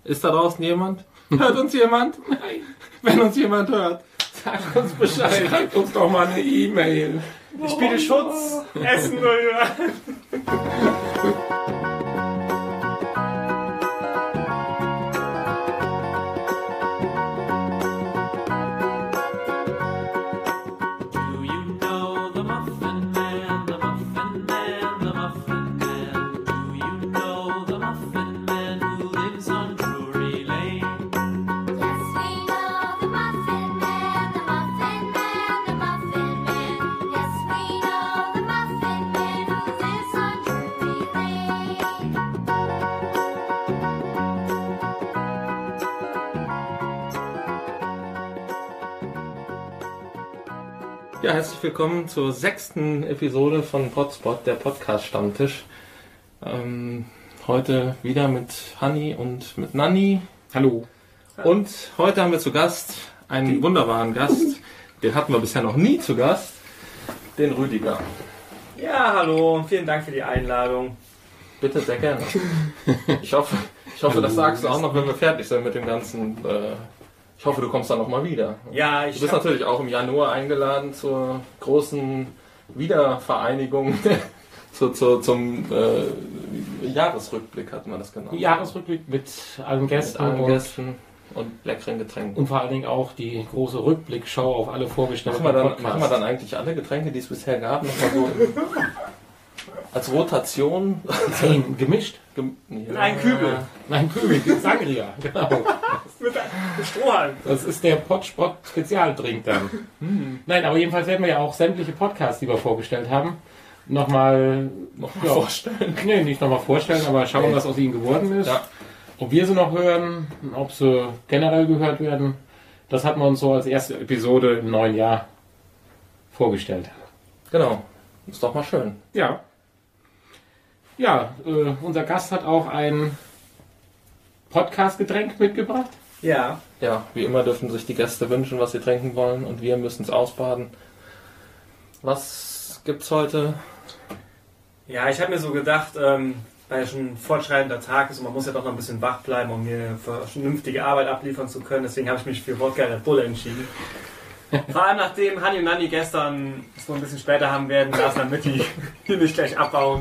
Ist da draußen jemand? Hört uns jemand? Nein. Wenn uns jemand hört, Sagt uns Bescheid. schreibt uns doch mal eine E-Mail. Ich biete Schutz. Essen oder Do you know the Muffin Man, the Muffin Man, the Muffin Man? Do you know the Muffin Man who lives on Drury Lane? Yes, we know the Muffin Man, the Muffin Man, the Muffin Man. Yes, we know the Muffin Man who lives on Drury Lane. Ja, herzlich willkommen zur 6. Episode von Podspot, der Podcast-Stammtisch. Heute wieder mit Hanni und mit Nanni. Hallo. Und heute haben wir zu Gast einen wunderbaren Gast. Den hatten wir bisher noch nie zu Gast. Den Rüdiger. Ja, hallo. Vielen Dank für die Einladung. Bitte, sehr gerne. Ich hoffe, das sagst du auch noch, wenn wir fertig sind mit dem ganzen... Ich hoffe, du kommst dann nochmal wieder. Ja, Du bist natürlich auch im Januar eingeladen zur großen Wiedervereinigung, zum Jahresrückblick hat man das genannt. Jahresrückblick mit allen Gästen, Mit allen Gästen und leckeren Getränken. und vor allen Dingen auch die große Rückblickschau auf alle vorgestellten Machen wir dann eigentlich alle Getränke, die es bisher gab, nochmal so als Rotation? Nein, gemischt. in einen Kübel. Nein, Kübel, Sangria, genau. Mit Strohhalm. Das ist der Potspot Spezialdrink dann. Nein, aber jedenfalls werden wir ja auch sämtliche Podcasts, die wir vorgestellt haben, nochmal vorstellen. Nee, nicht nochmal vorstellen, aber schauen, was aus ihnen geworden ist. Ja. Ob wir sie noch hören, ob sie generell gehört werden, das hatten wir uns so als erste Episode im neuen Jahr vorgestellt. Genau. Ist doch mal schön. Ja. Ja, unser Gast hat auch ein Podcast-Getränk mitgebracht. Ja. Ja, wie immer dürfen sich die Gäste wünschen, was sie trinken wollen und wir müssen es ausbaden. Was gibt's heute? Ja, ich habe mir so gedacht, weil ja schon ein fortschreitender Tag ist und man muss ja doch noch ein bisschen wach bleiben, um mir eine vernünftige Arbeit abliefern zu können. Deswegen habe ich mich für Wodka Red Bull entschieden. Vor allem nachdem Hanni und Nanni gestern es noch ein bisschen später haben werden lassen, damit die nicht gleich abbauen.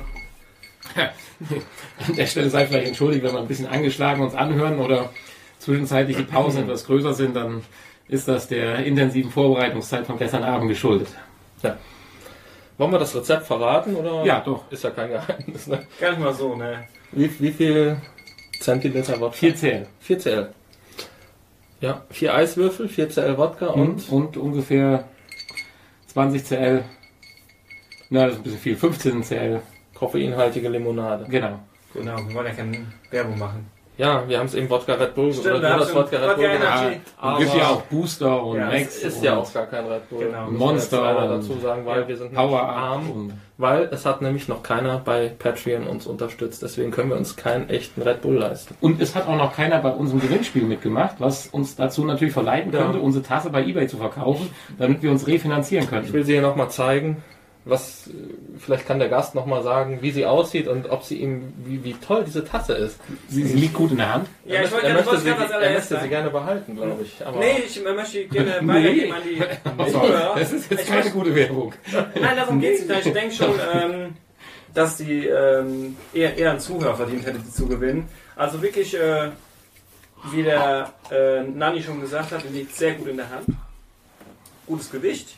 An der Stelle sei vielleicht entschuldigt, wenn wir ein bisschen angeschlagen uns anhören oder zwischenzeitlich die Pausen etwas größer sind, dann ist das der intensiven Vorbereitungszeit von gestern Abend geschuldet. Ja. Wollen wir das Rezept verraten? Oder? Ja, doch. Ist ja kein Geheimnis. Ne? Gar nicht mal so, ne? Wie viel Zentiliter Wodka? 4 CL. 4 CL. Ja, 4 Eiswürfel, 4 CL Wodka und Und ungefähr 20 CL, na, das ist ein bisschen viel, 15 CL, koffeinhaltige Limonade. genau. Genau, wir wollen ja keine Werbung machen. Ja, wir haben es eben Wodka Red Bull Stimmt, oder da du hast hast du Wodka Red Bull Wodka genannt. Energy. Und gibt ja auch Booster und Ja, Max. Es ist und ja auch gar kein Red Bull. Genau. Muss Monster man jetzt leider und- dazu sagen, weil wir sind nicht Power arm. Up und Weil es hat nämlich noch keiner bei Patreon uns unterstützt. Deswegen können wir uns keinen echten Red Bull leisten. Und es hat auch noch keiner bei unserem Gewinnspiel mitgemacht, was uns dazu natürlich verleiten Ja. könnte, unsere Tasse bei eBay zu verkaufen, damit wir uns refinanzieren Ich können. will sie hier nochmal zeigen. Vielleicht kann der Gast nochmal sagen, wie sie aussieht und ob sie ihm, wie toll diese Tasse ist. Sie liegt gut in der Hand. Ja, ich wollte er gerade möchte, sie, was als er allererstes möchte sie sagen. gerne behalten, glaube ich. Aber Nee, ich möchte gerne weitergeben an die Zuhörer. Das ist jetzt Ich keine weiß- gute Werbung. Nein, darum geht es nicht. Ich denke schon, dass die eher einen Zuhörer verdient hätte, die zu gewinnen. Also wirklich, wie der Nanni schon gesagt hat, die liegt sehr gut in der Hand. Gutes Gewicht.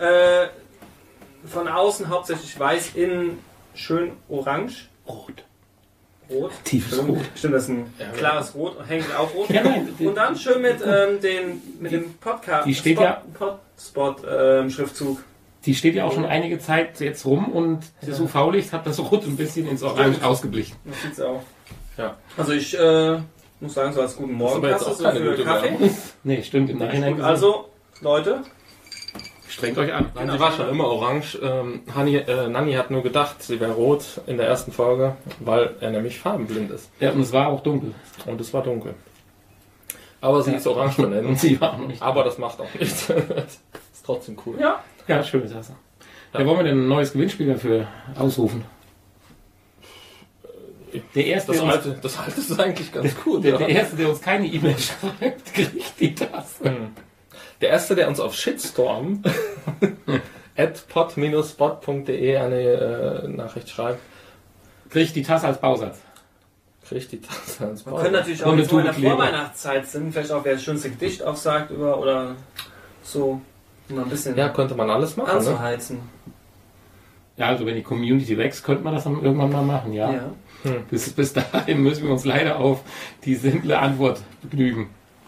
Von außen hauptsächlich weiß, innen schön orange. Rot. Rot. Tiefes Stimmt, Rot. Stimmt, das ist ein klares Rot. Hängt auch rot. Ja, nein, Und dann schön mit dem Podcast. die steht ja- Podspot-Schriftzug. Die steht ja auch schon einige Zeit jetzt rum und das UV-Licht hat das Rot ein bisschen ins Orange ausgeblichen. Das sieht's auch. Ja. Also ich muss sagen, so als guten Morgen aber jetzt auch so keine für gute Kaffee. Werbung. Nee, stimmt, im Nachhinein gesehen. Also, Leute, Strengt euch an. Nein, sie war schon immer orange. Nanni hat nur gedacht, sie wäre rot in der ersten Folge, weil er nämlich farbenblind ist. Ja, und es war auch dunkel. Und es war dunkel. Aber sie ist orange Und benennen. sie war auch nicht. Aber das macht auch nichts. Ist trotzdem cool. ja, Ja, schöne Sache. Ja, wollen wir denn ein neues Gewinnspiel dafür ausrufen? Der erste, Das der, uns, alte, das alte ist eigentlich ganz gut. der erste, der uns keine E-Mail schreibt, kriegt die Tasse. Der erste, der uns auf Shitstorm at pod-spot.de eine Nachricht schreibt, Kriegt die Tasse als Bausatz. kriegt die Tasse ans Man Bauch. könnte natürlich auch, Und wenn wir in der eine Kleber. Vorweihnachtszeit sind, vielleicht auch wer das schönste Gedicht aufsagt oder so, um ein bisschen Ja, könnte man alles machen. Ne? anzuheizen. Ja, also wenn die Community wächst, könnte man das dann irgendwann mal machen, ja. Ja. Bis dahin müssen wir uns leider auf die simple Antwort begnügen.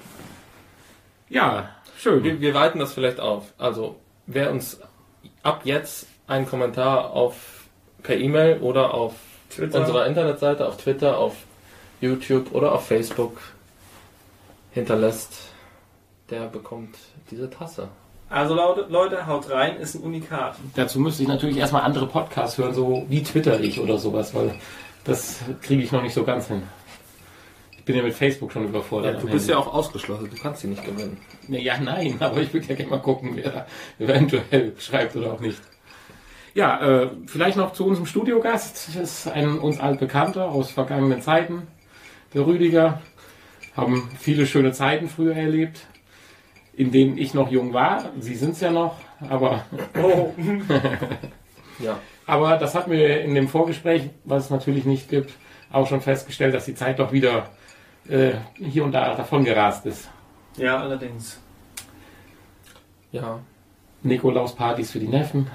Ja, schön. Wir weiten das vielleicht auf. Also, wer uns ab jetzt einen Kommentar per E-Mail oder auf Twitter. unserer Internetseite, auf Twitter, auf YouTube oder auf Facebook hinterlässt, der bekommt diese Tasse. Also Leute, haut rein, ist ein Unikat. Dazu müsste ich natürlich erstmal andere Podcasts hören, so wie Twitter ich oder sowas, weil das kriege ich noch nicht so ganz hin. Ich bin ja mit Facebook schon überfordert. Du bist ja auch ausgeschlossen, du kannst sie nicht gewinnen. Ja, nein, aber ich würde ja gerne mal gucken, wer da eventuell schreibt oder auch nicht. Ja, vielleicht noch zu unserem Studiogast. Das ist ein uns altbekannter aus vergangenen Zeiten, der Rüdiger. Haben viele schöne Zeiten früher erlebt, in denen ich noch jung war. Sie sind es ja noch, aber... Oh. Ja. Aber das hat mir in dem Vorgespräch, was es natürlich nicht gibt, auch schon festgestellt, dass die Zeit doch wieder hier und da davon gerast ist. Ja, allerdings. Ja. Nikolauspartys für die Neffen.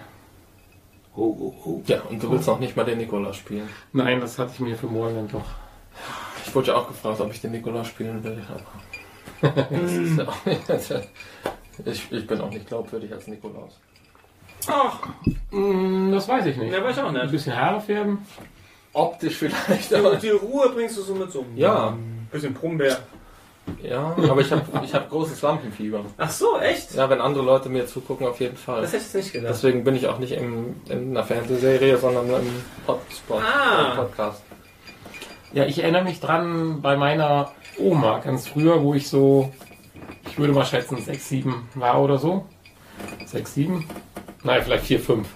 Ja, und du willst noch nicht mal den Nikolaus spielen. Nein, das hatte ich mir für morgen dann doch. Ich wurde ja auch gefragt, ob ich den Nikolaus spielen will, aber das ist ja auch, ich bin auch nicht glaubwürdig als Nikolaus. Ach, Das weiß ich nicht. ja, weiß ich auch Ein nicht. bisschen Haare färben. Optisch vielleicht, Die, aber die Ruhe bringst du so mit so einem Ja. bisschen Brummbär. ja, aber ich hab großes Lampenfieber. Ach so, echt? Ja, wenn andere Leute mir zugucken, auf jeden Fall. Das hätte ich jetzt nicht gedacht. Deswegen bin ich auch nicht in einer Fernsehserie, sondern im Podcast. Ja, ich erinnere mich dran bei meiner Oma ganz früher, wo ich so, ich würde mal schätzen, 6, 7 war oder so. 6, 7? Nein, vielleicht 4, 5.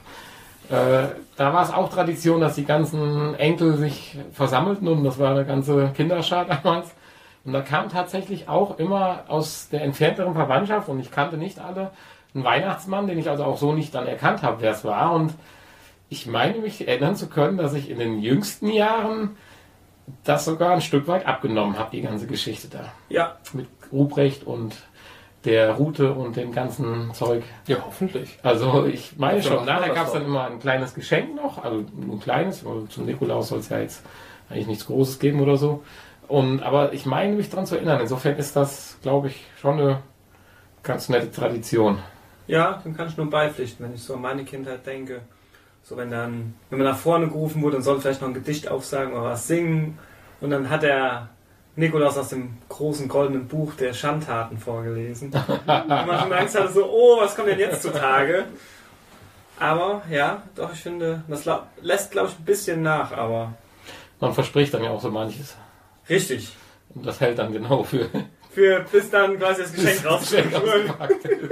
Da war es auch Tradition, dass die ganzen Enkel sich versammelten und das war eine ganze Kinderschar damals. Und da kam tatsächlich auch immer aus der entfernteren Verwandtschaft, und ich kannte nicht alle, ein Weihnachtsmann, den ich also auch so nicht dann erkannt habe, wer es war. Und ich meine mich erinnern zu können, dass ich in den jüngsten Jahren das sogar ein Stück weit abgenommen habe, die ganze Geschichte da. Ja, Mit Ruprecht und der Route und dem ganzen Zeug. Ja, hoffentlich. Also ich meine Dafür schon, macht man nachher das gab es doch. dann immer ein kleines Geschenk noch, also nur ein kleines, weil zum Nikolaus soll es ja jetzt eigentlich nichts Großes geben oder so. Aber ich meine mich daran zu erinnern, insofern ist das, glaube ich, schon eine ganz nette Tradition. ja, dann kann ich nur beipflichten, wenn ich so an meine Kindheit denke. So wenn man nach vorne gerufen wurde und soll vielleicht noch ein Gedicht aufsagen oder was singen. Und dann hat der Nikolaus aus dem großen goldenen Buch der Schandtaten vorgelesen. Und man schon Angst hatte so, oh, was kommt denn jetzt zutage? Aber ja, doch, ich finde, das lässt, glaube ich, ein bisschen nach, aber Man verspricht dann ja auch so manches. richtig. Und das hält dann genau für Bis dann quasi das Geschenk rausgeschickt wurde. ausgepackt ist.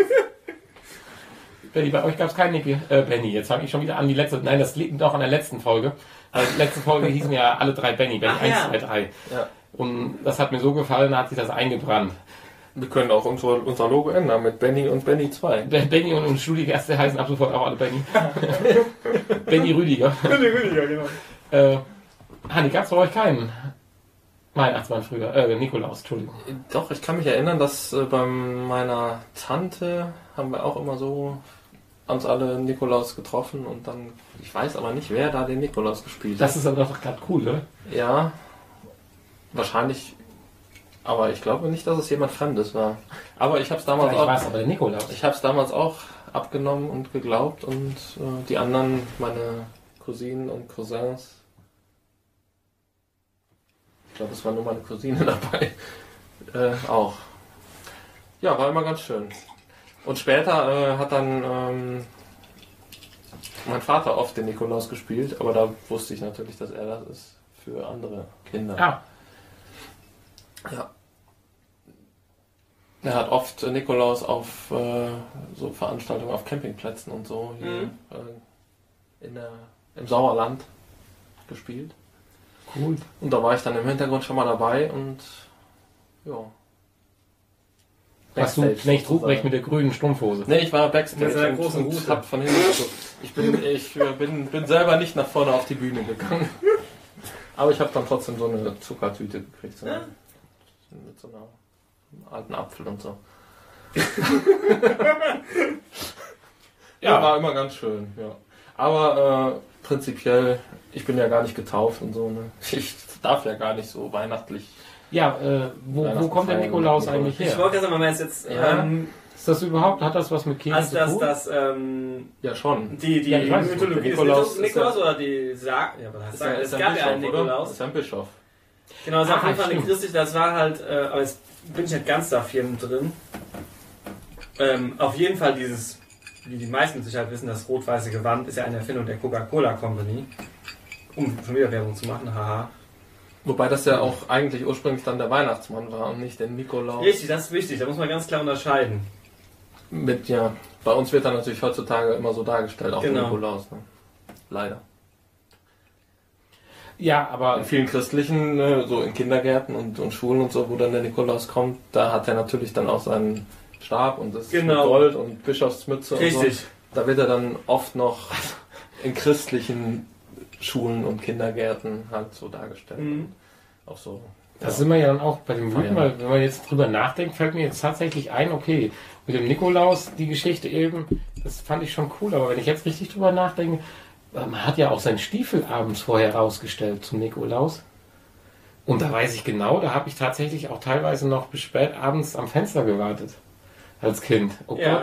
Benni, bei euch gab es kein Benni. Jetzt fange ich schon wieder an die letzte. Nein, das liegt doch an der letzten Folge. Also die letzte Folge hießen ja alle drei Benni. Benni Ach 1, ja. 2, 3. Ja. Und das hat mir so gefallen, da hat sich das eingebrannt. Wir können auch unser Logo ändern mit Benny und Benny 2. Benni und Studiogäste heißen ab sofort auch alle Benni. Benni Rüdiger. Rüdiger, genau. Hanni, gab es bei euch keinen Weihnachtsmann früher? Nikolaus, Entschuldigung. Doch, ich kann mich erinnern, dass bei meiner Tante haben wir auch immer so uns alle Nikolaus getroffen und dann, ich weiß aber nicht, wer da den Nikolaus gespielt hat. Das ist aber doch gerade cool, oder? Ja, wahrscheinlich, aber ich glaube nicht, dass es jemand Fremdes war. Aber ich habe es damals Vielleicht war auch, es aber der Nikolaus. ich habe es damals auch abgenommen und geglaubt und die anderen, meine Cousinen und Cousins, ich glaube, es war nur meine Cousine dabei, auch. Ja, war immer ganz schön. Und später hat dann mein Vater oft den Nikolaus gespielt, aber da wusste ich natürlich, dass er das ist für andere Kinder. Ah, Ja. Er hat oft Nikolaus auf so Veranstaltungen auf Campingplätzen und so hier, im Sauerland gespielt. Cool. Und da war ich dann im Hintergrund schon mal dabei und ja. Hast du Knecht Ruprecht mit der grünen Strumpfhose? Nee, ich war Backstage Mit seiner und großen Hute. hab von hinten. Also, ich bin selber nicht nach vorne auf die Bühne gegangen. Aber ich habe dann trotzdem so eine Zuckertüte gekriegt. So Ja. mit so einem alten Apfel und so. Ja, war immer ganz schön, ja. Aber prinzipiell, ich bin ja gar nicht getauft und so, ne? Ich darf ja gar nicht so weihnachtlich. Ja, wo kommt der Nikolaus eigentlich Ich her? wollte gerade sagen, wenn man jetzt Ja. Ist das überhaupt, hat das was mit Kirche also zu tun? Ja, schon. die Ja, ich weiß es Mythologie nicht. des Nikolaus Nikolaus ist oder die Sagen, ja, was heißt Sagen? Es ein gab ja einen Bischof, oder? Nikolaus. Ist ein Bischof. Genau, es ist auf jeden Fall eine stimmt. christliche, das war halt, aber jetzt bin ich nicht ganz da firm drin. Auf jeden Fall dieses, wie die meisten mit Sicherheit wissen, das rot-weiße Gewand ist ja eine Erfindung der Coca-Cola Company. Um schon wieder Werbung zu machen, haha. Wobei das ja auch eigentlich ursprünglich dann der Weihnachtsmann war und nicht der Nikolaus. Richtig, das ist wichtig, da muss man ganz klar unterscheiden. Mit, ja, bei uns wird er natürlich heutzutage immer so dargestellt, auch Genau. der Nikolaus. Ne? Leider. Ja, aber In vielen christlichen, so in Kindergärten und Schulen und so, wo dann der Nikolaus kommt, da hat er natürlich dann auch seinen Stab und das Genau. mit Gold und Bischofsmütze und Richtig. so. Da wird er dann oft noch in christlichen Schulen und Kindergärten halt so dargestellt. Mhm. Auch so. das sind wir ja dann auch bei dem Mythen, Ja. weil wenn man jetzt drüber nachdenkt, fällt mir jetzt tatsächlich ein, okay, mit dem Nikolaus, die Geschichte eben, das fand ich schon cool, aber wenn ich jetzt richtig drüber nachdenke, man hat ja auch seinen Stiefel abends vorher rausgestellt zum Nikolaus. Und da weiß ich genau, da habe ich tatsächlich auch teilweise noch bis spät abends am Fenster gewartet. Als Kind. Oh Ja. Gott.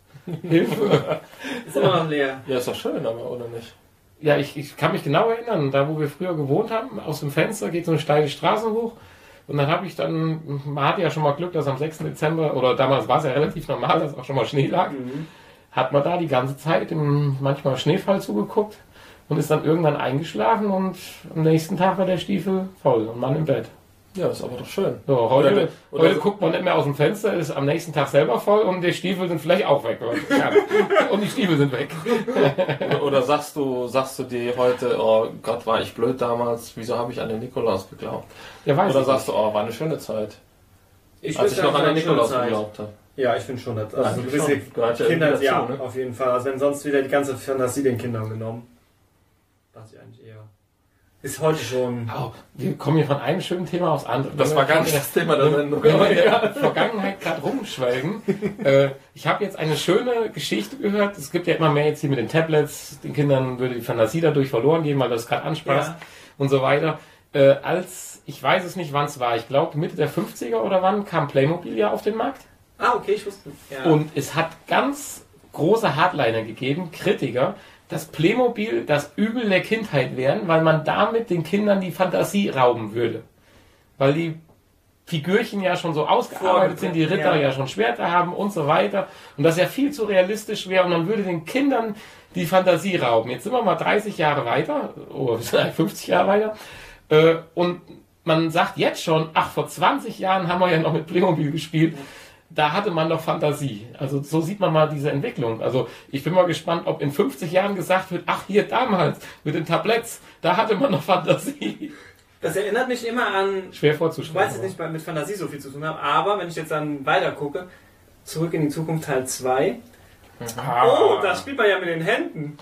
Hilfe. Ist immer noch leer. Ja, ist doch schön, aber oder nicht? Ja, ich kann mich genau erinnern, da wo wir früher gewohnt haben, aus dem Fenster geht so eine steile Straße hoch. Und dann habe ich dann, man hatte ja schon mal Glück, dass am 6. Dezember, oder damals war es ja relativ normal, dass auch schon mal Schnee lag, hat man da die ganze Zeit im manchmal Schneefall zugeguckt und ist dann irgendwann eingeschlafen und am nächsten Tag war der Stiefel voll und man im Bett. Ja, ist aber doch schön. So, heute Oder so- guckt man nicht mehr aus dem Fenster, ist am nächsten Tag selber voll und die Stiefel sind vielleicht auch weg. Ja, und die Stiefel sind weg. Oder sagst du dir heute, oh Gott, war ich blöd damals, wieso habe ich an den Nikolaus geglaubt? Ja, weiß Oder ich sagst du, oh, war eine schöne Zeit, Ich als ich noch an den eine schöne Nikolaus Zeit. geglaubt habe. Ja, ich finde schon, dass, also Eigentlich gewisse schon. Gehört ja Kinder, irgendwie ja, dazu, ne? auf jeden Fall. Also wenn sonst wieder die ganze Fantasie den Kindern genommen. Das ist eigentlich eher. Ist heute schon. Oh, wir kommen hier von einem schönen Thema aufs andere. Das war gar nicht das Thema der Sendung. Wenn wir in der Vergangenheit gerade rumschwelgen. Ich habe jetzt eine schöne Geschichte gehört. Es gibt ja immer mehr jetzt hier mit den Tablets. Den Kindern würde die Fantasie dadurch verloren gehen, weil du es gerade ansprachst Ja. und so weiter. Ich weiß es nicht, wann es war. Ich glaube Mitte der 50er oder wann kam Playmobil ja auf den Markt. Ah, okay, ich wusste. Ja. Und es hat ganz große Hardliner gegeben, Kritiker, dass Playmobil das Übel der Kindheit wären, weil man damit den Kindern die Fantasie rauben würde. Weil die Figürchen ja schon so ausgearbeitet sind, die Ritter ja schon Schwerter haben und so weiter. Und das ja viel zu realistisch wäre und man würde den Kindern die Fantasie rauben. Jetzt sind wir mal 30 Jahre weiter, oder 50 Jahre weiter. Und man sagt jetzt schon, ach, vor 20 Jahren haben wir ja noch mit Playmobil gespielt. Da hatte man doch Fantasie. Also so sieht man mal diese Entwicklung. Also ich bin mal gespannt, ob in 50 Jahren gesagt wird, ach hier damals mit den Tabletts, da hatte man noch Fantasie. Das erinnert mich immer an. Schwer Ich vorzustellen. weiß jetzt nicht, mit Fantasie so viel zu tun habe, aber wenn ich jetzt dann weiter gucke, Zurück in die Zukunft Teil 2. Oh, da spielt man ja mit den Händen.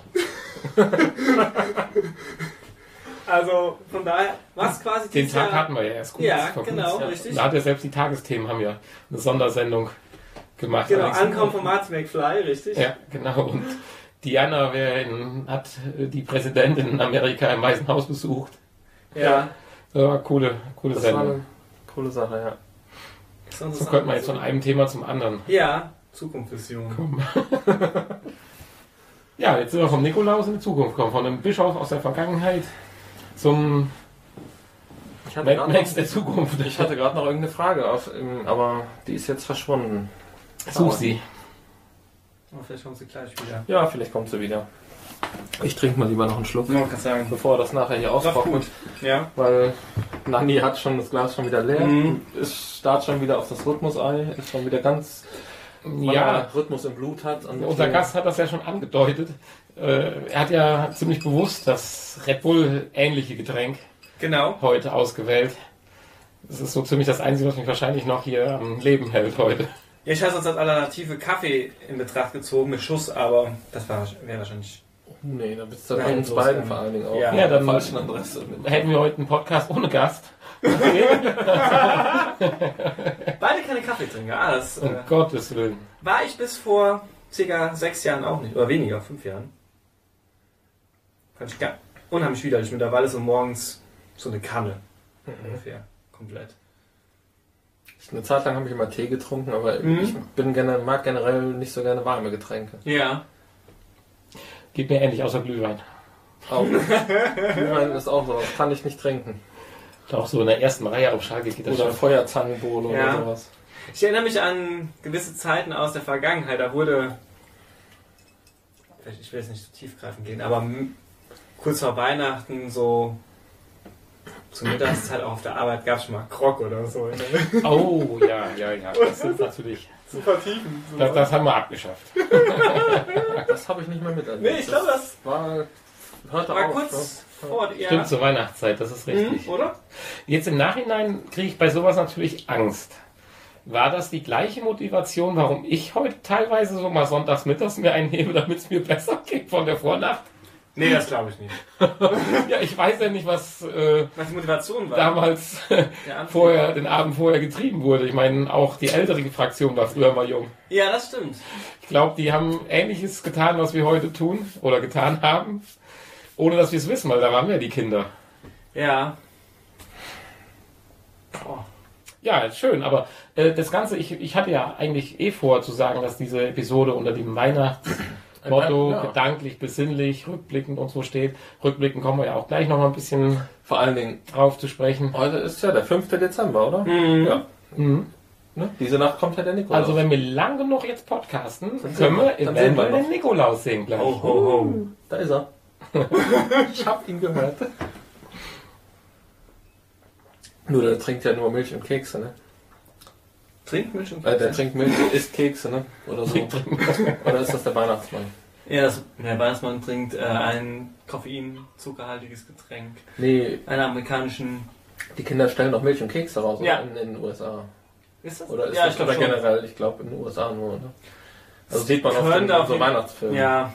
Also von daher, was quasi Den dieses Tag Jahr- hatten wir ja erst kurz. Ja, vor genau, kurzem. richtig. Da hat ja selbst die Tagesthemen haben ja eine Sondersendung gemacht. Genau, Alex. Ankommen von Marty McFly, richtig? Ja, genau. Und Diana hat die Präsidentin in Amerika im Weißen Haus besucht. Ja. Ja, coole Das war Sendung. eine coole Sache, ja. So könnte man jetzt von einem Thema zum anderen. Ja, Zukunftsvision. Ja, jetzt sind wir vom Nikolaus in die Zukunft gekommen, von einem Bischof aus der Vergangenheit zum Ich hatte Mad gerade Max noch, der Zukunft. noch irgendeine Frage, aber die ist jetzt verschwunden. Such sie. Oh, vielleicht kommt sie gleich wieder. Ja, vielleicht kommt sie wieder. Ich trinke mal lieber noch einen Schluck, Ja, kann sagen. bevor das nachher hier Doch, austrocknet. gut. Ja. Weil Nanni hat schon das Glas schon wieder leer, Mhm. ist startet schon wieder auf das Rhythmus-Ei, ist schon wieder ganz, weil Ja, er Rhythmus im Blut hat. Und unser Gast hat das ja schon angedeutet. Er hat ja ziemlich bewusst das Red Bull ähnliche Getränk Genau. heute ausgewählt. Das ist so ziemlich das Einzige, was mich wahrscheinlich noch hier am Leben hält heute. Ja, ich hatte uns als Alternative Kaffee in Betracht gezogen mit Schuss, aber das wäre wahrscheinlich... Nee, da bist du Nein, bei uns so beiden ist vor allen Dingen auch. Ja. an Ja, der dann- falschen Adresse. Hätten wir heute einen Podcast ohne Gast. Beide keine Kaffeetrinker. Das Um Gottes Willen. war ich bis vor ca. 6 Jahren auch nicht. Oder weniger, 5 Jahren. Fand ich unheimlich widerlich. Mittlerweile so morgens so eine Kanne. Ungefähr. Komplett. Eine Zeit lang habe ich immer Tee getrunken, aber ich mag generell nicht so gerne warme Getränke. Ja. Geht mir ähnlich außer Glühwein. Auch. Glühwein ist auch so, das kann ich nicht trinken. Auch so in der ersten Reihe auf Schalke geht das Oder schon. Feuerzangenbowle Ja. oder sowas. Ich erinnere mich an gewisse Zeiten aus der Vergangenheit. Da wurde... Ich will jetzt nicht so tiefgreifend gehen, aber kurz vor Weihnachten so... Zur Mittagszeit auch auf der Arbeit gab es schon mal Grog oder so. Oh, ja. Das sind natürlich. Zu vertiefen. So. Das haben wir abgeschafft. Das habe ich nicht mehr miterlebt. Nee, ich glaube, das hörte war auf. kurz vor die Stimmt, zur Weihnachtszeit, das ist richtig. oder? Jetzt im Nachhinein kriege ich bei sowas natürlich Angst. War das die gleiche Motivation, warum ich heute teilweise so mal sonntags mittags mir einhebe, damit es mir besser geht von der Vornacht? Nee, das glaube ich nicht. Ja, ich weiß ja nicht, was Was die Motivation war. damals Der Antrieb. den Abend vorher getrieben wurde. Ich meine, auch die ältere Fraktion war früher mal jung. Ja, das stimmt. Ich glaube, die haben Ähnliches getan, was wir heute tun oder getan haben, ohne dass wir es wissen, weil da waren wir die Kinder. Ja. Oh. Ja, schön, aber das Ganze, ich hatte ja eigentlich vor zu sagen, dass diese Episode unter dem Weihnachtsmotto Ja. gedanklich, besinnlich, rückblickend und so steht. Rückblickend kommen wir ja auch gleich noch mal ein bisschen Vor allen Dingen, drauf zu sprechen. heute ist ja der 5. Dezember, oder? Ja. Mhm. Ne? Diese Nacht kommt ja der Nikolaus. Also wenn wir lang genug jetzt podcasten, Dann können wir sehen wir eventuell noch. den Nikolaus sehen gleich. Ho, ho, ho. Da ist er. Ich hab ihn gehört. Nur der trinkt ja nur Milch und Kekse, ne? Trinkt Milch und Der trinkt Milch und isst Kekse, ne? Oder so. Oder ist das der Weihnachtsmann? Ja, der Weihnachtsmann trinkt ein Koffein-zuckerhaltiges Getränk. Nee, Einer amerikanischen... die Kinder stellen doch Milch und Kekse raus, oder? Ja. In den USA. Ist das? Oder ist ja, das ich glaube oder schon. generell? Ich glaube in den USA nur, ne? Also sieht man oft Könnte in auf so jeden- Weihnachtsfilmen. Ja,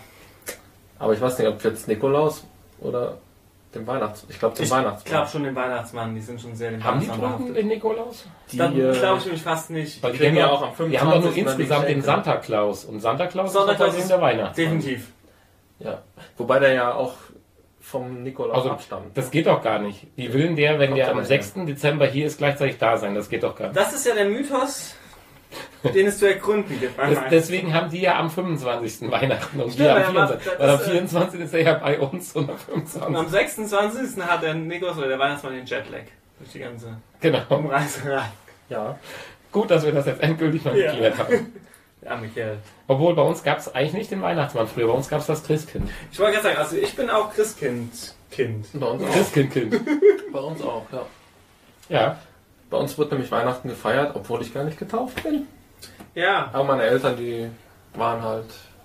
Aber ich weiß nicht, ob jetzt Nikolaus oder dem Ich glaube dem ich Weihnachtsmann. glaube schon den Weihnachtsmann. Die sind schon sehr den Haben die Weihnachtsmann drüben behaftet. den Nikolaus? Dann Die, glaube ich nämlich fast nicht. Weil die kriegen kennen ja auch am Wir haben doch nur 25. dann die insgesamt den Geschenke. Santa Claus. Und Santa Claus Santa ist doch Claus bei denen ist der Weihnachtsmann. Definitiv. Ja. Wobei der ja auch vom Nikolaus Also, abstammt. das geht doch gar nicht. Wie will denn der, wenn Kommt der ja am nicht 6. Dezember hier ist, gleichzeitig da sein? Das geht doch gar nicht. Das ist ja der Mythos, den es zu ergründen gibt. Deswegen haben die ja am 25. Weihnachten und Stimmt, wir am ja, 24. das- Weil am das, 24. ist er ja bei uns und am Und 25. am 26. hat der Nikolaus oder der Weihnachtsmann den Jetlag. Durch die ganze Genau. Umreiserei. Ja. Gut, dass wir das jetzt endgültig mal Ja. geklärt haben. Der arme Kerl. Obwohl, bei uns gab es eigentlich nicht den Weihnachtsmann früher. Bei uns gab es das Christkind. Ich wollte gerade sagen, also ich bin auch Christkind. Bei uns auch. Christkindkind. Bei uns auch, ja. Ja. Bei uns wird nämlich Weihnachten gefeiert, obwohl ich gar nicht getauft bin. Ja. Aber meine Eltern, die waren halt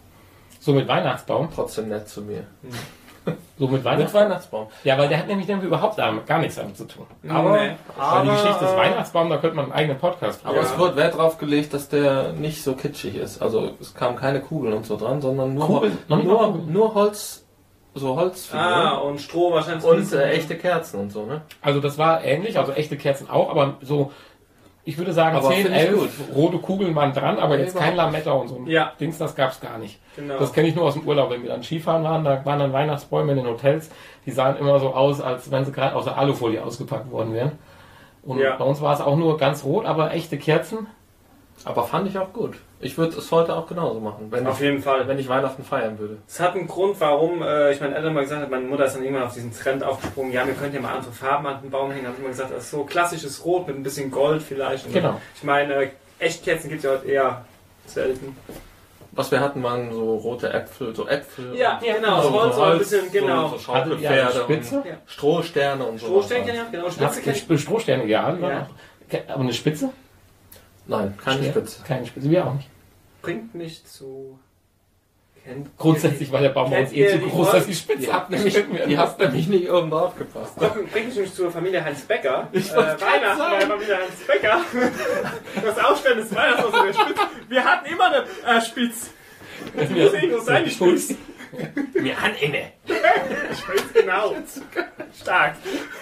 So mit Weihnachtsbaum. trotzdem nett zu mir. So mit Mit Weihnachtsbaum. Weihnachtsbaum. Ja, weil der hat nämlich irgendwie überhaupt gar nichts damit zu tun. Aber, Nee. Weil die Geschichte des aber, Weihnachtsbaums, da könnte man einen eigenen Podcast aber Ja. es wird Wert drauf gelegt, dass der nicht so kitschig ist. Also es kamen keine Kugeln und so dran, sondern nur, Kugeln? Noch nicht mal nur, Kugeln? nur Holz, so Holzfiguren. Und Stroh wahrscheinlich. Und echte Kerzen und so, ne? Also das war ähnlich, also echte Kerzen auch, aber so, ich würde sagen, Aber 10, finde ich 11 gut. rote Kugeln waren dran, aber Ja, jetzt kein Lametta und so ein Ja. Dings, das gab's gar nicht. Genau. Das kenne ich nur aus dem Urlaub, wenn wir dann Skifahren waren, da waren dann Weihnachtsbäume in den Hotels, die sahen immer so aus, als wenn sie gerade aus der Alufolie ausgepackt worden wären. Und Ja. bei uns war es auch nur ganz rot, aber echte Kerzen. Aber fand ich auch gut. Ich würde es heute auch genauso machen, Auf jeden Fall. wenn ich Weihnachten feiern würde. Es hat einen Grund, warum ich meinen Eltern mal gesagt habe, meine Mutter ist dann irgendwann auf diesen Trend aufgesprungen, ja, wir können ja mal andere Farben an den Baum hängen. Habe ich immer gesagt, das ist so klassisches Rot mit ein bisschen Gold vielleicht. Und Genau. Ich meine, Echtkerzen gibt es ja heute eher selten. Was wir hatten, waren so rote Äpfel, Ja, genau, so, das Holz so ein bisschen, genau. so Hattet ihr eine Schaukelpferde Spitze? und Ja. Strohsterne und so. Strohstänchen, ja, genau. Spitze kenn ich. Strohsterne, ja. Ja. Aber eine Spitze? Nein, keine Stern? Spitze. Keine Spitze, wir auch nicht. Bringt mich zu Grundsätzlich war der Baum bei uns Kennt ihr zu die groß, Folge? dass die Spitze Ihr habt nämlich nicht oben drauf gepasst. Bring ich mich zur Familie Heinz Becker. Ich wollte gerade Weihnachten bei der sagen. Familie Heinz Becker. Das Aufstellen des Weihnachtsbaums in der Spitze. Wir hatten immer eine Spitz. Das muss irgendwo sein, die Spitz. Wir haben inne. Spitz, genau. Stark.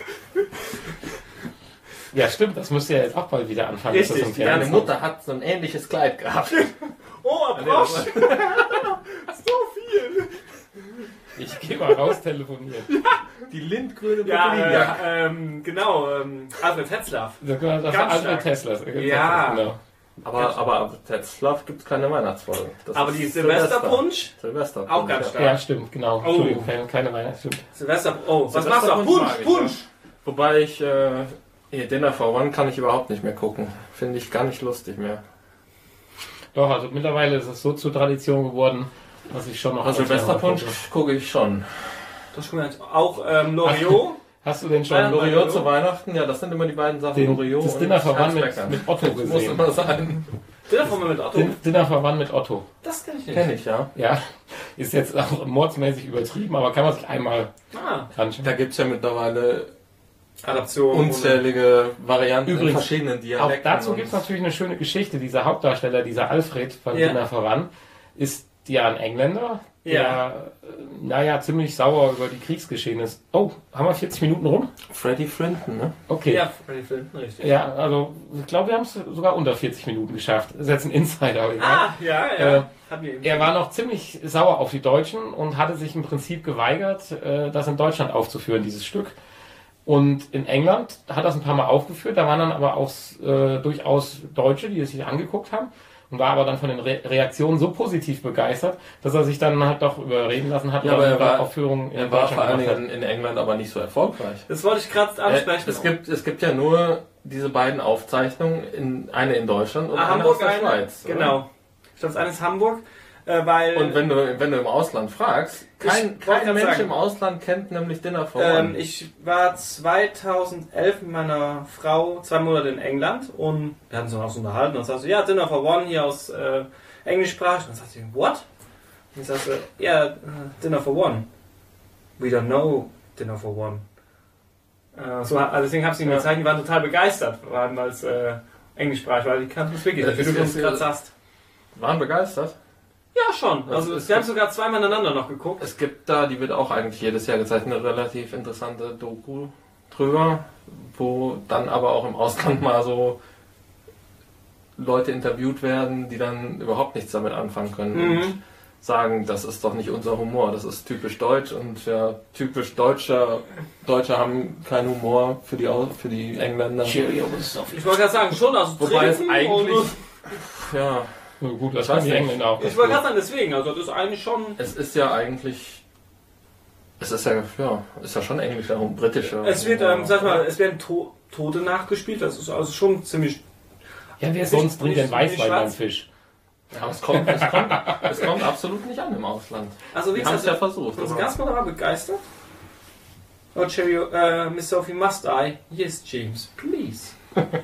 Ja, stimmt, das müsste ja jetzt auch bald wieder anfangen. Richtig, Das ist so ein Deine Fernsehen. Mutter hat so ein ähnliches Kleid gehabt. Oh, ein Frosch. So viel. Ich gehe mal raus telefonieren. Die lindgrüne Ja, genau. Alfred Tetzlaff. Das war Ganz Alfred stark. Tesla. Ja. Genau. Aber Tetzlaff gibt es keine Weihnachtsfolge. Das Aber ist die Silvesterpunsch, Silvester. auch ganz stark. Ja, stimmt, genau. Oh. Entschuldigung, keine Weihnachten, stimmt. Silvester, oh, was machst du? Silvesterpunsch Punsch, mag ich, Punsch. Wobei ich hier Dinner for One kann ich überhaupt nicht mehr gucken. Finde ich gar nicht lustig mehr. Doch, also mittlerweile ist es so zur Tradition geworden, dass ich schon noch... Also Silvesterpunsch gucke ich schon. Das schon auch Loriot. Hast du denn schon Ja, Loriot zu Weihnachten, ja, das sind immer die beiden Sachen. Loriot das und Dinner for One Heinz mit, Becker. mit Otto Das muss gesehen? immer sein. Dinner von mir mit Otto. Dinner for One mit Otto. Das kenn ich nicht. Kenne ich, ja. Ja, ist jetzt auch mordsmäßig übertrieben, aber kann man sich einmal Ah, anschauen. Da gibt es ja mittlerweile Adaption. unzählige Varianten in Übrigens, verschiedenen Auch Dialekten. dazu und- gibt es natürlich eine schöne Geschichte. Dieser Hauptdarsteller, dieser Alfred von Ja. Dinner for One, ist ja ein Engländer, der, Ja. naja, ziemlich sauer über die Kriegsgeschehnisse. Oh, haben wir 40 Minuten rum? Freddie Flinton, ne? Okay. Ja, Freddy Flinton, richtig. Ja, also ich glaube, wir haben es sogar unter 40 Minuten geschafft. Das ist jetzt ein Insider, aber egal. Ah, ja. Hat mir eben Er war noch ziemlich sauer auf die Deutschen und hatte sich im Prinzip geweigert, das in Deutschland aufzuführen, dieses Stück. Und in England hat das ein paar Mal aufgeführt, da waren dann aber auch durchaus Deutsche, die es sich angeguckt haben und war aber dann von den Reaktionen so positiv begeistert, dass er sich dann halt doch überreden lassen hat, Ja, aber er eine war- Aufführung in Er war vor allen gemacht hat. Dingen in England aber nicht so erfolgreich. Das wollte ich gerade ansprechen. Es gibt ja nur diese beiden Aufzeichnungen, eine in Deutschland und eine Hamburg aus der eine. Schweiz. oder? Genau. Ich glaube, das eine ist Hamburg, weil Und wenn du im Ausland fragst, kein Ich wollte Mensch sagen. im Ausland kennt nämlich Dinner for One. ich war 2011 mit meiner Frau 2 Monate in England und wir hatten uns dann auch so unterhalten und sagte, ja, Dinner for One hier aus Englischsprachig. Und dann sagte sie, what? Und ich sagte, ja, Dinner for One. We don't know Dinner for One. Also deswegen habe ich sie ihnen Ja. gezeigt, die waren total begeistert, vor allem als Englischsprachig, weil die kannten es wirklich, Das wie du ist- das gerade sagst. Waren begeistert. Ja, schon. Das Also ist- wir haben sogar zweimal ineinander noch geguckt. Es gibt da, die wird auch eigentlich jedes Jahr gezeigt, eine relativ interessante Doku drüber, wo dann aber auch im Ausland mal so Leute interviewt werden, die dann überhaupt nichts damit anfangen können und Mhm. sagen, das ist doch nicht unser Humor, das ist typisch deutsch und ja, typisch Deutsche haben keinen Humor für die Engländer. Cheerios auf Ich wollte gerade sagen, schon aus Wobei es Trinken eigentlich, und- ja, Ja, gut, das Ich weiß kann die nicht. Engländer auch. Ich wollte gerade sagen, deswegen, also das ist eigentlich schon. es ist ja eigentlich, es ist ja schon englischer, britischer. Es wird, Humor. sag mal, es werden Tote nachgespielt, das ist also schon ziemlich. Ja, wer Nicht- sonst trinkt denn nicht Weißwein beim schwarz. Fisch? Ja, es kommt absolut nicht an im Ausland. Also wie Wir haben es gesagt, ja versucht. sind Sie aber- ganz wunderbar begeistert? Oh, Cheerio, Miss Sophie, must I? Yes, James, please.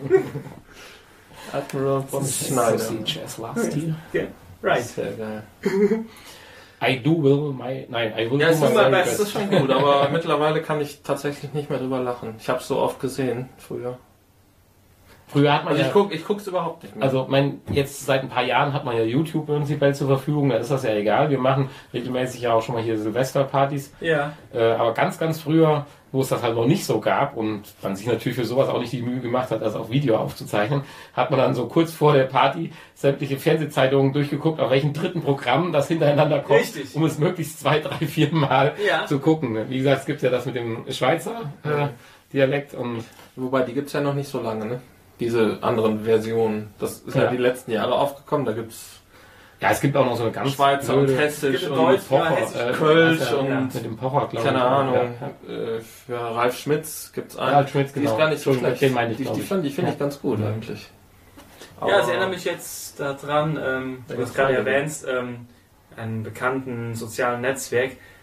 Admiral von Schneider. Sausage as last year. Yeah, right. Sehr geil. I will Ja, do es my ist, very es best. ist schon gut, aber mittlerweile kann ich tatsächlich nicht mehr drüber lachen. Ich habe es so oft gesehen früher. Früher hat man Also ja, ich guck's überhaupt nicht mehr. also jetzt seit ein paar Jahren hat man ja YouTube prinzipiell zur Verfügung, da ist das ja egal. Wir machen regelmäßig ja auch schon mal hier Silvesterpartys. Ja. Aber ganz, ganz früher, wo es das halt noch nicht so gab und man sich natürlich für sowas auch nicht die Mühe gemacht hat, das auf Video aufzuzeichnen, hat man dann so kurz vor der Party sämtliche Fernsehzeitungen durchgeguckt, auf welchem dritten Programm das hintereinander kommt, Richtig. um es möglichst 2, 3, 4 Mal Ja. zu gucken. Wie gesagt, es gibt ja das mit dem Schweizer Dialekt und Wobei, die gibt's ja noch nicht so lange, ne? Diese anderen Versionen. Das ist ja, Ja. die letzten Jahre aufgekommen. Da gibt's ja, es gibt auch noch so eine ganz Schweizer und blöde Hessisch Gibt und Deutsch, Pocher, Hessisch, Kölsch ja, und mit dem Pocher, glaube ich. keine Ahnung. Ja. Für Ralf Schmitz gibt's einen. Ralf Schmitz, Die genau. ist gar nicht so Entschuldigung, schlecht. den meine ich, die glaub die ich. finde Ja. ich ganz gut eigentlich. Ja, ich erinnere mich jetzt daran, du Da hast gibt's gerade einige. erwähnt, einen bekannten sozialen Netzwerk.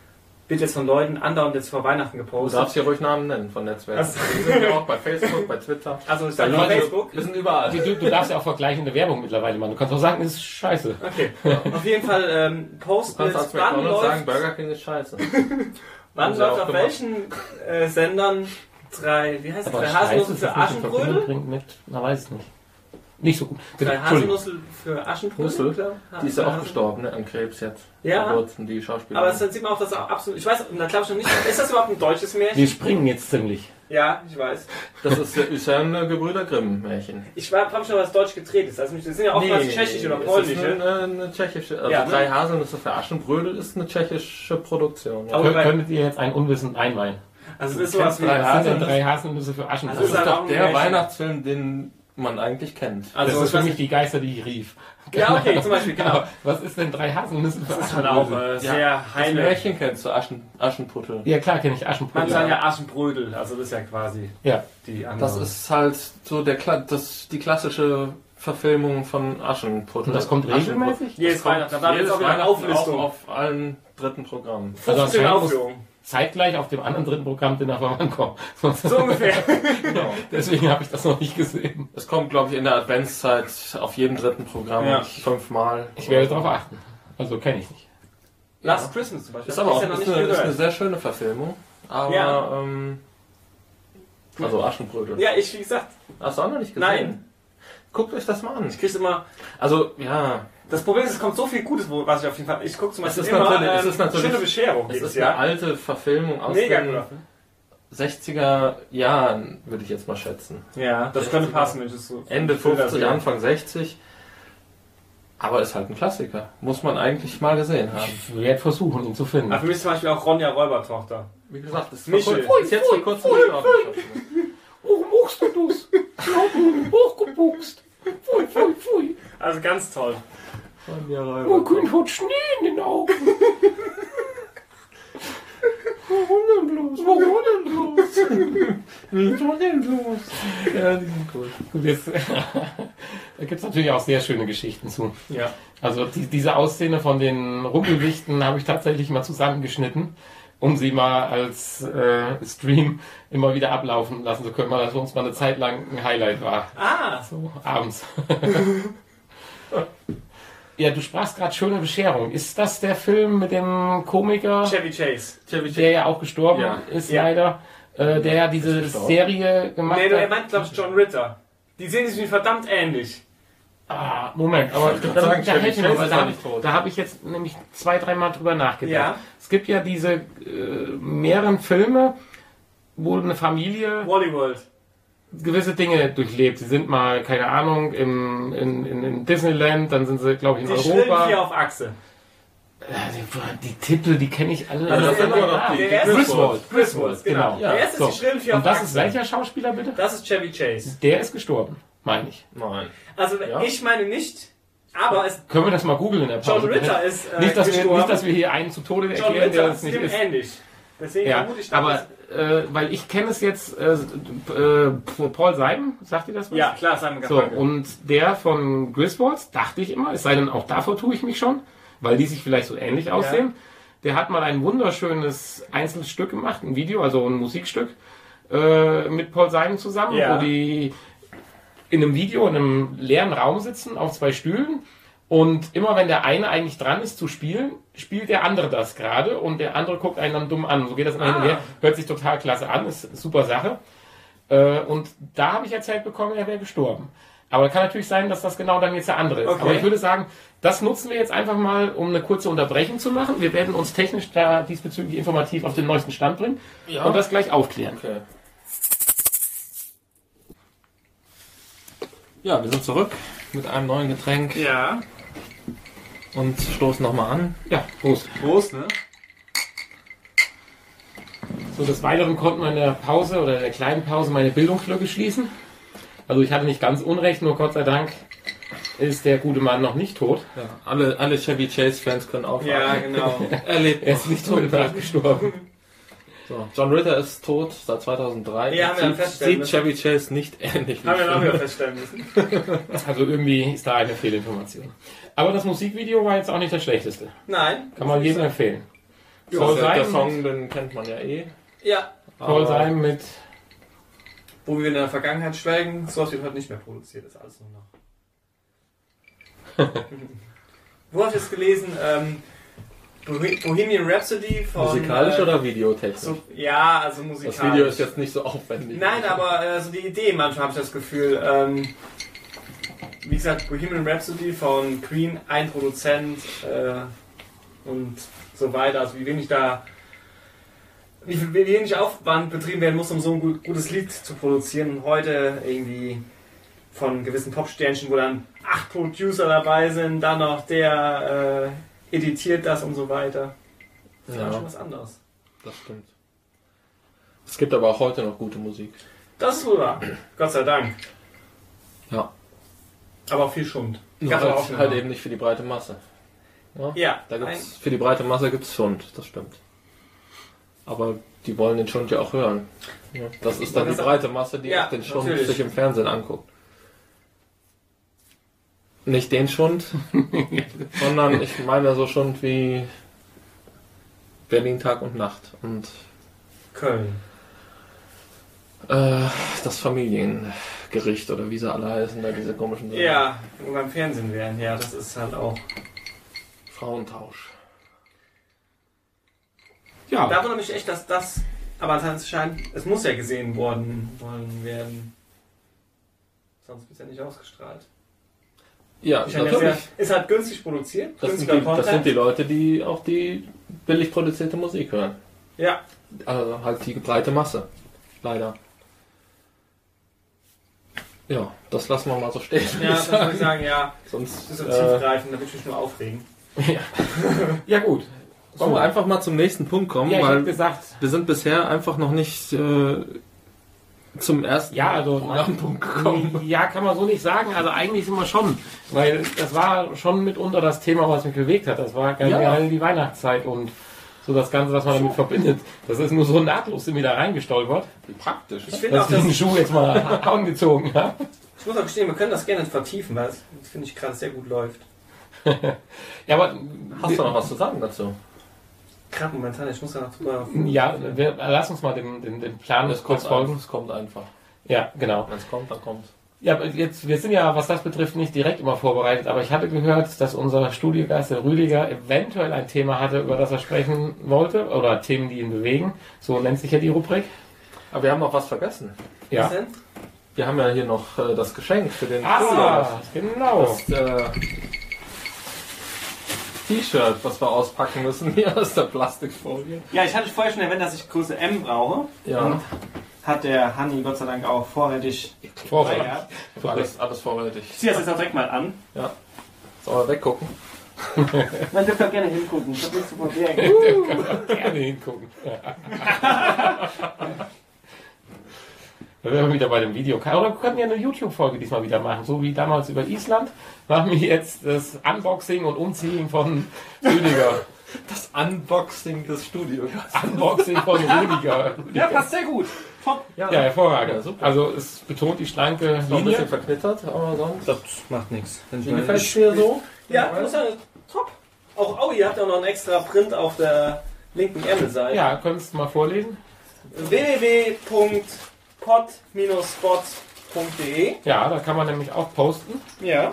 wird jetzt von Leuten andauernd jetzt vor Weihnachten Du gepostet. darfst hier ruhig Namen nennen von Netzwerken. Also- Wir sind ja auch bei Facebook, bei Twitter. Also ist Bei das auf YouTube. Facebook? Wir sind überall. Du darfst ja auch vergleichende Werbung mittlerweile machen. Du kannst auch sagen, das ist scheiße. Okay. Auf jeden Fall Du postet, kannst als wann McDonalds sagen, läuft, Burger King ist scheiße. wann Haben sie läuft auch auf gemacht. welchen Sendern wie heißt es, Aber drei scheiße Haselnussel ist für das nicht in Verbindung Aschenbrödel? bringt mit, na weiß ich nicht. Nicht so gut. Bitte, Drei Entschuldigung. Haselnussel für Aschenbrödel? Nussel? klar? Die ist ja auch Haselnussel. gestorben, ne? An Krebs jetzt. Ja. Vor kurzem, die Schauspielerin. Aber dann sieht man auch, dass auch absolut. Ich weiß, da glaube ich noch nicht. Ist das überhaupt ein deutsches Märchen? Wir springen jetzt ziemlich. Ja, ich weiß. Das ist ja ein Gebrüder Grimm-Märchen. Ich habe schon, was deutsch gedreht ist. Also, das sind ja oftmals tschechische oder es ist polnische. eine tschechische. Also Ja, ne? drei Haselnüsse für Aschenbrödel ist eine tschechische Produktion. Ja. Aber bei- Könntet ihr jetzt ein Unwissend einweihen? Also, das ist sowas wie. drei Was sind denn Haselnüsse? drei Haselnüsse für Also Aschenbrödel? Das ist ist halt auch doch ein der Märchen. Weihnachtsfilm, den man eigentlich kennt. Das Also, ist ich für weiß mich nicht. die Geister, die ich rief. Ja, okay, zum Beispiel, genau. Aber was ist denn drei Haselnüsse für Das ist halt auch Aschenbrödel? sehr Das heile. Märchen kennst du, Aschenputtel. Ja klar, kenne ich Man Aschenbrödel. sagt ja Aschenbrödel, also das ist ja quasi Ja. die andere. Das ist halt so die klassische Verfilmung von Aschenputtel. Und das kommt Aschenputtel. regelmäßig? Jedes Weihnachten, da Jedes ist auch wieder eine Weihnachten Auflistung. auch auf allen dritten Programmen. Also 15 anscheinend muss Aufführungen. zeitgleich auf dem anderen dritten Programm Dinner for One kommen. So ungefähr. Genau. Deswegen habe ich das noch nicht gesehen. Es kommt, glaube ich, in der Adventszeit auf jedem dritten Programm Ja. 5-mal. Ich werde darauf achten. Also kenne ich nicht. Last Christmas zum Beispiel. Ist aber auch ja noch nicht ist eine gehört. sehr schöne Verfilmung. Aber, Ja. Also Aschenbrödel. Ja, ich, wie gesagt, Hast du auch noch nicht gesehen? nein. Guckt euch das mal an. Ich krieg's immer. Also, ja, Das Problem ist, es kommt so viel Gutes, was ich auf jeden Fall. Ich gucke zum Es Beispiel ist immer natürlich- es ist natürlich- schöne Bescherung es jedes ist eine Jahr. alte Verfilmung aus Mega den gut. 60er Jahren, würde ich jetzt mal schätzen. Ja, das 60er. könnte passen, wenn ich das so. Ende Bilder 50, sehe. Anfang 60. Aber ist halt ein Klassiker. Muss man eigentlich mal gesehen haben. Ich werde versuchen, ihn zu finden. Aber für mich zum Beispiel auch Ronja Räubertochter. Wie gesagt, das ist, Michel. ist jetzt vor kurzem gestorben. Warum machst du das? Ich hab ihn hochgebuchst. Pfui, pfui, pfui. Also ganz toll. Mein Kind hat Schnee in den Augen. Warum denn bloß? Warum denn bloß? Ja, die sind cool. Gut, jetzt, da gibt es natürlich auch sehr schöne Geschichten zu. Ja. Also diese Ausszene von den Rumpelwichten habe ich tatsächlich mal zusammengeschnitten, um sie mal als Stream immer wieder ablaufen lassen zu können, weil das für uns mal eine Zeit lang ein Highlight war. Ah, So abends. Ja, du sprachst gerade schöne Bescherung. Ist das der Film mit dem Komiker, Chevy Chase. der ja auch gestorben Ja. ist, Ja. leider, der ja diese gestorben? Serie gemacht Nee, er hat? meint, glaube ich, John Ritter. Die sehen sich verdammt ähnlich. Ah, Moment, aber wollte gerade sagen, da Chevy helfen wir Chase mal, ist da, noch hab- nicht tot. da habe ich jetzt nämlich 2-3 Mal drüber nachgedacht. Ja. Es gibt ja diese mehreren Filme, wo eine Familie Wally World. gewisse Dinge durchlebt. Sie sind mal, keine Ahnung, in Disneyland, dann sind sie, glaube ich, in Die schrillen Europa. hier auf Achse. Die Titel, die kenne ich alle. Also das sind der- nur noch die der erste- Griswold. Griswold, genau. Ja. Der erste So. ist die schrillen hier Und auf das Achse. ist welcher Schauspieler bitte? Das ist Chevy Chase. Der ist gestorben, meine ich. Nein. Also Ja. ich meine nicht, aber es, Können wir das mal googeln in der Pause? John Ritter ist nicht, dass gestorben. wir hier einen zu Tode John erklären, der Ritter es ist nicht dem ist. ähnlich. Deswegen Ja, vermute ich, aber weil ich kenne es jetzt, Paul Simon, sagt ihr das was? ja, klar, Simon So, Garfunkel. und der von Griswolds, dachte ich immer, es sei denn, auch davor tue ich mich schon, weil die sich vielleicht so ähnlich aussehen. Der hat mal ein wunderschönes Einzelstück gemacht, ein Video, also ein Musikstück, mit Paul Simon zusammen, Ja. wo die in einem Video in einem leeren Raum sitzen, auf 2 Stühlen. Und immer wenn der eine eigentlich dran ist zu spielen, spielt der andere das gerade und der andere guckt einen dann dumm an. So geht das immer hin und her. Hört sich total klasse an, ist eine super Sache. Und da habe ich erzählt bekommen, er wäre gestorben. Aber kann natürlich sein, dass das genau dann jetzt der andere ist. Okay. Aber ich würde sagen, das nutzen wir jetzt einfach mal, um eine kurze Unterbrechung zu machen. Wir werden uns technisch da diesbezüglich informativ auf den neuesten Stand bringen und das gleich aufklären. Okay. Ja, wir sind zurück mit einem neuen Getränk Ja. und stoßen nochmal an. Ja, Prost. Groß, ne? So, des Weiteren konnten wir in der Pause oder in der kleinen Pause meine Bildungslücke schließen. Also ich hatte nicht ganz Unrecht, nur Gott sei Dank ist der gute Mann noch nicht tot. Ja, alle Chevy Chase Fans können auch Ja, genau. Er lebt. Er ist nicht tot, er ist gestorben. So, John Ritter ist tot seit 2003. Ja, haben wir sieht, feststellen sieht Chevy Chase nicht ähnlich wie Haben wir auch früher. wieder feststellen müssen. Also irgendwie ist da eine Fehlinformation. Aber das Musikvideo war jetzt auch nicht das schlechteste. Nein. Kann man jedem empfehlen. Soll der sein, Song, den kennt man ja eh. Ja, soll Aber- sein mit. wo wir in der Vergangenheit schwelgen, sowas wird heute nicht mehr produziert, ist alles nur noch. Wo habe ich es gelesen? Bohemian Rhapsody von... Musikalisch oder videotechnisch? so, ja, also musikalisch. Das Video ist jetzt nicht so aufwendig. Nein, aber so die Idee, manchmal habe ich das Gefühl. Wie gesagt, Bohemian Rhapsody von Queen, ein Produzent und so weiter. Also wie wenig Aufwand betrieben werden muss, um so ein gutes Lied zu produzieren. Und heute irgendwie von gewissen Popsternchen, wo dann 8 Producer dabei sind, dann noch der editiert das und so weiter. Das ist Ja. schon was anderes. Das stimmt. Es gibt aber auch heute noch gute Musik. Das ist wohl wahr. Gott sei Dank. Ja. Aber auch viel Schund. Nur Gab's aber auch halt, schon halt mal. eben nicht für die breite Masse. Ja, Da gibt's, für die breite Masse gibt es Schund, das stimmt. Aber die wollen den Schund ja auch hören. Ja, das ist dann die breite Masse, die Ja, auch den Schund natürlich. sich im Fernsehen anguckt. Nicht den Schund, sondern ich meine so Schund wie Berlin Tag und Nacht und Köln. das Familiengericht oder wie sie alle heißen, da diese komischen Sachen. Ja, wo wir beim Fernsehen wären. Ja, das ist halt auch. Frauentausch. Ja, Da wundert mich echt, dass das. Aber anscheinend, es muss ja gesehen worden werden. Sonst wird es ja nicht ausgestrahlt. Ja, Ich meine, natürlich. ist halt günstig produziert. Das sind, günstiger die, das Content. sind die Leute, die auch die billig produzierte Musik hören. Ja, Also halt die breite Masse. Leider. Ja, das lassen wir mal so stehen. ja, das würde ich sagen, ja. Sonst Das ist so tiefgreifend, da würde ich mich nur aufregen. ja gut. wollen wir einfach mal zum nächsten Punkt kommen, Ja, ich habe weil gesagt, wir sind bisher einfach noch nicht zum ersten ja, also Programmpunkt gekommen. ja, kann man so nicht sagen. Also eigentlich sind wir schon, weil das war schon mitunter das Thema, was mich bewegt hat. Das war generell die Weihnachtszeit und so das Ganze, was man damit verbindet. Das ist nur so nahtlos sind wir da reingestolpert, Praktisch. Ich finde auch, dass ich dass, den Schuh jetzt mal angezogen habe. ich muss auch gestehen, wir können das gerne vertiefen, weil das finde ich gerade sehr gut läuft. Ja, aber Hast du noch was zu sagen dazu? Gerade momentan, ich muss da noch drüber. ja, lass uns mal den Plan kurz folgen. Es kommt einfach. Ja, genau. Wenn es kommt, dann kommt. Ja, aber jetzt, wir sind ja, was das betrifft, nicht direkt immer vorbereitet, aber ich hatte gehört, dass unser Studiogast, der Rüdiger, eventuell ein Thema hatte, über das er sprechen wollte, oder Themen, die ihn bewegen. So nennt sich ja die Rubrik. Aber wir haben noch was vergessen. Was Ja. denn? Wir haben ja hier noch das Geschenk für den Ah, genau. Das T-Shirt, was wir auspacken müssen, hier aus der Plastikfolie. Ja, ich hatte vorher schon erwähnt, dass ich Größe M brauche. Ja. Und hat der Hanni Gott sei Dank auch vorrätig. Vorbereitet. Ja. Alles vorrätig. Ich ziehe das jetzt auch direkt mal an. Ja. Sollen wir weggucken? Man dürft auch gerne hingucken. Ich habe nichts zu verbergen. Gerne hingucken. Da wären wir wieder bei dem Video. Oder wir könnten ja eine YouTube-Folge diesmal wieder machen. So wie damals über Island. Machen wir jetzt das Unboxing und Umziehen von Rüdiger. Das Unboxing des Studios. Unboxing von Rüdiger. Ja, passt sehr gut. Top. Ja, hervorragend. Ja, super. Also es betont die schlanke Noch ein bisschen Linie. verknittert, aber sonst. Das macht nichts. Wie gefällt es dir so? Ja, ich muss sagen, top. Auch ihr habt ja noch einen extra Print auf der linken Ärmelseite. Ja, könntest du mal vorlesen? www.pod-spots.de. Ja, da kann man nämlich auch posten. Ja.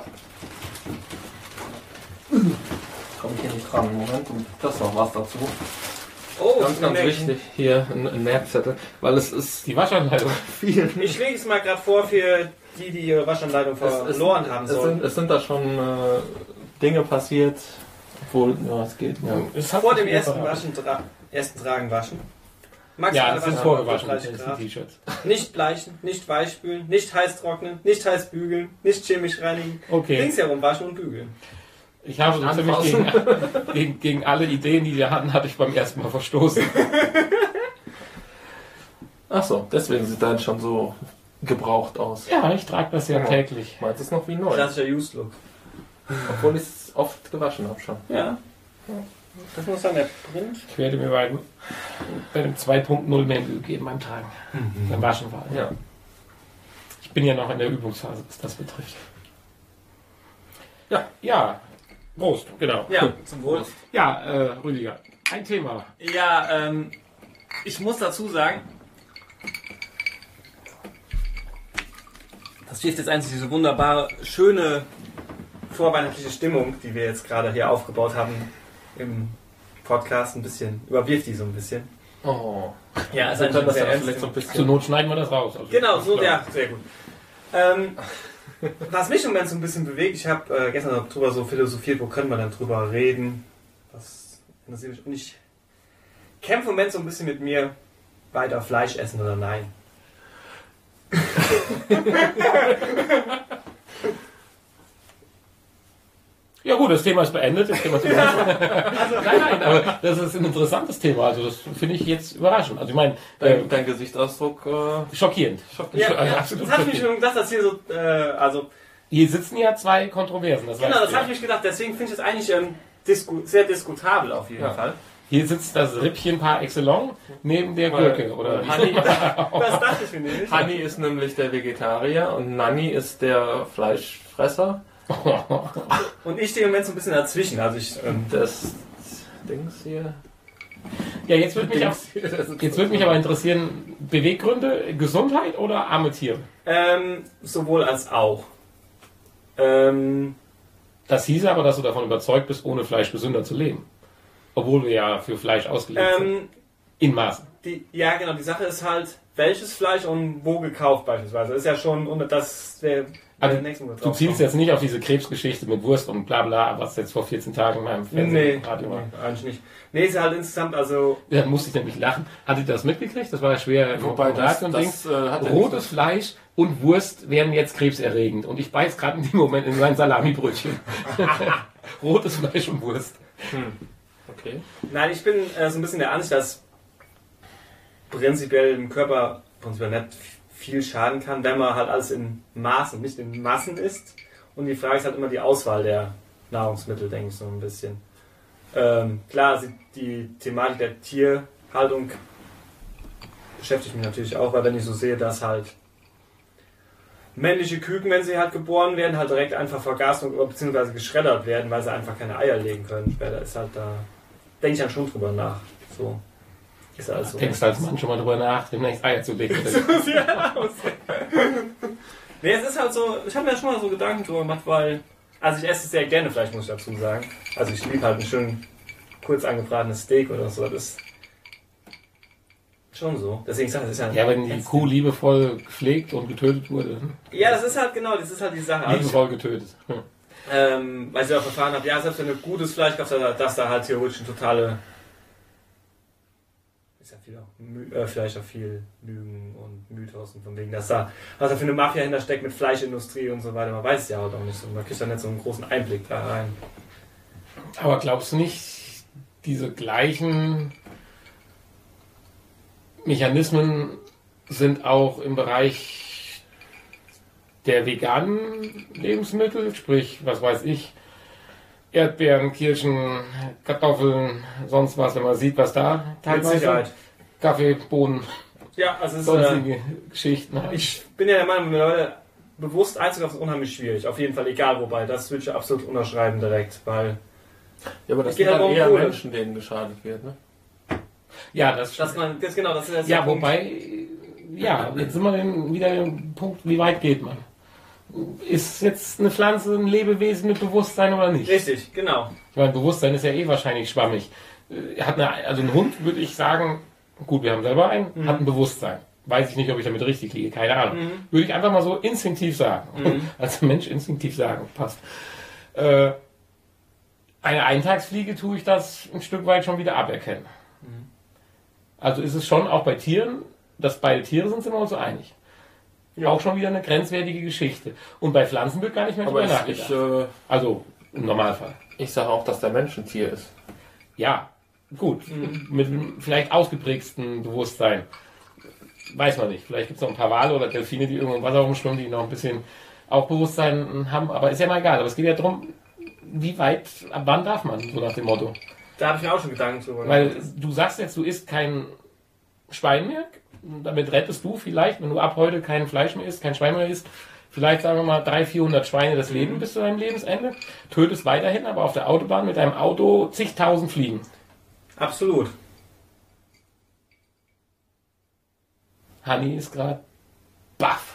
Komm ich hier nicht dran. Moment, und das noch was dazu. Oh, Ganz Merken. wichtig, hier ein Merkzettel, weil es ist Die Waschanleitung. viel. Ich lege es mal gerade vor für die ihre Waschanleitung verloren haben sollen. Es sind da schon Dinge passiert, obwohl, ja, es geht. Ja. Es hat Vor sich dem ersten überraschend. ersten Tragen waschen. Ja, Maximale es sind Waschanleitung vorgewaschen, 30 die Grad. T-Shirts. Nicht bleichen, nicht weichspülen, nicht heiß trocknen, nicht heiß bügeln, nicht chemisch reinigen. Okay. Ringsherum waschen und bügeln. Ich habe so ziemlich gegen alle Ideen, die wir hatten, hatte ich beim ersten Mal verstoßen. Ach so, deswegen sieht dein schon so gebraucht aus. Ja, ich trage das ja Ja. täglich. Meins ist noch wie neu, Klassischer Used-Look. obwohl ich es oft gewaschen habe schon. Ja. Das muss dann der Print. Ich werde mir bei dem 2.0 mehr Mühe geben beim Tragen. Beim Waschen war. Ja. Ich bin ja noch in der Übungsphase, was das betrifft. Ja. Ja, Prost, genau. Ja, zum Wohl. Ja, Rüdiger, ein Thema. Ja, ich muss dazu sagen, das wirft jetzt eigentlich diese wunderbare, schöne vorweihnachtliche Stimmung, die wir jetzt gerade hier aufgebaut haben im Podcast, ein bisschen, überwirft die so ein bisschen. Oh. Ja, ist Also eigentlich dann das sehr ja ernst. vielleicht so ein Zur bisschen. Not schneiden wir das raus. Also, Genau, so, ja, sehr gut. Was mich im Moment so ein bisschen bewegt, ich habe gestern noch drüber so philosophiert, wo können wir denn drüber reden? Das interessiert mich. Und ich kämpfe im Moment so ein bisschen mit mir, weiter Fleisch essen oder nein. Ja gut, das Thema ist beendet. Das Thema ist nein, aber das ist ein interessantes Thema. Also das finde ich jetzt überraschend. Also ich meine, Dein Gesichtsausdruck schockierend. Ja, absolut das habe ich mir schockierend. schon gedacht, dass hier so, also, Hier sitzen ja zwei Kontroversen. Das genau, weißt das du habe ja. ich mir gedacht, deswegen finde ich es eigentlich sehr diskutabel auf jeden Ja. Fall. Hier sitzt das Rippchen par excellence neben der Gurke. Oder Honey, Das dachte ich mir nämlich. Honey ist nämlich der Vegetarier und Nanny ist der Fleischfresser. Und ich stehe im Moment so ein bisschen dazwischen. Also ich, Das Dings hier. Ja, jetzt würde mich aber interessieren, Beweggründe, Gesundheit oder arme Tiere? sowohl als auch. Das hieße aber, dass du davon überzeugt bist, ohne Fleisch gesünder zu leben. Obwohl wir ja für Fleisch ausgelegt sind. In Maßen. Ja, genau. Die Sache ist halt, welches Fleisch und wo gekauft beispielsweise. Ist ja schon, und das der Also, nächsten Mal Du zielst jetzt nicht auf diese Krebsgeschichte mit Wurst und bla bla, was jetzt vor 14 Tagen in meinem Nee, Fernsehradio war. eigentlich nicht. Nee, ist halt insgesamt, also, Da musste ich nämlich lachen. Hattet ihr das mitgekriegt? Das war ja schwer im Wobei Radio und Ding. hat er Rotes nicht Fleisch und Wurst wären jetzt krebserregend. Und ich beiß gerade in dem Moment in mein Salamibrötchen. Rotes Fleisch und Wurst. Okay. nein, ich bin so ein bisschen der Ansicht, dass prinzipiell im Körper prinzipiell nicht viel schaden kann, wenn man halt alles in Maßen, nicht in Massen isst. Und die Frage ist halt immer die Auswahl der Nahrungsmittel, denke ich so ein bisschen. Klar, die Thematik der Tierhaltung beschäftigt mich natürlich auch, weil wenn ich so sehe, dass halt männliche Küken, wenn sie halt geboren werden, halt direkt einfach vergast und beziehungsweise geschreddert werden, weil sie einfach keine Eier legen können. Später ist halt da, denke ich dann schon drüber nach. So ist alles so. Denkst du als Mann schon mal drüber nach, demnächst Eier zu legen? Nee, es ist halt so, ich habe mir schon mal so Gedanken drüber gemacht, weil, also ich esse sehr gerne Fleisch, muss ich dazu sagen. Also ich liebe halt ein schön kurz angebratenes Steak oder so, das ist schon so. Deswegen sage ich, das ist Ja, wenn die Kuh liebevoll gepflegt und getötet wurde. Ja, das ist halt genau, das ist halt die Sache. Also Liebevoll getötet. weil ich auch erfahren habe, ja, selbst wenn du gutes Fleisch kaufst, dass da halt theoretisch eine totale, ist ja viel auch, vielleicht auch viel Lügen und Mythos und von wegen, dass da, was da für eine Mafia hintersteckt mit Fleischindustrie und so weiter, man weiß es ja halt auch nicht so. Man kriegt da nicht so einen großen Einblick da rein. Aber glaubst du nicht, diese gleichen Mechanismen sind auch im Bereich der veganen Lebensmittel, sprich, was weiß ich, Erdbeeren, Kirschen, Kartoffeln, sonst was, wenn man sieht, was da Mit teilweise, Sicherheit. Kaffee, Bohnen, Ja, also es ist, sonstige Geschichten. ich bin ja der Meinung, wenn Leute bewusst einzukaufen, ist unheimlich schwierig. Auf jeden Fall, egal wobei, das würde ich absolut unterschreiben direkt, weil Ja, aber das Geht sind halt dann um eher Kohle. Menschen, denen geschadet wird, ne? Ja, das dass man, das genau, das ist Ja, der Punkt. wobei, ja, jetzt sind wir wieder im Punkt, wie weit geht man? Ist jetzt eine Pflanze ein Lebewesen mit Bewusstsein oder nicht? Richtig, genau. Ich meine, Bewusstsein ist ja eh wahrscheinlich schwammig. Also ein Hund würde ich sagen, gut, wir haben selber einen, hat ein Bewusstsein. Weiß ich nicht, ob ich damit richtig liege, keine Ahnung. Würde ich einfach mal so instinktiv sagen. Als Mensch instinktiv sagen, passt. Eine Eintagsfliege tue ich das ein Stück weit schon wieder aberkennen. Also ist es schon auch bei Tieren, dass beide Tiere sind, sind wir uns so einig. Auch schon wieder eine grenzwertige Geschichte. Und bei Pflanzen wird gar nicht mehr Aber drüber ich, nachgedacht. Also im Normalfall. ich sage auch, dass der Mensch ein Tier ist. Ja, gut. Mit einem vielleicht ausgeprägsten Bewusstsein. Weiß man nicht. Vielleicht gibt es noch ein paar Wale oder Delfine, die irgendwo im Wasser rumschwimmen, die noch ein bisschen auch Bewusstsein haben. Aber ist ja mal egal. Aber es geht ja darum, wie weit, ab wann darf man, so nach dem Motto. Da habe ich mir auch schon Gedanken drüber Weil gemacht. du sagst jetzt, du isst kein Schwein mehr. Damit rettest du vielleicht, wenn du ab heute kein Fleisch mehr isst, kein Schwein mehr isst, vielleicht sagen wir mal 300, 400 Schweine das Leben bis zu deinem Lebensende, tötest weiterhin, aber auf der Autobahn mit deinem Auto zigtausend Fliegen. Absolut. Hanni ist gerade baff.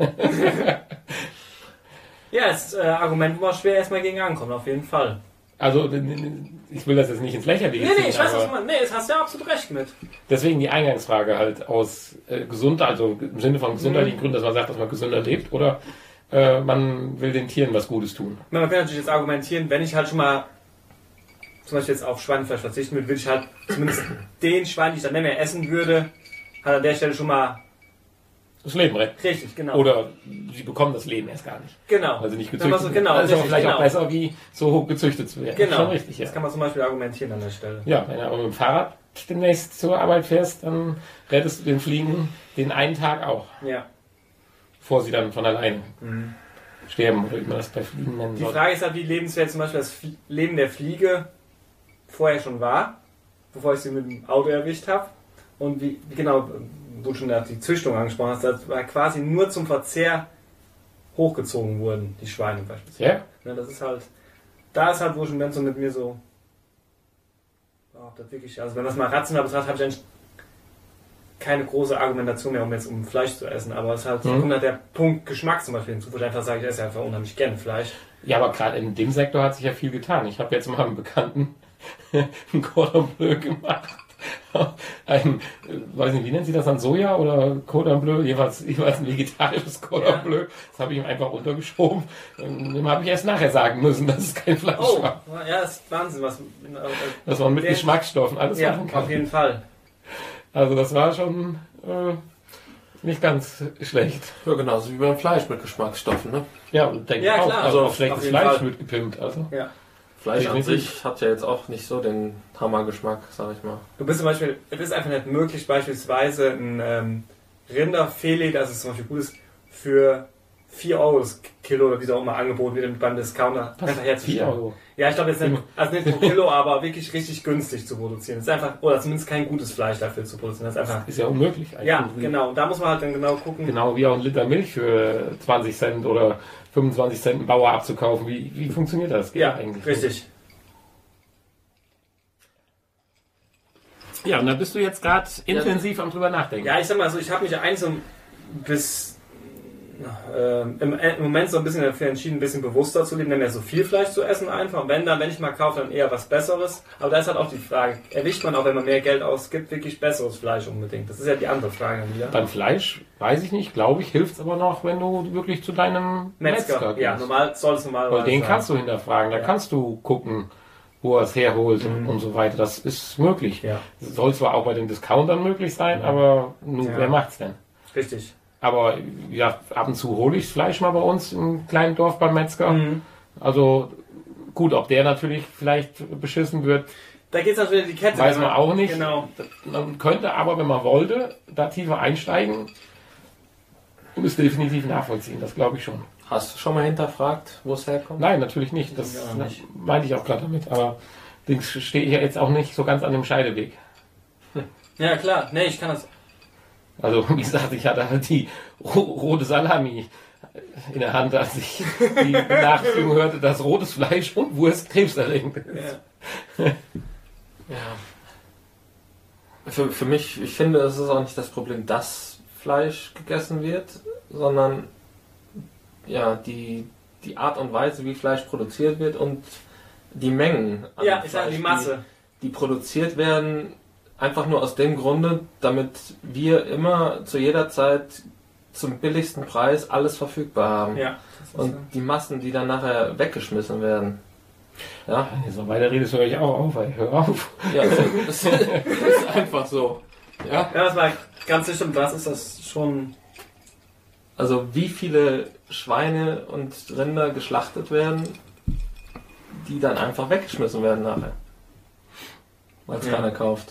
Ja, das Argument, wo man schwer erstmal gegen ankommt, auf jeden Fall. Also, ich will das jetzt nicht ins Lächerliche Nee, ziehen, ich weiß, aber was du meinst. Nee, das hast du ja absolut recht mit. deswegen die Eingangsfrage halt aus also im Sinne von gesundheitlichen Gründen, dass man sagt, dass man gesünder lebt, oder man will den Tieren was Gutes tun. Man kann natürlich jetzt argumentieren, wenn ich halt schon mal zum Beispiel jetzt auf Schweinefleisch verzichten würde, würde ich halt zumindest den Schwein, die ich dann nicht mehr essen würde, halt an der Stelle schon mal Das Leben retten. richtig, genau. Oder sie bekommen das Leben erst gar nicht. genau. Weil sie nicht Wenn gezüchtet man so, genau, Das ist aber richtig, vielleicht genau. auch besser, wie so hoch gezüchtet zu werden. Genau. Schon richtig, ja. Das kann man zum Beispiel argumentieren an der Stelle. Ja, wenn du aber mit dem Fahrrad demnächst zur Arbeit fährst, dann rettest du den Fliegen den einen Tag auch, Ja. bevor sie dann von alleine sterben, oder wie man das bei Fliegen nennen Die soll. Frage ist halt, wie lebenswert zum Beispiel das Leben der Fliege vorher schon war, bevor ich sie mit dem Auto erwischt habe. Und wie genau, du schon die Züchtung angesprochen hast, das war quasi nur zum Verzehr hochgezogen wurden, die Schweine beispielsweise. Ja, Ne, das ist halt, da ist halt, wo schon dann so mit mir so, ob das wirklich, also wenn man es mal rational betrachtet, habe ich eigentlich keine große Argumentation mehr, um Fleisch zu essen, aber es ist halt, kommt halt der Punkt Geschmack zum Beispiel hinzu, wo ich einfach sage, ich esse einfach unheimlich gerne Fleisch. ja, aber gerade in dem Sektor hat sich ja viel getan. Ich habe jetzt mal einen Bekannten ein Cordon Bleu gemacht. Ein, weiß nicht, wie nennt sie das dann, Soja oder Cordon Bleu? Jeweils ein vegetarisches Cordon Ja. Bleu. Das habe ich ihm einfach untergeschoben. Und dem habe ich erst nachher sagen müssen, dass es kein Fleisch Oh, war. ja, das ist Wahnsinn, was. Das war mit Der- Geschmacksstoffen, alles Ja, machen kann. auf jeden Fall. Also das war schon nicht ganz schlecht. Ja, genauso wie beim Fleisch mit Geschmacksstoffen. Ne? Ja, und denke Ja, ich auch. klar, Also auf auf schlechtes jeden Fleisch Fall. wird gepimpt. Also. Ja. Fleisch an Definitiv. sich hat ja jetzt auch nicht so den Hammergeschmack, sag ich mal. Du bist zum Beispiel, es ist einfach nicht möglich, beispielsweise ein Rinderfilet, das ist zum Beispiel gut ist, für 4 Euro das Kilo oder wie es auch immer angeboten wird beim Discounter einfach 4 herzustellen. Euro. Ja, ich glaube jetzt nicht, also nicht pro Kilo, aber wirklich richtig günstig zu produzieren. Es ist einfach, oder zumindest kein gutes Fleisch dafür zu produzieren. Das ist einfach, Ist ja unmöglich eigentlich. ja, genau. Und da muss man halt dann genau gucken. Genau wie auch ein Liter Milch für 20 Cent oder 25 Cent einen Bauer abzukaufen. Wie funktioniert das? Geht Ja, eigentlich richtig. nicht. Ja, und da bist du jetzt gerade intensiv am drüber nachdenken. Ja, ich sag mal so, ich habe mich eigentlich so bis im Moment so ein bisschen dafür entschieden, ein bisschen bewusster zu leben, nicht mehr so viel Fleisch zu essen einfach. Und wenn ich mal kaufe, dann eher was Besseres. Aber da ist halt auch die Frage, erwischt man auch, wenn man mehr Geld ausgibt, wirklich besseres Fleisch unbedingt? Das ist ja die andere Frage dann wieder. Beim Fleisch, weiß ich nicht, glaube ich, hilft es aber noch, wenn du wirklich zu deinem Metzger Ja, gehst. normal soll es normalerweise Weil den sein. kannst du hinterfragen, da Ja. kannst du gucken, wo er es herholt und so weiter. Das ist möglich. Ja, Das soll zwar auch bei den Discountern möglich sein, aber nun, Ja. wer macht's denn? richtig. Aber ja, ab und zu hole ich das Fleisch mal bei uns im kleinen Dorf beim Metzger. Mhm. Also gut, ob der natürlich vielleicht beschissen wird, Da geht es natürlich die Kette. weiß man auch nicht. Genau. Man könnte aber, wenn man wollte, da tiefer einsteigen und es definitiv nachvollziehen. Das glaube ich schon. Hast du schon mal hinterfragt, wo es herkommt? Nein, natürlich nicht. Das Ja, auch nicht. meinte ich auch gerade damit. Aber Dings stehe ich ja jetzt auch nicht so ganz an dem Scheideweg. Ja, klar. Nee, ich kann das. Also, wie gesagt, ich hatte halt die rote Salami in der Hand, als ich die Benachrichtigung hörte, dass rotes Fleisch und Wurst krebserregend ist. Ja. Ja. Für mich, ich finde, es ist auch nicht das Problem, dass Fleisch gegessen wird, sondern ja, die Art und Weise, wie Fleisch produziert wird und die Mengen an Ja, ich sage die Fleisch, Masse. die produziert werden, einfach nur aus dem Grunde, damit wir immer zu jeder Zeit zum billigsten Preis alles verfügbar haben. Ja. Das ist Und die Massen, die dann nachher weggeschmissen werden. Ja, Wenn du so weiter redest, höre ich auch auf. Ey. Hör auf. ja das ist einfach so. Ja, Ja, das war ganz sicher, und das ist das schon. also wie viele Schweine und Rinder geschlachtet werden, die dann einfach weggeschmissen werden nachher. Weil es Ja. keiner kauft.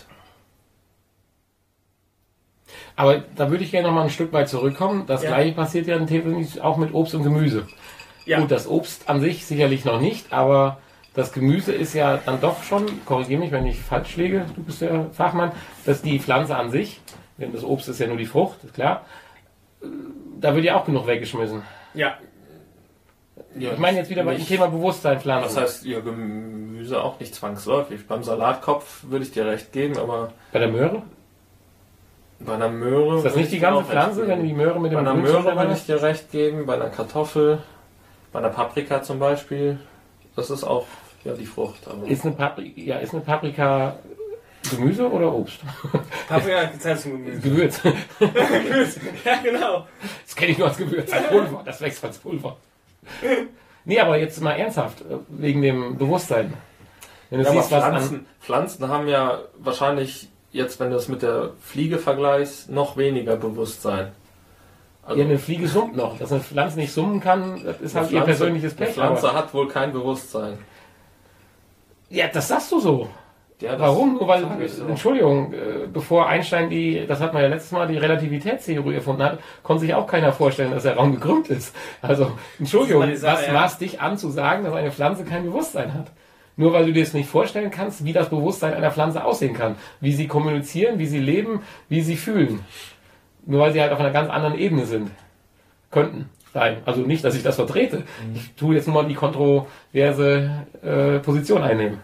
Aber da würde ich gerne noch mal ein Stück weit zurückkommen. Das Ja. gleiche passiert ja definitiv auch mit Obst und Gemüse. Ja. Gut, das Obst an sich sicherlich noch nicht, aber das Gemüse ist ja dann doch schon, korrigiere mich, wenn ich falsch liege, du bist der Fachmann, dass die Pflanze an sich, denn das Obst ist ja nur die Frucht, ist klar, da wird ja auch genug weggeschmissen. Ja. Ja, Ich meine jetzt wieder beim nicht- Thema Bewusstsein Das pflanzen. heißt, ja, Gemüse auch nicht zwangsläufig. Beim Salatkopf würde ich dir recht geben, aber Bei der Möhre? bei einer Möhre. Ist das würde nicht ich die dir ganze auch recht Pflanze, geben. wenn du die Möhre mit Bei dem einer Grünzeug Möhre würde dabei ich dir recht geben, bei einer Kartoffel, bei einer Paprika zum Beispiel. Das ist auch ja die Frucht. Aber ist eine Paprika Gemüse oder Obst? Paprika gezählt zum Gemüse. Gewürz. Ja, genau. Das kenne ich nur als Gewürz, als Pulver. Das wächst als Pulver. Nee, aber jetzt mal ernsthaft, wegen dem Bewusstsein. Wenn du ja, aber siehst, was an... Pflanzen haben ja wahrscheinlich jetzt, wenn du es mit der Fliege vergleichst, noch weniger Bewusstsein. Also Ja, eine Fliege summt noch. Dass eine Pflanze nicht summen kann, das ist halt ihr persönliches Eine Pech. Pflanze aber- hat wohl kein Bewusstsein. Ja, das sagst du so. Ja, das Warum? Nur weil, sag ich so. Entschuldigung, bevor Einstein das hat man ja letztes Mal, die Relativitätstheorie erfunden hat, konnte sich auch keiner vorstellen, dass der Raum gekrümmt ist. Also, Entschuldigung, Das ist mal die Sache, was ja. maßt dich an zu sagen, dass eine Pflanze kein Bewusstsein hat? Nur weil du dir das nicht vorstellen kannst, wie das Bewusstsein einer Pflanze aussehen kann. Wie sie kommunizieren, wie sie leben, wie sie fühlen. Nur weil sie halt auf einer ganz anderen Ebene sind. Könnten sein. Also nicht, dass ich das vertrete. Ich tue jetzt nur mal die kontroverse Position einnehmen.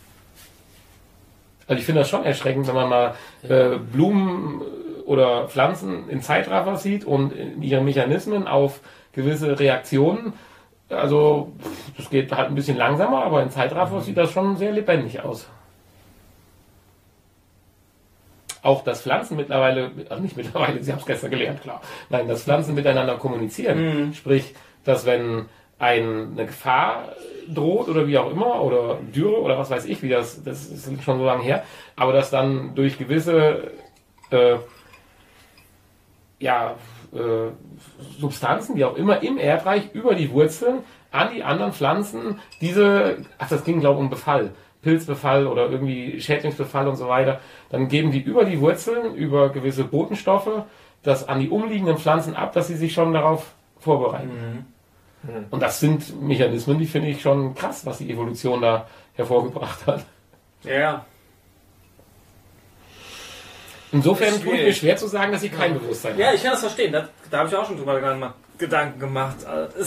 Also ich finde das schon erschreckend, wenn man mal Blumen oder Pflanzen in Zeitraffer sieht und in ihren Mechanismen auf gewisse Reaktionen. Also das geht halt ein bisschen langsamer, aber in Zeitraffer sieht das schon sehr lebendig aus. Auch dass Pflanzen mittlerweile, also nicht mittlerweile, Sie haben es gestern gelernt, klar. Nein, dass Pflanzen miteinander kommunizieren. Sprich, dass wenn eine Gefahr droht oder wie auch immer, oder Dürre oder was weiß ich, das ist schon so lange her, aber dass dann durch gewisse Substanzen, wie auch immer, im Erdreich über die Wurzeln an die anderen Pflanzen das ging glaube ich um Befall, Pilzbefall oder irgendwie Schädlingsbefall und so weiter, dann geben die über die Wurzeln, über gewisse Botenstoffe, das an die umliegenden Pflanzen ab, dass sie sich schon darauf vorbereiten. Und das sind Mechanismen, die finde ich schon krass, was die Evolution da hervorgebracht hat. Ja. Insofern tue ich mir Schwierig. schwer zu sagen, dass sie kein Bewusstsein Ja, haben. ich kann das verstehen. Da habe ich auch schon drüber Gedanken gemacht.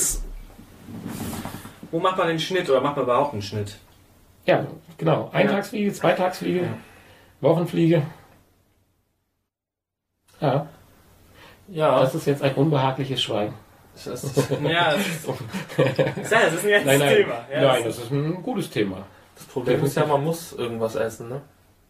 Wo macht man den Schnitt oder macht man überhaupt einen Schnitt? Ja, genau. Eintagsfliege, Zweitagsfliege, Wochenfliege. Ja, Ja, das ist jetzt ein unbehagliches Schweigen. das ist, Ja, das ist ein ganzes Nein, Thema. Ja, nein, das ist ein gutes Thema. das Problem ist ja, man muss irgendwas essen, ne?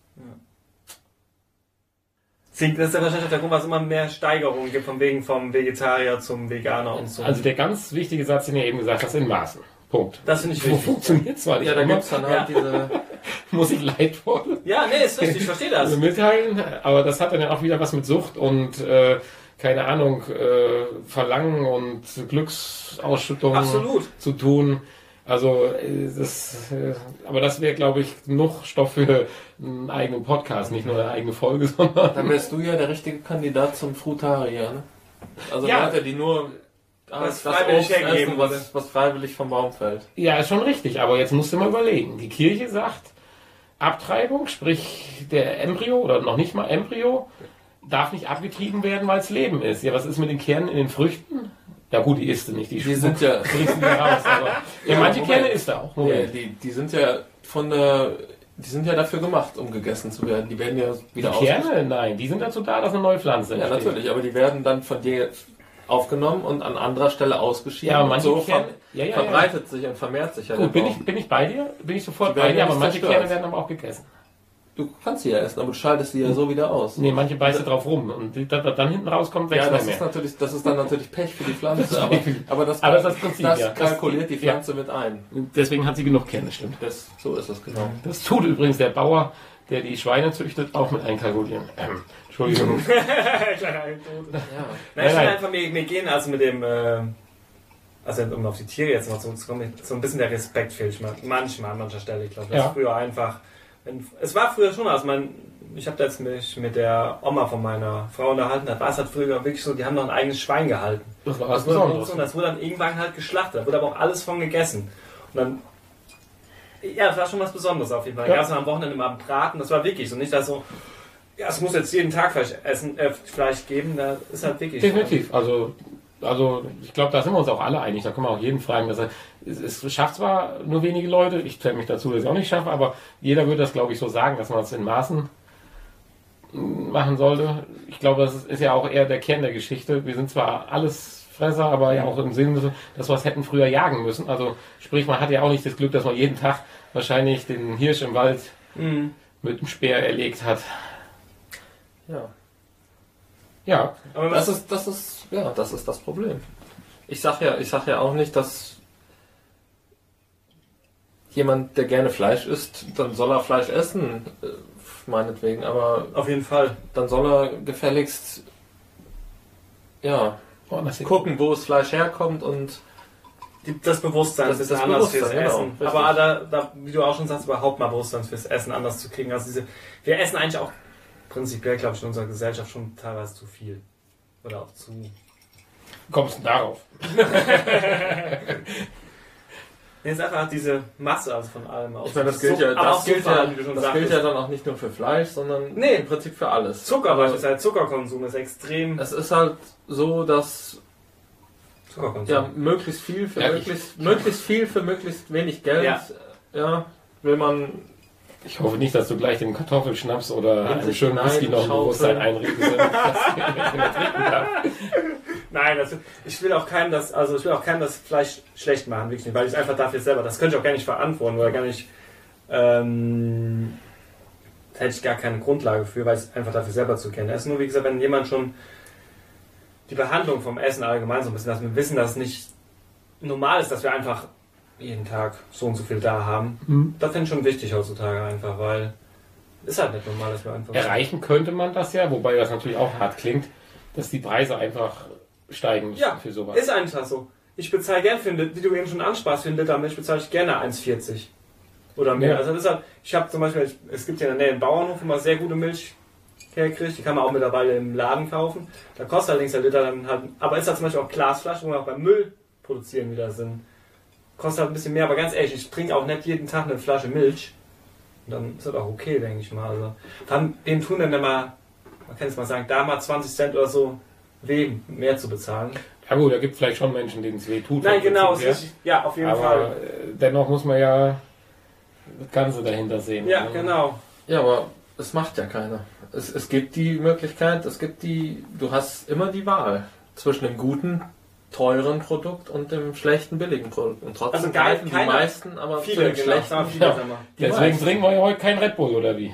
Das ist ja wahrscheinlich auch der Grund, was es immer mehr Steigerungen gibt, von wegen vom Vegetarier zum Veganer und so. Also der ganz wichtige Satz, den ihr eben gesagt hast, in Maßen. Punkt. das finde ich So wichtig. funktioniert zwar nicht Ja, da immer, gibt's dann halt diese. muss ich leidvoll Ja, nee, ist richtig, ich verstehe das. mitteilen, aber das hat dann ja auch wieder was mit Sucht und keine Ahnung, Verlangen und Glücksausschüttung Absolut. zu tun. Also aber das wäre, glaube ich, genug Stoff für einen eigenen Podcast, nicht nur eine eigene Folge, sondern Dann wärst du ja der richtige Kandidat zum Frutarier, ne? Also Ja. Leute, die nur Was das freiwillig Obst hergeben essen, würde. was freiwillig vom Baum fällt. ja, ist schon richtig. Aber jetzt musst du mal überlegen. Die Kirche sagt, Abtreibung, sprich der Embryo oder noch nicht mal Embryo, darf nicht abgetrieben werden, weil es Leben ist. Ja, was ist mit den Kernen in den Früchten? Ja gut, die isst du nicht. Die sind ja, kriegst du wieder raus. Aber ja, manche Moment. Kerne isst er auch. ja Moment. die sind ja die sind ja dafür gemacht, um gegessen zu werden. Die werden ja Die wieder Kerne? Nein, die sind dazu da, dass eine neue Pflanze Ja, entsteht. natürlich, aber die werden dann von dir aufgenommen und an anderer Stelle ausgeschieden. Ja, und manche so Kerne, ja. verbreitet sich und vermehrt sich ja Gut, der bin Baum. ich bei dir? Bin ich sofort Die werden bei dir, ja aber nicht manche zerstört. Kerne werden aber auch gegessen. Du kannst sie ja essen, aber du schaltest sie ja so wieder aus. Nee, manche beißt du drauf rum und dann hinten rauskommt, wächst Ja, noch das mehr. ist natürlich, das ist dann natürlich Pech für die Pflanze, aber das Aber das ist das Prinzip, ja. kalkuliert die Ja. Pflanze mit ein. Deswegen hat sie genug Kerne, stimmt. So ist es genau. Das tut übrigens der Bauer, der die Schweine züchtet, auch mit einkalkulieren. Entschuldigung. Kleine Anekdote. Ja. Nein, ich Nein. finde einfach, mir gehen also mit dem, also um auf die Tiere jetzt noch zurückzukommen, so ein bisschen der Respekt fehlt manchmal an mancher Stelle. Ich glaube, das Ja. ist früher einfach, es war früher schon, also ich habe jetzt mich mit der Oma von meiner Frau unterhalten, da war es halt früher wirklich so, die haben noch ein eigenes Schwein gehalten. Das war was Das wurde, Besonderes. und das wurde dann irgendwann halt geschlachtet, da wurde aber auch alles von gegessen. Und dann, ja, das war schon was Besonderes auf jeden Fall. Ja. Ja. Am Wochenende mal Braten, das war wirklich so. Nicht, dass so, ja, es muss jetzt jeden Tag Fleisch geben, da ist halt wirklich. Definitiv. Also Also ich glaube, da sind wir uns auch alle einig. Da können wir auch jeden fragen. Dass es schafft zwar nur wenige Leute, ich zähle mich dazu, dass ich auch nicht schaffe, aber jeder würde das, glaube ich, so sagen, dass man es in Maßen machen sollte. Ich glaube, das ist ja auch eher der Kern der Geschichte. Wir sind zwar alles Fresser, aber ja auch im Sinne, dass wir es hätten früher jagen müssen. Also sprich, man hat ja auch nicht das Glück, dass man jeden Tag wahrscheinlich den Hirsch im Wald mit dem Speer erlegt hat. Ja. Ja, Aber Das ist das Problem. Ich sag ja auch nicht, dass jemand, der gerne Fleisch isst, dann soll er Fleisch essen, meinetwegen, aber auf jeden Fall. dann soll er gefälligst gucken, wo das Fleisch herkommt und Das Bewusstsein Das ist ist das anders fürs Bewusstsein, genau, Essen. richtig. Aber da, wie du auch schon sagst, überhaupt mal Bewusstsein fürs Essen anders zu kriegen. Also wir essen eigentlich auch prinzipiell, glaube ich, in unserer Gesellschaft schon teilweise zu viel. Oder auch zu. kommst du darauf? Nee, es ist einfach diese Masse also von allem. Auch ich meine, das Zucker- gilt ja, aber auch das gilt Zucker, ja, wie du schon das sagtest. gilt ja dann auch nicht nur für Fleisch, sondern Nee. im Prinzip für alles. Zucker Aber beispielsweise, Zuckerkonsum ist extrem. es ist halt so, dass Zuckerkonsum. ja möglichst viel für Ja, möglichst wenig Geld Ja. will man. Ich hoffe nicht, dass du gleich den Kartoffelschnaps oder einen sich schönen Whisky noch ein hineinschaufeln. Bewusstsein einredest, damit das nicht mehr trinken darf. Nein, ich will auch keinem das Fleisch schlecht machen, wirklich nicht, weil ich einfach dafür selber, das könnte ich auch gar nicht verantworten oder gar nicht, da hätte ich gar keine Grundlage für, weil ich es einfach dafür selber zu kennen. Es ist nur, wie gesagt, wenn jemand schon die Behandlung vom Essen allgemein so ein bisschen, dass wir wissen, dass es nicht normal ist, dass wir einfach jeden Tag so und so viel da haben. Das finde ich schon wichtig heutzutage einfach, weil ist halt nicht normal, dass wir einfach... Erreichen könnte man das ja, wobei das natürlich auch hart klingt, dass die Preise einfach steigen müssen Ja, für sowas. ist einfach so. Ich bezahle gern für einen Liter, wie du eben schon ansprachst, für einen Liter Milch bezahle ich gerne 1,40 oder mehr. Ja. Also das ist halt, ich habe zum Beispiel, es gibt ja in der Nähe einen Bauernhof, wo man sehr gute Milch herkriegt. Die kann man auch mittlerweile im Laden kaufen. Da kostet allerdings der Liter dann halt, aber ist halt zum Beispiel auch Glasflaschen, wo wir auch beim Müll produzieren wieder sind. Kostet halt ein bisschen mehr, aber ganz ehrlich, ich trinke auch nicht jeden Tag eine Flasche Milch. Und dann ist das auch okay, denke ich mal. Also, dann, wem tun denn mal, man kann es mal sagen, da mal 20 Cent oder so weh, mehr zu bezahlen. Ja gut, da gibt es vielleicht schon Menschen, denen es weh tut. Nein, vom genau, Prinzip ist richtig. Ja, auf jeden her. Fall. Aber dennoch muss man ja das Ganze dahinter sehen. Ja, ne? genau. Ja, aber es macht ja keiner. Es gibt die Möglichkeit, du hast immer die Wahl zwischen dem guten, teuren Produkt und dem schlechten, billigen Produkt. Und trotzdem Also gar greifen die keiner- meisten, aber zu Viele, dem genau. schlechten. Sagen wir viele, Ja. sagen wir. Die Deswegen meisten. trinken wir ja heute kein Red Bull, oder wie?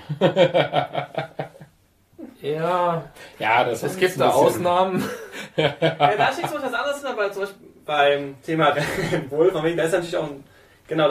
Ja, Ja, das es ist gibt ein da bisschen- Ausnahmen. Ja, da steht so was anderes drin, weil zum Beispiel beim Thema Red Bull, von wegen, da ist natürlich auch genau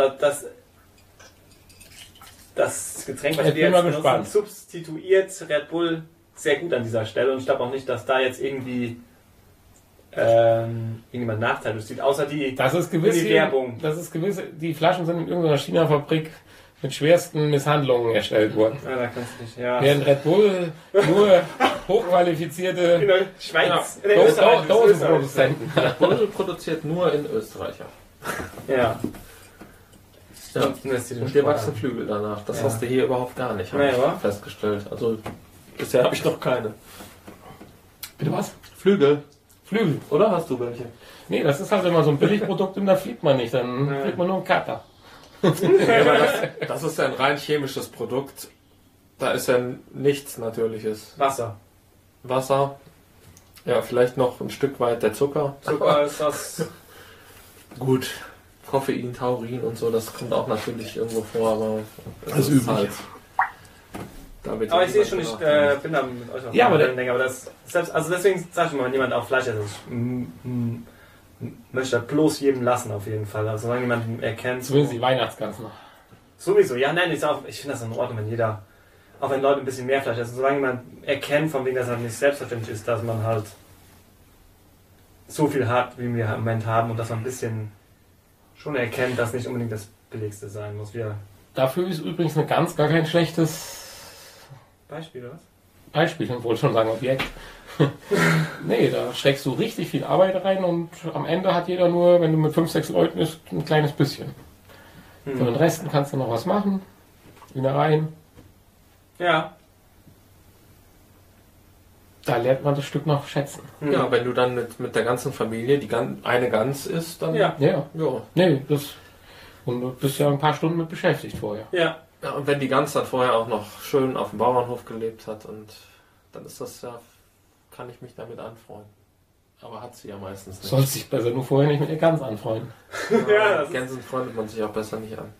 das Getränk, was Ich wir bin mal jetzt gespannt. benutzen, substituiert Red Bull sehr gut an dieser Stelle und ich glaube auch nicht, dass da jetzt irgendwie irgendjemand Nachteil durchzieht, außer die Das ist gewiss, die Werbung. das ist gewiss, die Flaschen sind in irgendeiner China-Fabrik mit schwersten Misshandlungen erstellt worden. Ja, da kannst du nicht, ja. Während Red Bull nur hochqualifizierte In der Schweiz, in der Do- Österreich, Do- Dosenproduzenten. Bull produziert nur in Österreicher. Ja. Ja. Und investiert in Und dir Sport wachsen an. Flügel danach. Das Ja. hast du hier überhaupt gar nicht, habe Nee, ich wa? festgestellt. Also bisher habe ich noch keine. Bitte was? Flügel. Flügel. Oder hast du welche? Nee, das ist halt immer so ein Billigprodukt und da fliegt man nicht. Dann Ja. fliegt man nur einen Kater. Ja, aber das ist ja ein rein chemisches Produkt. Da ist ja nichts Natürliches. Wasser. Wasser. Ja, vielleicht noch ein Stück weit der Zucker. Zucker ist das. Gut. Koffein, Taurin und so, das kommt auch natürlich irgendwo vor, aber Das ist üblich. halt. Da wird Aber ja ich sehe niemand schon, ich danach bin da mit euch auf Ja, aber einer der- Wellenlänge, aber das selbst, also deswegen sage ich mal, wenn jemand auch Fleisch isst, ich möchte das bloß jedem lassen auf jeden Fall. Also solange jemand erkennt. Zumindest die Weihnachtsgans noch. Sowieso, ja, nein, ich finde das in Ordnung, wenn jeder, auch wenn Leute ein bisschen mehr Fleisch essen, solange jemand erkennt, von wegen, dass halt nicht selbstverständlich ist, dass man halt so viel hat, wie wir im Moment haben und dass man ein bisschen schon erkennt, dass nicht unbedingt das Billigste sein muss. Wir Dafür ist übrigens eine Gans gar kein schlechtes Beispiel, oder was? Beispiel, ich wollte schon sagen Objekt. Nee, da steckst du richtig viel Arbeit rein und am Ende hat jeder nur, wenn du mit 5, 6 Leuten isst, ein kleines bisschen. Von den Resten kannst du noch was machen. Innereien. Ja, da lernt man das Stück noch schätzen. Ja, wenn du dann mit der ganzen Familie eine Gans isst, dann Ja. Ja, ja. nee, und du bist ja ein paar Stunden mit beschäftigt vorher. Ja. Ja, und wenn die Gans dann vorher auch noch schön auf dem Bauernhof gelebt hat, und dann ist das ja, kann ich mich damit anfreunden. Aber hat sie ja meistens nicht. Sollst dich besser nur vorher nicht mit ihr ganz anfreunden. Ja, das ist- Gänsen freundet man sich auch besser nicht an.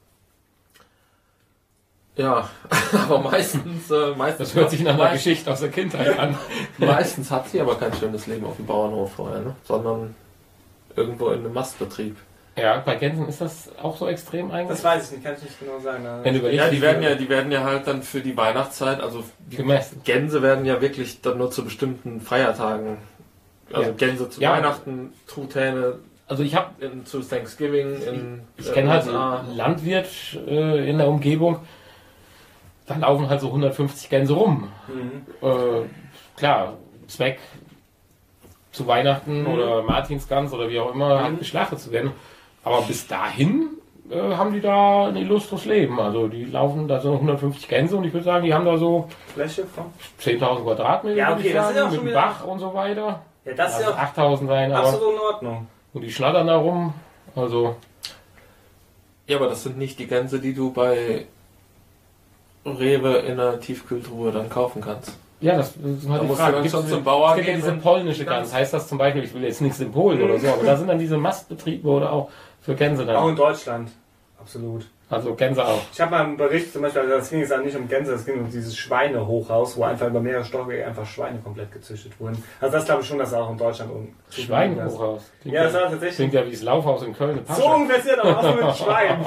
Ja, aber meistens Das hört sich nach einer Geschichte aus der Kindheit an. meistens hat sie aber kein schönes Leben auf dem Bauernhof vorher, ne? Sondern irgendwo in einem Mastbetrieb. Ja, bei Gänsen ist das auch so extrem eigentlich. Das weiß ich nicht, kann ich nicht genau sagen. Wenn du überlegst, Ja, wie die werden ja halt dann für die Weihnachtszeit, also die gemessen. Gänse werden ja wirklich dann nur zu bestimmten Feiertagen, also Ja. Gänse zu Ja. Weihnachten, Truthähne Also ich habe, zu Thanksgiving ich kenne halt USA. einen Landwirt in der Umgebung, da laufen halt so 150 Gänse rum. Mhm. Klar, Zweck zu Weihnachten oder Martinsgans oder wie auch immer halt geschlachtet zu werden. Aber bis dahin haben die da ein illustres Leben. Also die laufen, da sind 150 Gänse und ich würde sagen, die haben da so Fläche von? 10.000 Quadratmeter, Ja, würde okay, ich das ist ja sagen, auch mit schon dem wieder- Bach und so weiter. Ja, das ist Lass ja 8.000 sein, aber absolut in Ordnung. und die schnattern da rum. Also Ja, aber das sind nicht die Gänse, die du bei Rewe in der Tiefkühltruhe dann kaufen kannst. ja, das ist halt Da die musst du Frage. dann Gibt's schon diese- zum Bauer es gibt ja gehen diese und polnische die Gans. Gans- Heißt das zum Beispiel, ich will jetzt nichts in Polen oder so, aber da sind dann diese Mastbetriebe oder auch für Gänse Auch dann. in Deutschland. Absolut. Also Gänse auch. Ich habe mal einen Bericht, zum Beispiel, also das ging jetzt auch nicht um Gänse, es ging um dieses Schweinehochhaus, wo einfach über mehrere Stockwerke einfach Schweine komplett gezüchtet wurden. Also das glaube ich schon, dass auch in Deutschland Schweinehochhaus. Klingt Ja, das war tatsächlich. Klingt ja wie das Laufhaus in Köln. Passt So ja. ungefähr sieht aber aus mit Schwein.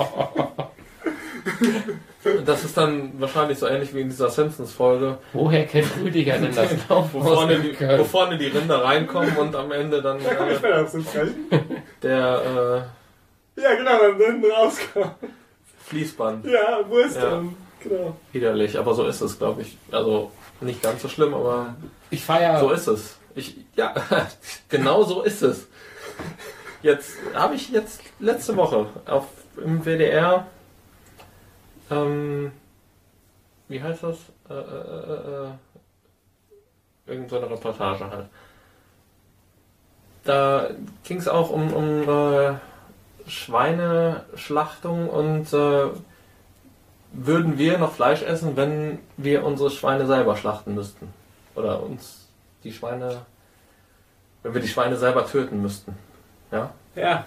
Das ist dann wahrscheinlich so ähnlich wie in dieser Simpsons-Folge, Woher kennt Rüdiger denn das wo Laufhaus vorne, in die, Köln? wo vorne die Rinder reinkommen und am Ende dann Da komme ich später dazu sprechen. der Ja, genau, dann hinten rauskommen. Fließband. Ja, Wurst Ja. und genau. Widerlich, aber so ist es, glaube ich. Also nicht ganz so schlimm, aber Ich feiere. so ist es. Ja, genau so ist es. Jetzt habe ich letzte Woche im WDR, wie heißt das? Irgend so eine Reportage halt. Da ging es auch um Schweineschlachtung und würden wir noch Fleisch essen, wenn wir unsere Schweine selber schlachten müssten? Oder wenn wir die Schweine selber töten müssten? Ja? Ja.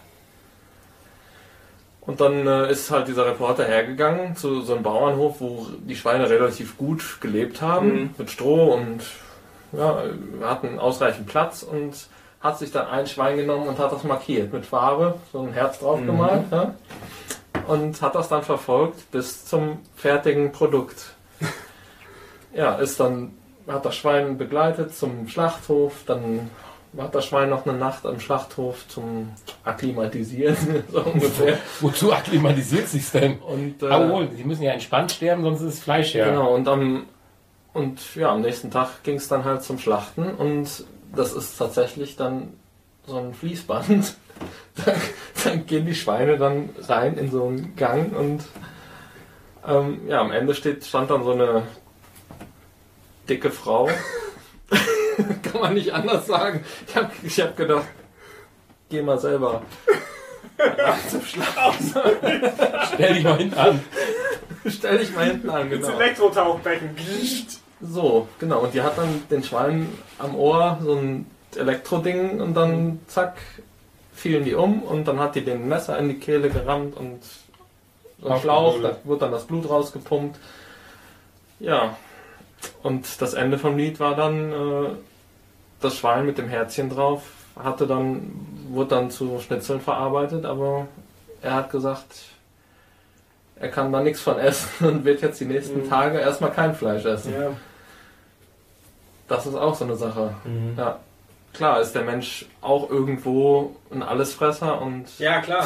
Und dann ist halt dieser Reporter hergegangen zu so einem Bauernhof, wo die Schweine relativ gut gelebt haben, mit Stroh und ja, hatten ausreichend Platz und hat sich dann ein Schwein genommen und hat das markiert mit Farbe, so ein Herz drauf gemalt, ja, und hat das dann verfolgt bis zum fertigen Produkt. Ja, hat das Schwein begleitet zum Schlachthof, dann hat das Schwein noch eine Nacht am Schlachthof zum Akklimatisieren, so ungefähr. Wozu akklimatisiert sich's denn? Und, Jawohl, sie müssen ja entspannt sterben, sonst ist es Fleisch ja. Genau, und am nächsten Tag ging es dann halt zum Schlachten und das ist tatsächlich dann so ein Fließband. Dann gehen die Schweine dann rein in so einen Gang und am Ende stand dann so eine dicke Frau. Kann man nicht anders sagen. Ich hab gedacht, geh mal selber rein zum Schlachten. Stell dich mal hinten an. Stell dich mal hinten an, Ins genau. Elektrotauchbecken. So, genau. Und die hat dann den Schwein am Ohr so ein Elektroding und dann zack, fielen die um und dann hat die den Messer in die Kehle gerammt und so ein Auf die Schlauch, Höhle. da wurde dann das Blut rausgepumpt. Ja, und das Ende vom Lied war dann das Schwein mit dem Herzchen drauf, wurde dann zu Schnitzeln verarbeitet, aber er hat gesagt, er kann da nichts von essen und wird jetzt die nächsten Tage erstmal kein Fleisch essen. Ja. Das ist auch so eine Sache. Ja. Klar ist der Mensch auch irgendwo ein Allesfresser und Ja, klar.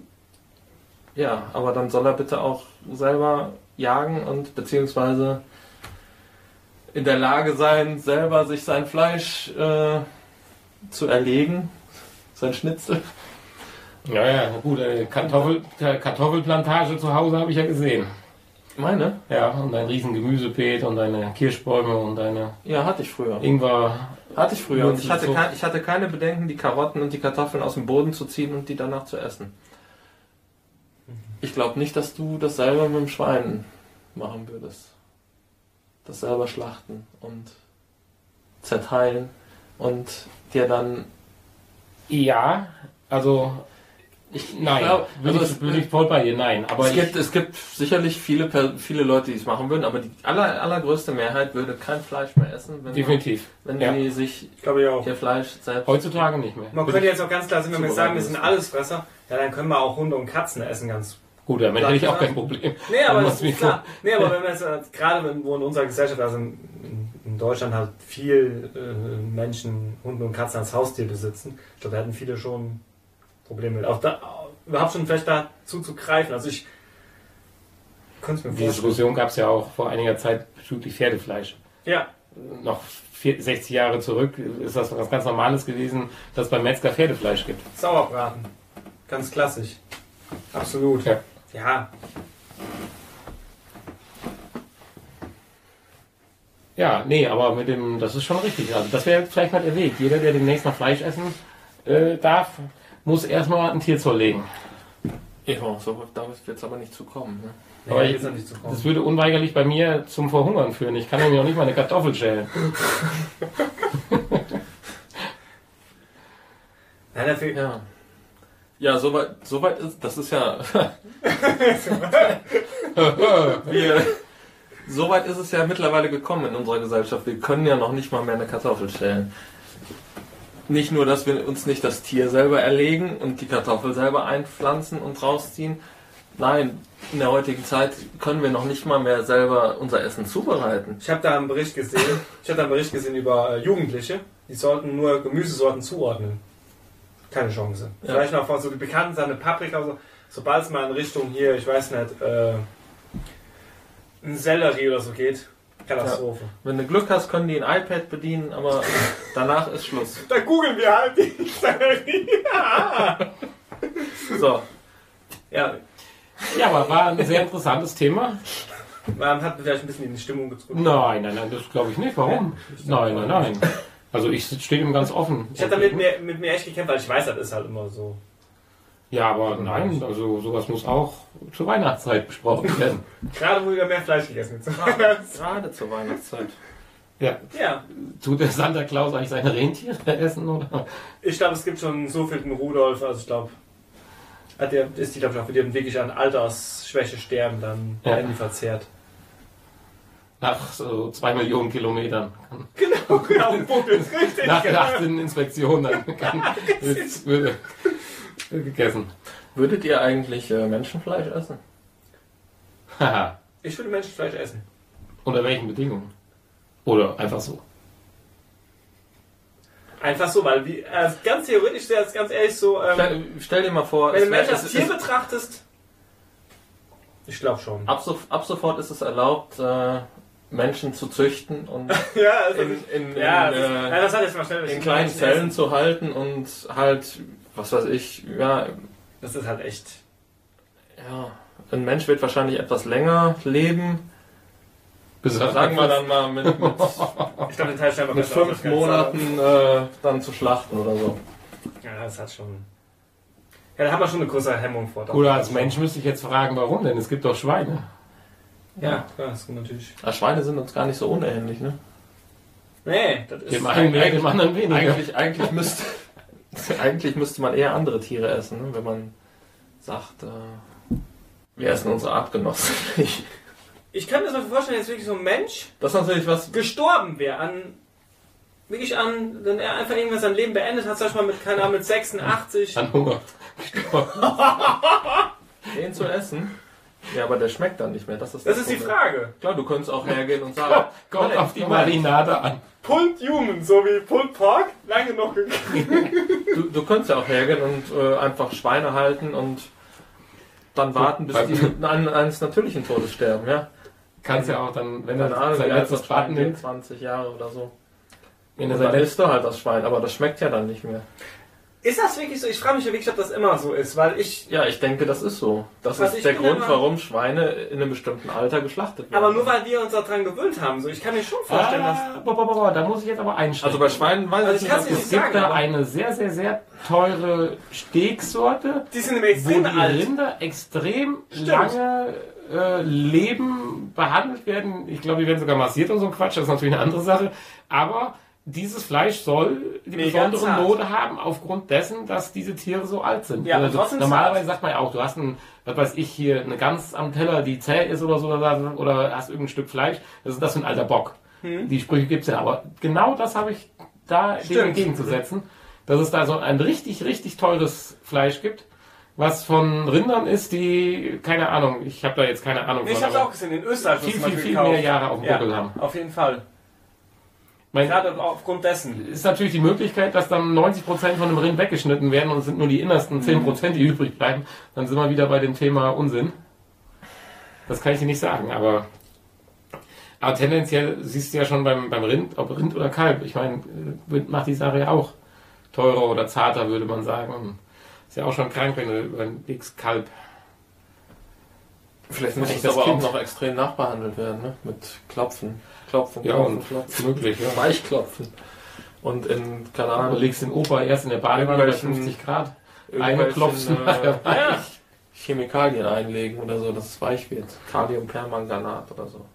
aber dann soll er bitte auch selber jagen und beziehungsweise in der Lage sein, selber sich sein Fleisch zu erlegen, sein Schnitzel. Ja, gut, Kartoffelplantage zu Hause habe ich ja gesehen. Meine? Ja, und dein riesen Gemüsebeet und deine Kirschbäume und deine Ja, hatte ich früher. Ingwer. Hatte ich früher. Und ich hatte, So. ich hatte keine Bedenken, die Karotten und die Kartoffeln aus dem Boden zu ziehen und die danach zu essen. Ich glaube nicht, dass du das selber mit dem Schwein machen würdest. Das selber schlachten und zerteilen und dir dann... Ja, also nein, glaub, würde ich voll bei dir, nein. Aber es gibt sicherlich viele Leute, die es machen würden, aber die allergrößte Mehrheit würde kein Fleisch mehr essen, wenn, definitiv. wenn Ja. die sich Ich glaube ja auch. ihr Fleisch selbst... Heutzutage nicht mehr. Man könnte jetzt auch ganz klar sagen, wenn wir sagen, wir sind Zubereiten Allesfresser, ja, dann können wir auch Hunde und Katzen essen ganz. Gut, damit hätte ich auch kein Problem. Nee, aber Dann das muss mich ist klar. Nee, aber wenn wir jetzt, gerade wo in unserer Gesellschaft, also in Deutschland halt viel Menschen Hunde und Katzen als Haustier besitzen, ich glaube, da hätten viele schon Probleme mit. Auch da, überhaupt schon vielleicht dazu zu greifen. Also ich könnte es mir Die vorstellen. Diskussion gab es ja auch vor einiger Zeit bezüglich Pferdefleisch. Ja, Noch 60 Jahre zurück ist das was ganz Normales gewesen, dass es beim Metzger Pferdefleisch gibt. Sauerbraten. Ganz klassisch. Absolut. Ja. Ja, Ja, nee, aber mit dem, das ist schon richtig. Also das wäre vielleicht mal der Weg. Jeder, der demnächst mal Fleisch essen darf, muss erstmal ein Tier zerlegen. Ja, so da wird es aber nicht zu kommen. Ne? nee, Aber jetzt noch nicht zu kommen. Das würde unweigerlich bei mir zum Verhungern führen. Ich kann nämlich noch nicht mal eine Kartoffel schälen. Nein, dafür, Ja. Ja, soweit ist, das ist ja, soweit ist es ja mittlerweile gekommen in unserer Gesellschaft. Wir können ja noch nicht mal mehr eine Kartoffel schälen. Nicht nur, dass wir uns nicht das Tier selber erlegen und die Kartoffel selber einpflanzen und rausziehen. Nein, in der heutigen Zeit können wir noch nicht mal mehr selber unser Essen zubereiten. ich habe da einen Bericht gesehen über Jugendliche, die sollten nur Gemüsesorten zuordnen. Keine Chance. Ja. Vielleicht noch von so die bekannten Sachen, eine Paprika oder so. Sobald es mal in Richtung hier, ich weiß nicht, ein Sellerie oder so geht, Katastrophe. Wenn du Glück hast, können die ein iPad bedienen, aber danach ist Schluss. Da googeln wir halt die Sellerie. So, Ja, Ja, aber war ein sehr interessantes Thema. man hat vielleicht ein bisschen in die Stimmung gedrückt. Nein, das glaube ich nicht. Warum? Nein. Also ich stehe ihm ganz offen. Ich habe da mit mir echt gekämpft, weil ich weiß, das ist halt immer so. Ja, aber nein, also sowas muss auch zur Weihnachtszeit besprochen werden. Gerade wo wieder mehr Fleisch gegessen wird. gerade zur Weihnachtszeit. Ja. Ja, Tut der Santa Claus eigentlich seine Rentiere essen, oder? ich glaube, es gibt schon so viel mit Rudolf, also ich glaube, ist die, glaube ich, auch für die wirklich an Altersschwäche sterben, dann Ja. werden die verzehrt. Nach so 2 Millionen Kilometern. Genau, auf den Punkt ist richtig. Nach der 18. Inspektion dann würde gegessen. Würdet ihr eigentlich Menschenfleisch essen? Haha. Ich würde Menschenfleisch essen. Unter welchen Bedingungen? Oder einfach so. Einfach so, weil ganz theoretisch, jetzt ganz ehrlich so, Stell dir mal vor, wenn du es Mensch wär- als es Tier ist- betrachtest, ich glaube schon. ab sofort ist es erlaubt, Menschen zu züchten und Ja, also, in das hat jetzt mal schnell in kleinen Zellen zu halten und halt, was weiß ich, ja, Das ist halt echt. ja, ein Mensch wird wahrscheinlich etwas länger leben. Sagen wir dann mal mit Ich glaube, den Teil stellen wir mit besser auf, 5 das Ganze. Monaten dann zu schlachten oder so. Ja, das hat schon. Ja, da hat man schon eine größere Hemmung vor. Oder als Mensch müsste ich jetzt fragen, warum denn? Es gibt doch Schweine. Ja, das ist natürlich. Ja, Schweine sind uns gar nicht so unähnlich, ne? Nee, das ist. Dem einen mehr, dem anderen weniger. Eigentlich müsste man eher andere Tiere essen, ne? Wenn man sagt, wir essen unsere Artgenossen nicht. Ich kann mir das mal vorstellen, jetzt wirklich so ein Mensch Das ist natürlich was. gestorben wäre wenn er einfach irgendwas sein Leben beendet hat, sag ich mal, mit, keine Ahnung, mit 86. An Hunger. Den zu essen? Ja, aber der schmeckt dann nicht mehr. Das ist Das ist die Problem. Frage. Klar, du könntest auch hergehen und sagen, Kommt auf die Marinade an. Pulled Human, so wie Pulled Pork, lange noch du könntest ja auch hergehen und einfach Schweine halten und dann warten, bis die eines natürlichen Todes sterben, ja? Kannst ja auch dann, wenn Keine er Ahnung, sein wie alt letztes das Schwein Braten wird, nimmt, 20 Jahre oder so. wenn er Und sein dann letztes isst du halt das Schwein, aber das schmeckt ja dann nicht mehr. Ist das wirklich so? Ich frage mich ja wirklich, ob das immer so ist, weil ich... Ja, ich denke, das ist so. Das Also ist ich der bin Grund, immer- warum Schweine in einem bestimmten Alter geschlachtet werden. Aber nur weil wir uns daran gewöhnt haben. So, ich kann mir schon vorstellen, dass... Da muss ich jetzt aber einschränken. Also bei Schweinen weiß Also ich ich nicht, kann's ob dir das es nicht gibt sagen, da aber- eine sehr, sehr, sehr teure Stegsorte, Die sind nämlich wo extrem die alt. Rinder extrem Stimmt. lange leben, behandelt werden. Ich glaube, die werden sogar massiert und so ein Quatsch, das ist natürlich eine andere Sache. Aber dieses Fleisch soll die Mega besondere zart. Note haben, aufgrund dessen, dass diese Tiere so alt sind. Ja, Also trotzdem normalerweise zart. sagt man ja auch, du hast was weiß ich, hier eine Gans am Teller, die zäh ist oder so, oder hast irgendein Stück Fleisch, das ist ein alter Bock. Die Sprüche gibt's ja, aber genau das habe ich da dem Stimmt. entgegenzusetzen, dass es da so ein richtig, richtig teures Fleisch gibt, was von Rindern ist, die, keine Ahnung, ich habe da jetzt keine Ahnung Nee, ich von, hab's aber auch gesehen, in Österreich viel, wird zum viel, Beispiel viel gekauft. mehr Jahre auf dem Ja, Buckel haben. auf jeden Fall. Mein, Gerade aufgrund dessen. ist natürlich die Möglichkeit, dass dann 90% von dem Rind weggeschnitten werden und es sind nur die innersten 10%, die übrig bleiben. Dann sind wir wieder bei dem Thema Unsinn. Das kann ich dir nicht sagen, aber tendenziell siehst du ja schon beim Rind, ob Rind oder Kalb. Ich meine, Rind macht die Sache ja auch teurer oder zarter, würde man sagen. Und ist ja auch schon krank, wenn du über ein dickes Kalb. Vielleicht muss Echt es das aber Kind. auch noch extrem nachbehandelt werden, ne? Mit Klopfen. Klopfen, Ja, Klopfen, und Klopfen. möglich, ja. Weichklopfen. Und in, keine Du Ahnung, legst den Opa erst in der Badewanne bei Irgendwelchen- 50 Grad. irgendwelchen, Eingeklopft. Ja. Chemikalien einlegen oder so, dass es weich wird. Kaliumpermanganat oder so.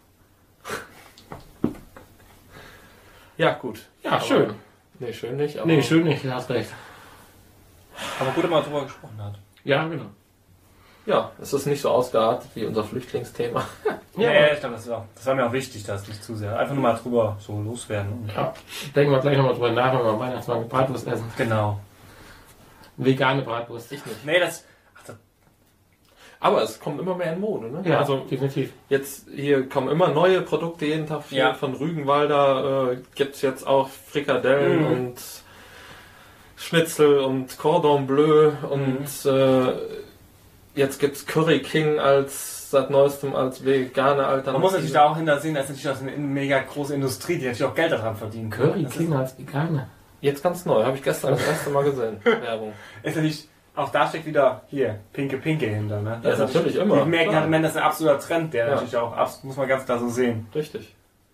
Ja, gut. Ja, Aber- schön. Nee, schön nicht. Aber Nee, schön nicht, du hast recht. Aber gut, dass man drüber gesprochen hat. Ja, genau. Ja, es ist nicht so ausgeartet wie unser Flüchtlingsthema. Ja, ich glaube, das war mir auch wichtig, dass nicht zu sehr. Einfach nur mal drüber so loswerden. Und Ja, denken wir gleich nochmal drüber nach, wenn wir am Weihnachtsmarkt Bratwurst essen. genau. Vegane Bratwurst. Ich nicht. Nee, das. Aber es kommt immer mehr in Mode, ne? Ja, Also definitiv. jetzt hier kommen immer neue Produkte jeden Tag. Hier Ja. von Rügenwalder gibt's jetzt auch Frikadellen und Schnitzel und Cordon Bleu und jetzt gibt's Curry King als seit neuestem als vegane Alternative. Man muss natürlich da auch hintersehen, das ist natürlich auch eine mega große Industrie, die natürlich auch Geld daran verdienen können. Curry Das King als Veganer. Jetzt ganz neu, habe ich gestern das erste Mal gesehen. Werbung. ist natürlich, auch da steckt wieder hier Pinke hinter. Ne? Ja, ist natürlich immer. Die merken Klar. halt, das ist ein absoluter Trend, der Ja. natürlich auch, muss man ganz klar so sehen. Richtig.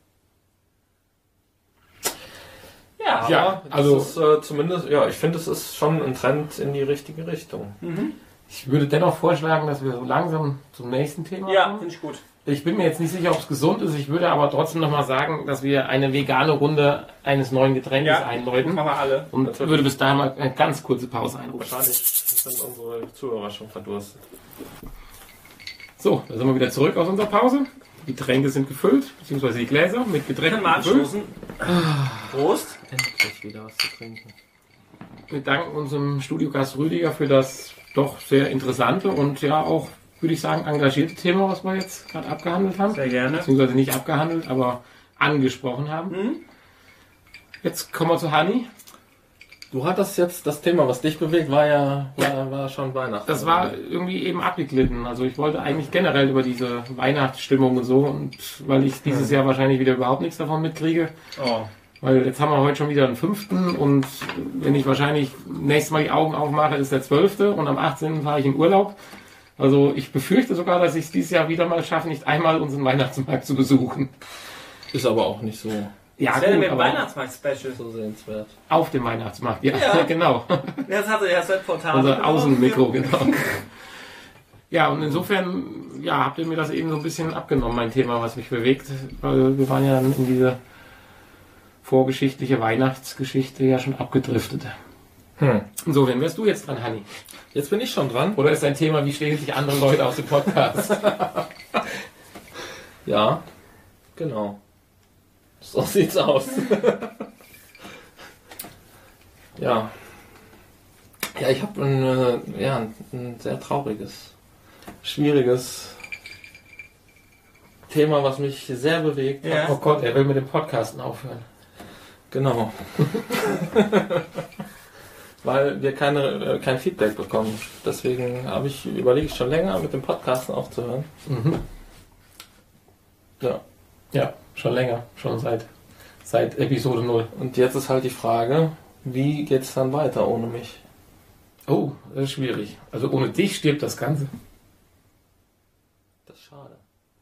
Ja, Ja, Aber also- das ist zumindest, ja, ich finde, es ist schon ein Trend in die richtige Richtung. Ich würde dennoch vorschlagen, dass wir so langsam zum nächsten Thema ja, kommen. finde ich gut. Ich bin mir jetzt nicht sicher, ob es gesund ist. Ich würde aber trotzdem nochmal sagen, dass wir eine vegane Runde eines neuen Getränkes Ja, einläuten. machen wir alle. Und Natürlich. würde bis dahin mal eine ganz kurze Pause einrufen. Wahrscheinlich sind unsere Zuhörer schon verdurstet. So, da sind wir wieder zurück aus unserer Pause. Die Getränke sind gefüllt, beziehungsweise die Gläser mit Getränken Können wir gefüllt. anstoßen. Prost. Endlich wieder was zu trinken. Wir danken unserem Studiogast Rüdiger für das doch sehr interessante und ja auch, würde ich sagen, engagierte Thema, was wir jetzt gerade abgehandelt haben. Sehr gerne. Beziehungsweise nicht abgehandelt, aber angesprochen haben. Jetzt kommen wir zu Hanni. Du hattest jetzt das Thema, was dich bewegt, war schon Weihnachten. Das war irgendwie eben abgeglitten. Also ich wollte eigentlich generell über diese Weihnachtsstimmung und so, und weil ich dieses Jahr wahrscheinlich wieder überhaupt nichts davon mitkriege. Oh. Weil jetzt haben wir heute schon wieder den 5. und wenn ich wahrscheinlich nächstes Mal die Augen aufmache, ist der 12. und am 18. fahre ich in Urlaub. Also ich befürchte sogar, dass ich es dieses Jahr wieder mal schaffe, nicht einmal unseren Weihnachtsmarkt zu besuchen. Ist aber auch nicht so, Ja, Was wäre denn mit dem aber Weihnachtsmarkt-Special? so sehenswert. auf dem Weihnachtsmarkt. Ja, Ja. genau. Das hatte ja das Webportal. Unser Außenmikro, genau. Ja, und insofern, ja, habt ihr mir das eben so ein bisschen abgenommen, mein Thema, was mich bewegt, weil wir waren ja dann in diese vorgeschichtliche Weihnachtsgeschichte ja schon abgedriftet. Insofern wärst du jetzt dran, Hanni. Jetzt bin ich schon dran. Oder ist dein Thema, wie stehen sich andere Leute aus dem Podcast? Ja, genau. So sieht's aus. Ja. Ja, ich habe ein sehr trauriges, schwieriges Thema, was mich sehr bewegt. Ja. Oh Gott, er will mit dem Podcasten aufhören. Genau. Weil wir kein Feedback bekommen. Deswegen überlege ich schon länger, mit dem Podcasten aufzuhören. Ja. Ja, schon länger, schon seit Episode 0. Und jetzt ist halt die Frage, wie geht's dann weiter ohne mich? Oh, das ist schwierig. Also ohne dich stirbt das Ganze. Das ist schade.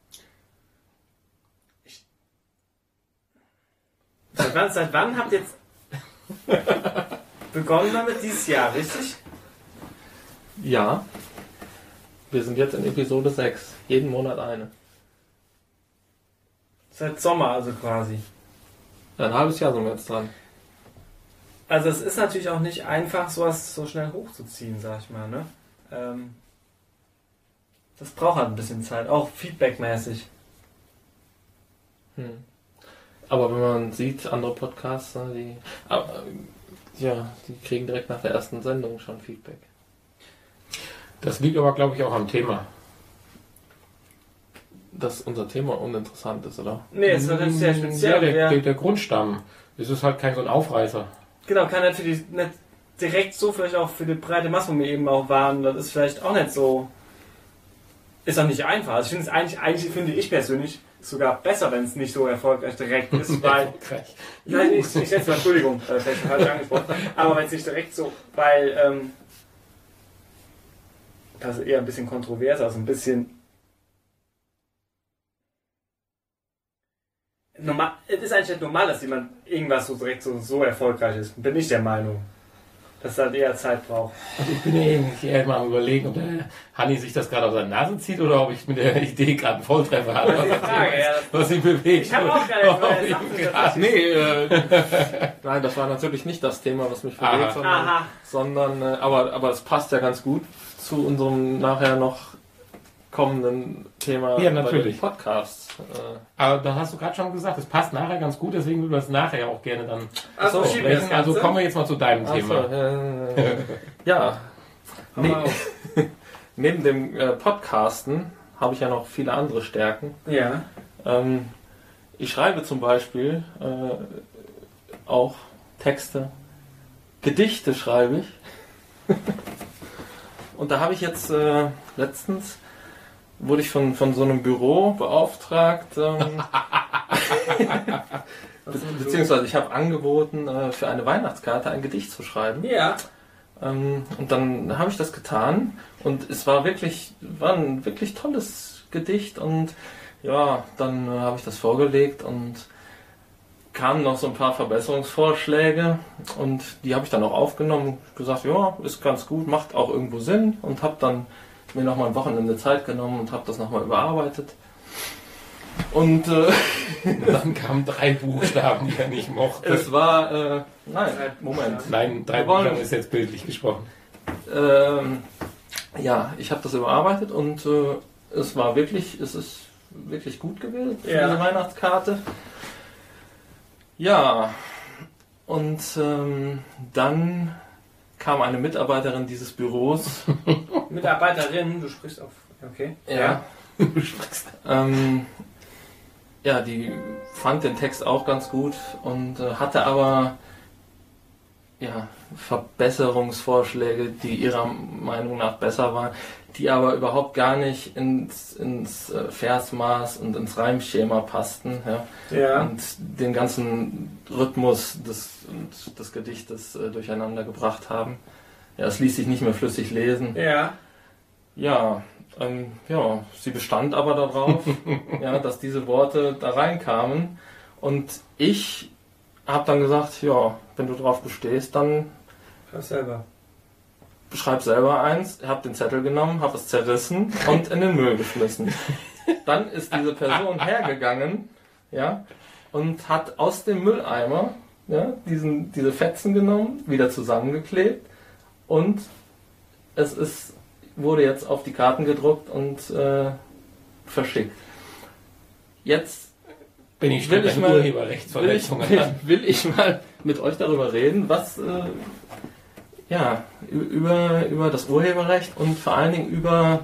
Seit wann habt ihr jetzt begonnen damit? Dieses Jahr, richtig? Ja. Wir sind jetzt in Episode 6. Jeden Monat eine. Seit Sommer also quasi. Ja, ein halbes Jahr sind wir jetzt dran. Also es ist natürlich auch nicht einfach, sowas so schnell hochzuziehen, sag ich mal, ne? Das braucht halt ein bisschen Zeit, auch feedbackmäßig. Aber wenn man sieht, andere Podcasts, ne, die kriegen direkt nach der ersten Sendung schon Feedback. Das liegt aber, glaube ich, auch am Thema. Dass unser Thema uninteressant ist, oder? Nee, es wird jetzt sehr speziell. Ja, der Grundstamm. Es ist halt kein so ein Aufreißer. Genau, kann natürlich nicht direkt so vielleicht auch für die breite Masse, wo wir eben auch waren, das ist vielleicht auch nicht so, ist auch nicht einfach. Also ich finde es eigentlich finde ich persönlich sogar besser, wenn es nicht so erfolgreich direkt ist, weil, nein, ich jetzt mal, Entschuldigung, vielleicht falsch angesprochen, aber wenn es nicht direkt so, weil, das ist eher ein bisschen kontrovers, also ein bisschen normal, es ist eigentlich nicht normal, dass jemand irgendwas so direkt so erfolgreich ist. Bin ich der Meinung. Dass es halt eher Zeit braucht. Also ich bin ja irgendwie eher mal am Überlegen, ob der Hanni sich das gerade auf seine Nase zieht oder ob ich mit der Idee gerade einen Volltreffer habe. Das ist die Frage, ja. Was ihn bewegt. Ich habe auch gar nicht Nein, das war natürlich nicht das Thema, was mich bewegt, Aha. sondern aber es passt ja ganz gut zu unserem nachher noch kommenden Thema Ja, natürlich. bei den Podcasts. Aber da hast du gerade schon gesagt, es passt nachher ganz gut, deswegen würden wir es nachher auch gerne dann Also, So, schieben wir das sprechen. Also Ganze. kommen wir jetzt mal zu deinem Thema. Ja, Hau mal auf. neben dem Podcasten habe ich ja noch viele andere Stärken. Ja. Ich schreibe zum Beispiel auch Texte, Gedichte schreibe ich. Und da habe ich jetzt letztens, wurde ich von so einem Büro beauftragt, beziehungsweise ich habe angeboten, für eine Weihnachtskarte ein Gedicht zu schreiben. Ja. Und dann habe ich das getan und es war ein wirklich tolles Gedicht und ja, dann habe ich das vorgelegt und kamen noch so ein paar Verbesserungsvorschläge und die habe ich dann auch aufgenommen, gesagt, ja, ist ganz gut, macht auch irgendwo Sinn und habe dann mir nochmal ein Wochenende Zeit genommen und habe das nochmal überarbeitet. Und Dann kamen 3 Buchstaben, die er nicht mochte. es war, nein, Moment. Nein, 3 Wir wollen- Buchstaben ist jetzt bildlich gesprochen. Ja, ich habe das überarbeitet und es ist wirklich gut gewählt für Ja. diese Weihnachtskarte. Ja, und dann kam eine Mitarbeiterin dieses Büros. Mitarbeiterin, du sprichst auf. Okay. Ja, die fand den Text auch ganz gut und hatte aber ja, Verbesserungsvorschläge, die ihrer Meinung nach besser waren, die aber überhaupt gar nicht ins Versmaß und ins Reimschema passten. Ja. Ja. Und den ganzen Rhythmus des Gedichtes durcheinander gebracht haben. Ja, es ließ sich nicht mehr flüssig lesen. Ja. Ja, sie bestand aber darauf, ja, dass diese Worte da reinkamen. Und ich habe dann gesagt, ja, wenn du drauf bestehst, dann Schreib selber. schreib selber eins. Habe den Zettel genommen, habe es zerrissen und in den Müll geschmissen. Dann ist diese Person hergegangen, ja, und hat aus dem Mülleimer ja, diese Fetzen genommen, wieder zusammengeklebt und wurde jetzt auf die Karten gedruckt und verschickt. Jetzt Bin ich will schon ich an mal- Urheberrechtsverletzungen an. will ich mal mit euch darüber reden, was über das Urheberrecht und vor allen Dingen über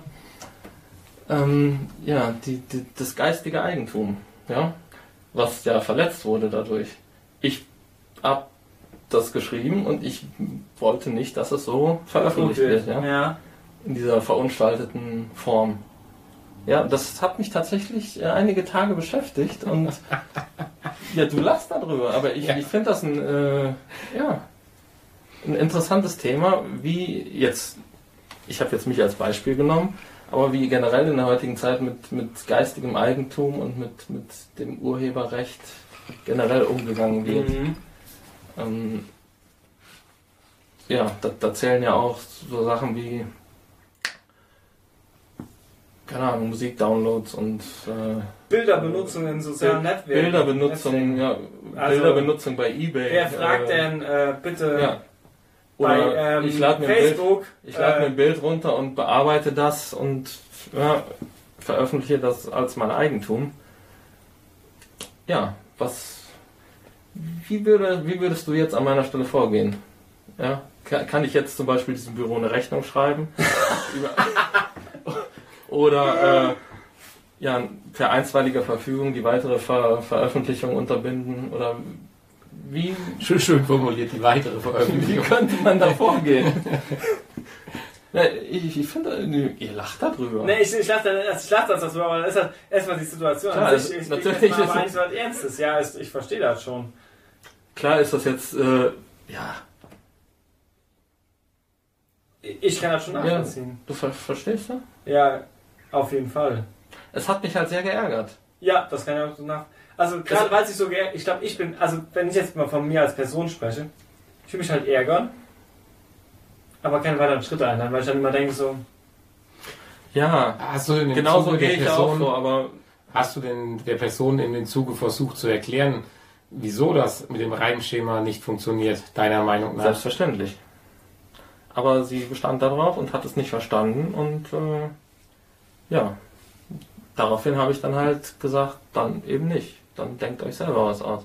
das geistige Eigentum, ja, was ja verletzt wurde dadurch. Ich habe das geschrieben und ich wollte nicht, dass es so veröffentlicht wird, ja, Ja. in dieser verunstalteten Form. Ja, das hat mich tatsächlich einige Tage beschäftigt und ja, du lachst darüber, aber ich finde das ein interessantes Thema, wie jetzt, ich habe jetzt mich als Beispiel genommen, aber wie generell in der heutigen Zeit mit geistigem Eigentum und mit dem Urheberrecht generell umgegangen wird. Ja, da zählen ja auch so Sachen wie, keine Ahnung, Musikdownloads und Bilderbenutzung in sozialen Netzwerken. Bilderbenutzung, ja, Also, Bilderbenutzung bei eBay. Wer fragt denn bitte Ja. Oder bei ich lade mir, Facebook? mir ein Bild runter und bearbeite das und ja, veröffentliche das als mein Eigentum. Ja, wie würdest du jetzt an meiner Stelle vorgehen? Ja, kann ich jetzt zum Beispiel diesem Büro eine Rechnung schreiben? Oder ja, per einstweiliger Verfügung die weitere Veröffentlichung unterbinden? Oder wie Schön formuliert, die weitere Veröffentlichung. könnte man da vorgehen? Ja, ich finde, ihr lacht darüber. Nee, ich lache das darüber, aber das ist halt erstmal die Situation. Klar, Also ich natürlich jetzt mal ist aber es- eigentlich was Ernstes. Ja, ich verstehe das schon. Klar ist das jetzt, ja, Ich kann das schon nachvollziehen. du verstehst das? Ja, auf jeden Fall. Es hat mich halt sehr geärgert. Ja, das kann ich auch so nach. Also gerade weil ich so ich glaube, also wenn ich jetzt mal von mir als Person spreche, ich will mich halt ärgern, aber keine weiteren Schritte einleiten, weil ich dann immer denke so, Ja, Hast du in dem genauso Zuge gehe der ich auch Person, so, aber hast du denn der Person in dem Zuge versucht zu erklären, wieso das mit dem Reimschema nicht funktioniert, deiner Meinung nach? selbstverständlich. Aber sie bestand darauf und hat es nicht verstanden und ja, daraufhin habe ich dann halt gesagt, dann eben nicht. Dann denkt euch selber was aus.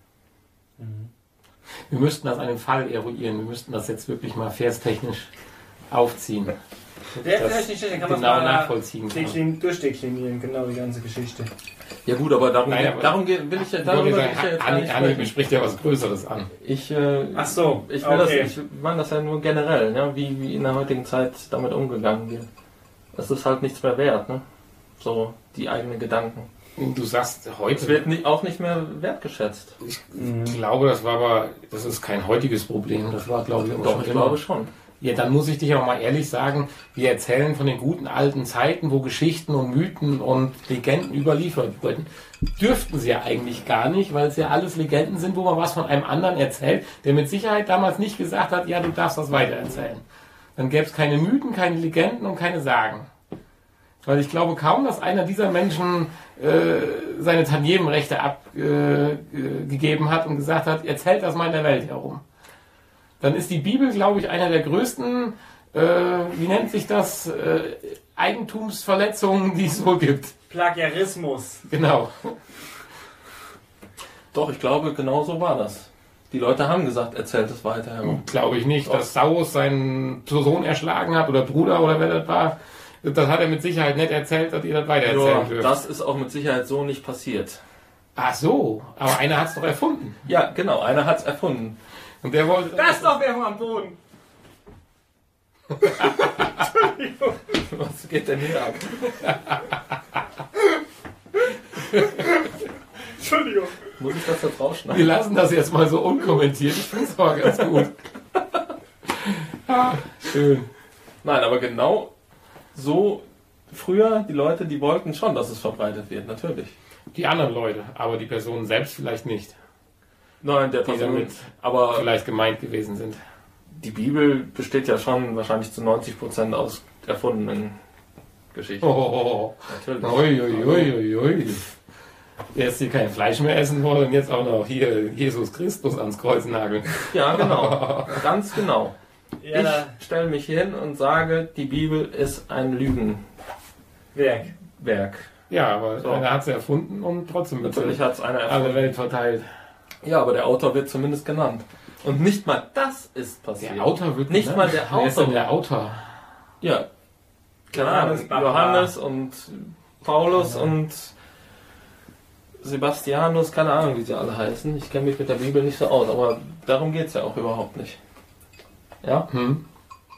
Wir müssten das einen Fall eruieren. Wir müssten das jetzt wirklich mal verstechnisch aufziehen. der Das vielleicht nicht schlecht, dann kann man genau es mal nachvollziehen kann. durchdeklinieren, genau die ganze Geschichte. Ja gut, aber Nein, aber- will ich ja, Ich wollte darüber will sagen, ich ja jetzt gar nicht Anni sprechen. spricht ja was Größeres an. Ach so, Ich will okay. ich meine das ja nur generell, ne? wie in der heutigen Zeit damit umgegangen wird. Es ist halt nichts mehr wert, ne? So die eigenen Gedanken. Du sagst Es heute, wird auch nicht mehr wertgeschätzt. ich glaube, das ist kein heutiges Problem. Das war, glaube ich, auch Doch, schon ich immer. glaube schon. Ja, dann muss ich dich auch mal ehrlich sagen, wir erzählen von den guten alten Zeiten, wo Geschichten und Mythen und Legenden überliefert wurden. Dürften sie ja eigentlich gar nicht, weil es ja alles Legenden sind, wo man was von einem anderen erzählt, der mit Sicherheit damals nicht gesagt hat, ja, du darfst das weitererzählen. Dann gäbe es keine Mythen, keine Legenden und keine Sagen. Weil ich glaube kaum, dass einer dieser Menschen seine Tantiemenrechte abgegeben hat und gesagt hat, erzählt das mal in der Welt herum. Dann ist die Bibel, glaube ich, einer der größten, wie nennt sich das, Eigentumsverletzungen, die es so gibt. Plagiarismus. Genau. Doch, ich glaube, genau so war das. Die Leute haben gesagt, erzählt es weiter herum. Glaube ich nicht, dass Saulus seinen Sohn erschlagen hat oder Bruder oder wer das war. Das hat er mit Sicherheit nicht erzählt, dass ihr das weitererzählen Ja, dürft. das ist auch mit Sicherheit so nicht passiert. Ach so, aber einer hat es doch erfunden. Ja, genau, einer hat es erfunden. Und der wollte... Das ist doch Werbung am Boden. Was geht denn hier ab? Entschuldigung. Muss ich das jetzt Wir rausschneiden? lassen das jetzt mal so unkommentiert. Ich finde es aber ganz gut. Schön. Nein, aber genau so früher, die Leute, die wollten schon, dass es verbreitet wird, natürlich. Die anderen Leute, aber die Personen selbst vielleicht nicht. Nein, der Die Person. damit Aber vielleicht gemeint gewesen sind. die Bibel besteht ja schon wahrscheinlich zu 90% aus erfundenen Geschichten. Oh, Natürlich. ui, ui, ui, ui. Erst hier kein Fleisch mehr essen wollen und jetzt auch noch hier Jesus Christus ans Kreuz nageln. Ja, genau. Ganz genau. Ja, da, Ich stelle mich hin und sage, die Bibel ist ein Lügenwerk. Werk. Ja, aber So. einer hat sie erfunden und trotzdem wird Natürlich sie hat es einer alle erfunden. Welt verteilt. Ja, aber der Autor wird zumindest genannt. Und nicht mal das ist passiert. Der Autor wird Nicht genannt. mal der Wer ist denn Autor. der Autor? Ja. Keine Ahnung. Johannes, Johannes und Paulus und Sebastianus, keine Ahnung, wie sie alle heißen. Ich kenne mich mit der Bibel nicht so aus, aber darum geht es ja auch überhaupt nicht. Ja? Hm?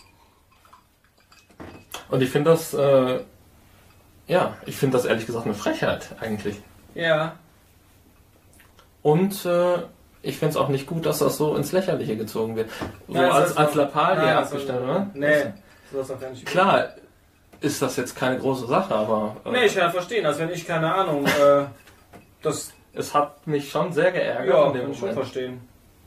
Und ich finde das, ich finde das ehrlich gesagt eine Frechheit eigentlich. Ja. Und ich finde es auch nicht gut, dass das so ins Lächerliche gezogen wird. So Ja, das ist als doch- Lappalie Nein, abgestellt, oder? Nee, sowas auch gar nicht. Klar ist das jetzt keine große Sache, aber Nee, ich kann verstehen, als wenn ich, keine Ahnung, das, es hat mich schon sehr geärgert ja, in dem kann ich schon Moment. verstehen.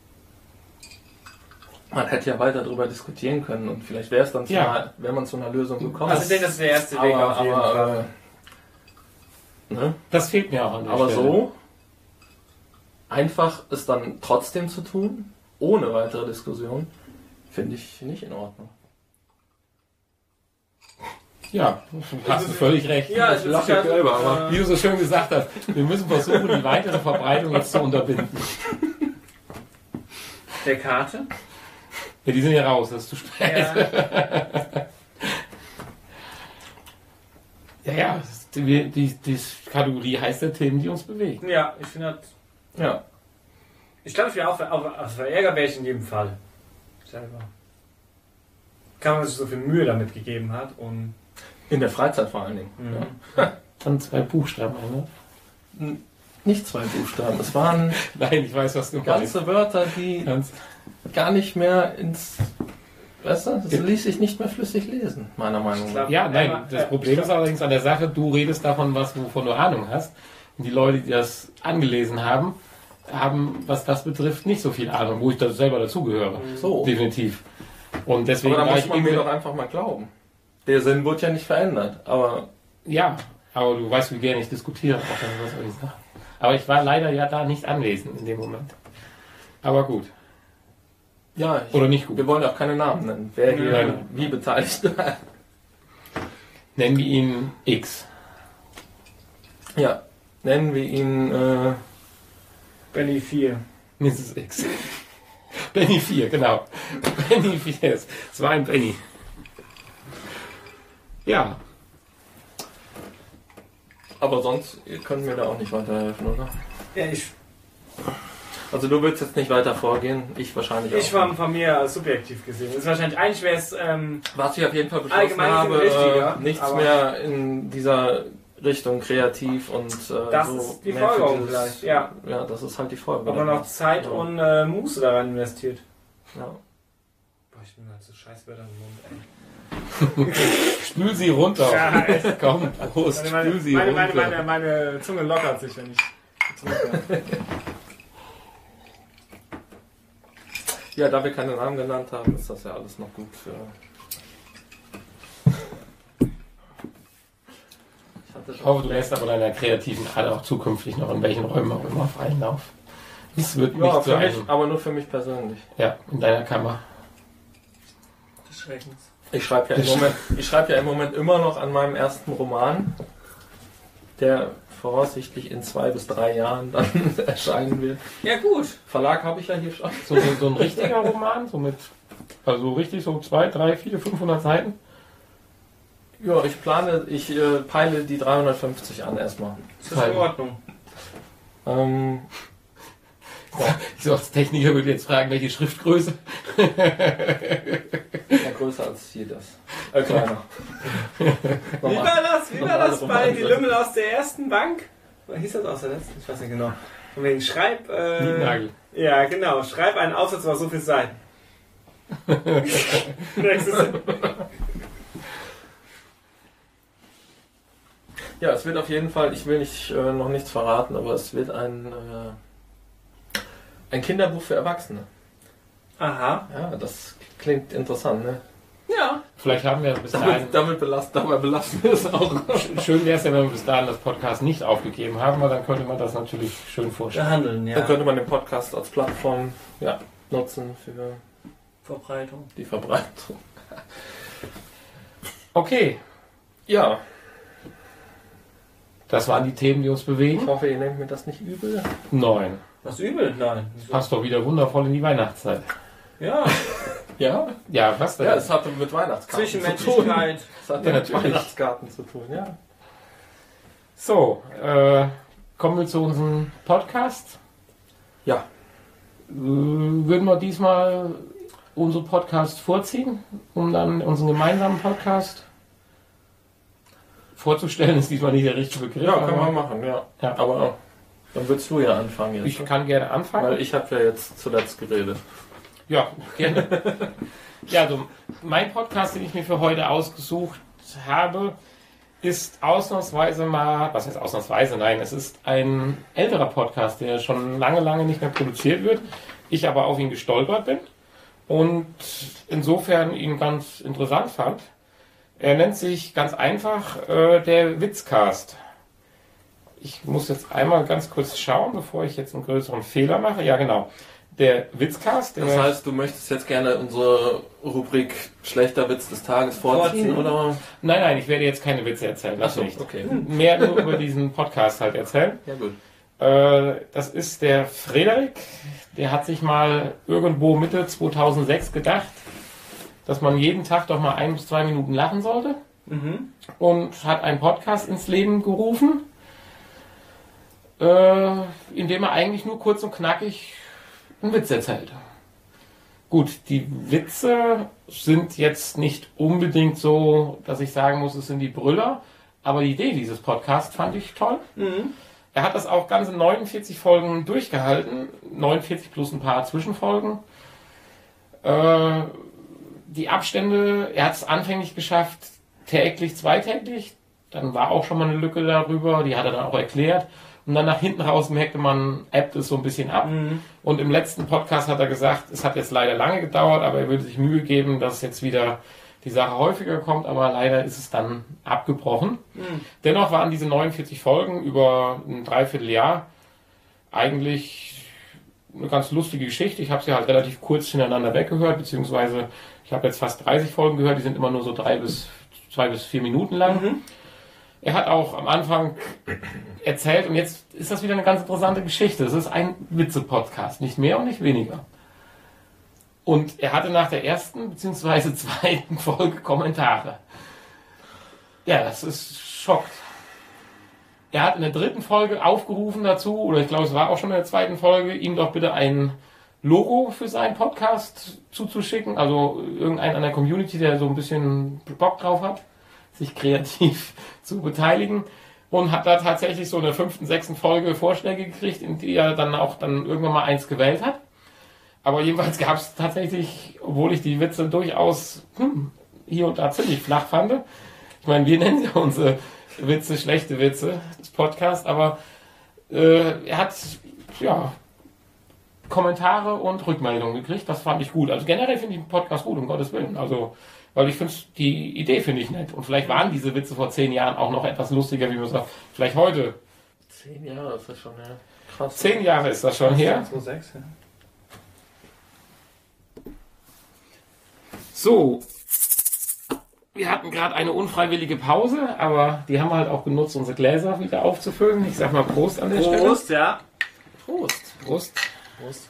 Man hätte ja weiter darüber diskutieren können und vielleicht wäre es dann wäre man zu einer Lösung gekommen. Also ich denke, das ist der erste Weg auf jeden Fall. Ne? Das fehlt mir auch an der Aber Stelle. so einfach es dann trotzdem zu tun, ohne weitere Diskussion, finde ich nicht in Ordnung. Ja, hast du völlig recht. Ja, Ich lache jetzt selber, aber Wie du so schön gesagt hast, wir müssen versuchen, die weitere Verbreitung jetzt zu unterbinden. Der Karte? Ja, die sind ja raus, das ist zu spät. Ja, Ja, das ist die Kategorie heißt der Themen, die uns bewegen. ja, ich finde das. Ja. Ich glaube, ich wäre auch verärgert wäre ich in jedem Fall. Selber. Kann man sich so viel Mühe damit gegeben hat und. In der Freizeit vor allen Dingen. Mhm. Ja. Dann 2 Buchstaben, ne? Nicht 2 Buchstaben, es waren Nein, ich weiß, was du meinst. ganze Wörter, die Ganz, gar nicht mehr ins... Weißt du, das ließ sich nicht mehr flüssig lesen, meiner Meinung nach. ja, nein, das Problem ist allerdings an der Sache, du redest davon, wovon du Ahnung hast. Und die Leute, die das angelesen haben, was das betrifft, nicht so viel Ahnung, wo ich da selber dazugehöre. So. Definitiv. Und deswegen Aber da war muss ich man mir immer, doch einfach mal glauben. Der Sinn wird ja nicht verändert, aber ja, aber du weißt, wie gerne ich diskutiere. Auch wenn was soll ich sagen. Aber ich war leider ja da nicht anwesend in dem Moment. Aber gut. ja, Oder nicht gut. wir wollen auch keine Namen nennen. Wer hier Nein. wie beteiligt war. Nennen wir ihn X. Ja, nennen wir ihn... Benny 4. Mrs. X. Benny 4, genau. Benny 4. Es war ein Benny. Ja, aber sonst können wir da auch nicht weiterhelfen, oder? Ja, ich Also du willst jetzt nicht weiter vorgehen, ich wahrscheinlich Ich war von mir als subjektiv gesehen. Das ist wahrscheinlich, eigentlich wäre es, Was ich auf jeden Fall beschlossen Allgemein habe, richtiger, nichts aber- mehr in dieser Richtung kreativ und das so ist die mehr für Folgerung dieses- vielleicht, ja. Ja, das ist halt die Folge. Ob man noch Zeit Ja. und Muße daran investiert. Ja. Boah, ich bin halt so Scheißwörter im Mund, ey. spül sie runter. Ja, ey. Komm, Prost, spül sie runter. meine Zunge lockert sich, wenn ich trinke. Ja, da wir keine Namen genannt haben, ist das ja alles noch gut für... Ich hoffe, du lässt aber deiner kreativen Ader auch zukünftig noch in welchen Räumen auch immer freien Lauf. Es wird Ja, nicht zu für mich, einem. aber nur für mich persönlich. Ja, in deiner Kammer. Des Schreckens. Ich schreibe ja im Moment immer noch an meinem ersten Roman, der voraussichtlich in 2 bis 3 Jahren dann erscheinen wird. Ja, gut. Verlag habe ich ja hier schon. So ein richtiger Roman, so mit, also richtig so 200, 300, 400, 500 Seiten. Ja, ich peile die 350 an erstmal. Das ist in Ordnung. Ich so als Techniker würde jetzt fragen, welche Schriftgröße. Ja, größer als hier das. Kleiner. Wie war das? Wie war Normale das bei Roman. Die Lümmel aus der ersten Bank? Hieß das aus der letzten? Ich weiß nicht genau. Von wegen schreib. Nietnagel. Ja, genau. Schreib einen Aufsatz über so viel Seiten. Nächstes. Ja, es wird auf jeden Fall, ich will noch nichts verraten, aber es wird ein Kinderbuch für Erwachsene. Aha. Ja, das klingt interessant, ne? Ja. Vielleicht haben wir bis dahin, Dabei belasten wir es auch. schön wäre es ja, wenn wir bis dahin das Podcast nicht aufgegeben haben, weil dann könnte man das natürlich schön vorstellen. Behandeln, Dann ja. könnte man den Podcast als Plattform nutzen für Verbreitung. die Verbreitung. Okay, Ja, das waren die Themen, die uns ich bewegen. hoffe, ihr nehmt mir das nicht übel. 9. Was übel? Nein. Wieso? Passt doch wieder wundervoll in die Weihnachtszeit. Ja. Ja? Ja, was denn? Ja, es hatte mit Weihnachtskarten zu tun. Zwischenmenschlichkeit. Es hat Ja, mit natürlich. Weihnachtskarten zu tun, ja. So, kommen wir zu unserem Podcast. Ja. Würden wir diesmal unseren Podcast vorziehen, um dann unseren gemeinsamen Podcast vorzustellen, ist diesmal nicht der richtige Begriff. Ja, können wir aber- machen, ja. Ja. Aber Dann würdest du ja anfangen jetzt. Ich kann gerne anfangen. Weil ich habe ja jetzt zuletzt geredet. Ja, gerne. Ja, also mein Podcast, den ich mir für heute ausgesucht habe, ist ausnahmsweise mal, was heißt ausnahmsweise? Nein, es ist ein älterer Podcast, der schon lange, lange nicht mehr produziert wird. Ich aber auf ihn gestolpert bin und insofern ihn ganz interessant fand. Er nennt sich ganz einfach der Witzcast. Ich muss jetzt einmal ganz kurz schauen, bevor ich jetzt einen größeren Fehler mache. Ja, genau. Der Witzcast. Das heißt, du möchtest jetzt gerne unsere Rubrik schlechter Witz des Tages vorziehen, oder? Nein, ich werde jetzt keine Witze erzählen. Das Achso, nicht. okay. Mehr nur über diesen Podcast halt erzählen. Ja, gut. Das ist der Frederik. Der hat sich mal irgendwo Mitte 2006 gedacht, dass man jeden Tag doch mal 1 bis 2 Minuten lachen sollte. Und hat einen Podcast ins Leben gerufen, in dem er eigentlich nur kurz und knackig einen Witz erzählt. Gut, die Witze sind jetzt nicht unbedingt so, dass ich sagen muss, es sind die Brüller, aber die Idee dieses Podcasts fand ich toll. Er hat das auch ganze 49 Folgen durchgehalten, 49 plus ein paar Zwischenfolgen. Die Abstände, er hat es anfänglich geschafft, täglich, zweitäglich. Dann war auch schon mal eine Lücke darüber, die hat er dann auch erklärt. Und dann nach hinten raus merkte man, ebbt es so ein bisschen ab. Und im letzten Podcast hat er gesagt, es hat jetzt leider lange gedauert, aber er würde sich Mühe geben, dass jetzt wieder die Sache häufiger kommt, aber leider ist es dann abgebrochen. Dennoch waren diese 49 Folgen über ein Dreivierteljahr eigentlich eine ganz lustige Geschichte. Ich habe sie halt relativ kurz hintereinander weggehört, beziehungsweise ich habe jetzt fast 30 Folgen gehört, die sind immer nur so 2 bis 4 Minuten lang. Er hat auch am Anfang erzählt, und jetzt ist das wieder eine ganz interessante Geschichte. Es ist ein Witze-Podcast, nicht mehr und nicht weniger. Und er hatte nach der ersten bzw. zweiten Folge Kommentare. Ja, das ist schockt. Er hat in der dritten Folge aufgerufen dazu, oder ich glaube, es war auch schon in der zweiten Folge, ihm doch bitte ein Logo für seinen Podcast zuzuschicken. Also irgendeinen an der Community, der so ein bisschen Bock drauf hat, sich kreativ zu beteiligen. Und hat da tatsächlich so in der 5., 6. Folge Vorschläge gekriegt, in die er dann auch dann irgendwann mal eins gewählt hat. Aber jedenfalls gab es tatsächlich, obwohl ich die Witze durchaus hier und da ziemlich flach fand. Ich meine, wir nennen ja unsere Witze schlechte Witze, das Podcast, aber er hat ja Kommentare und Rückmeldungen gekriegt. Das fand ich gut. Also generell finde ich den Podcast gut, um Gottes Willen. Also, weil ich finde, die Idee finde ich nett. Und vielleicht waren diese Witze vor 10 Jahren auch noch etwas lustiger, wie man sagt. Vielleicht heute. 10 Jahre ist das schon her. Krass. 10 Jahre ist das schon her. 2006, ja. So, wir hatten gerade eine unfreiwillige Pause, aber die haben wir halt auch genutzt, unsere Gläser wieder aufzufüllen. Ich sag mal Prost an der Stelle. Prost, ja. Prost. Prost. Prost.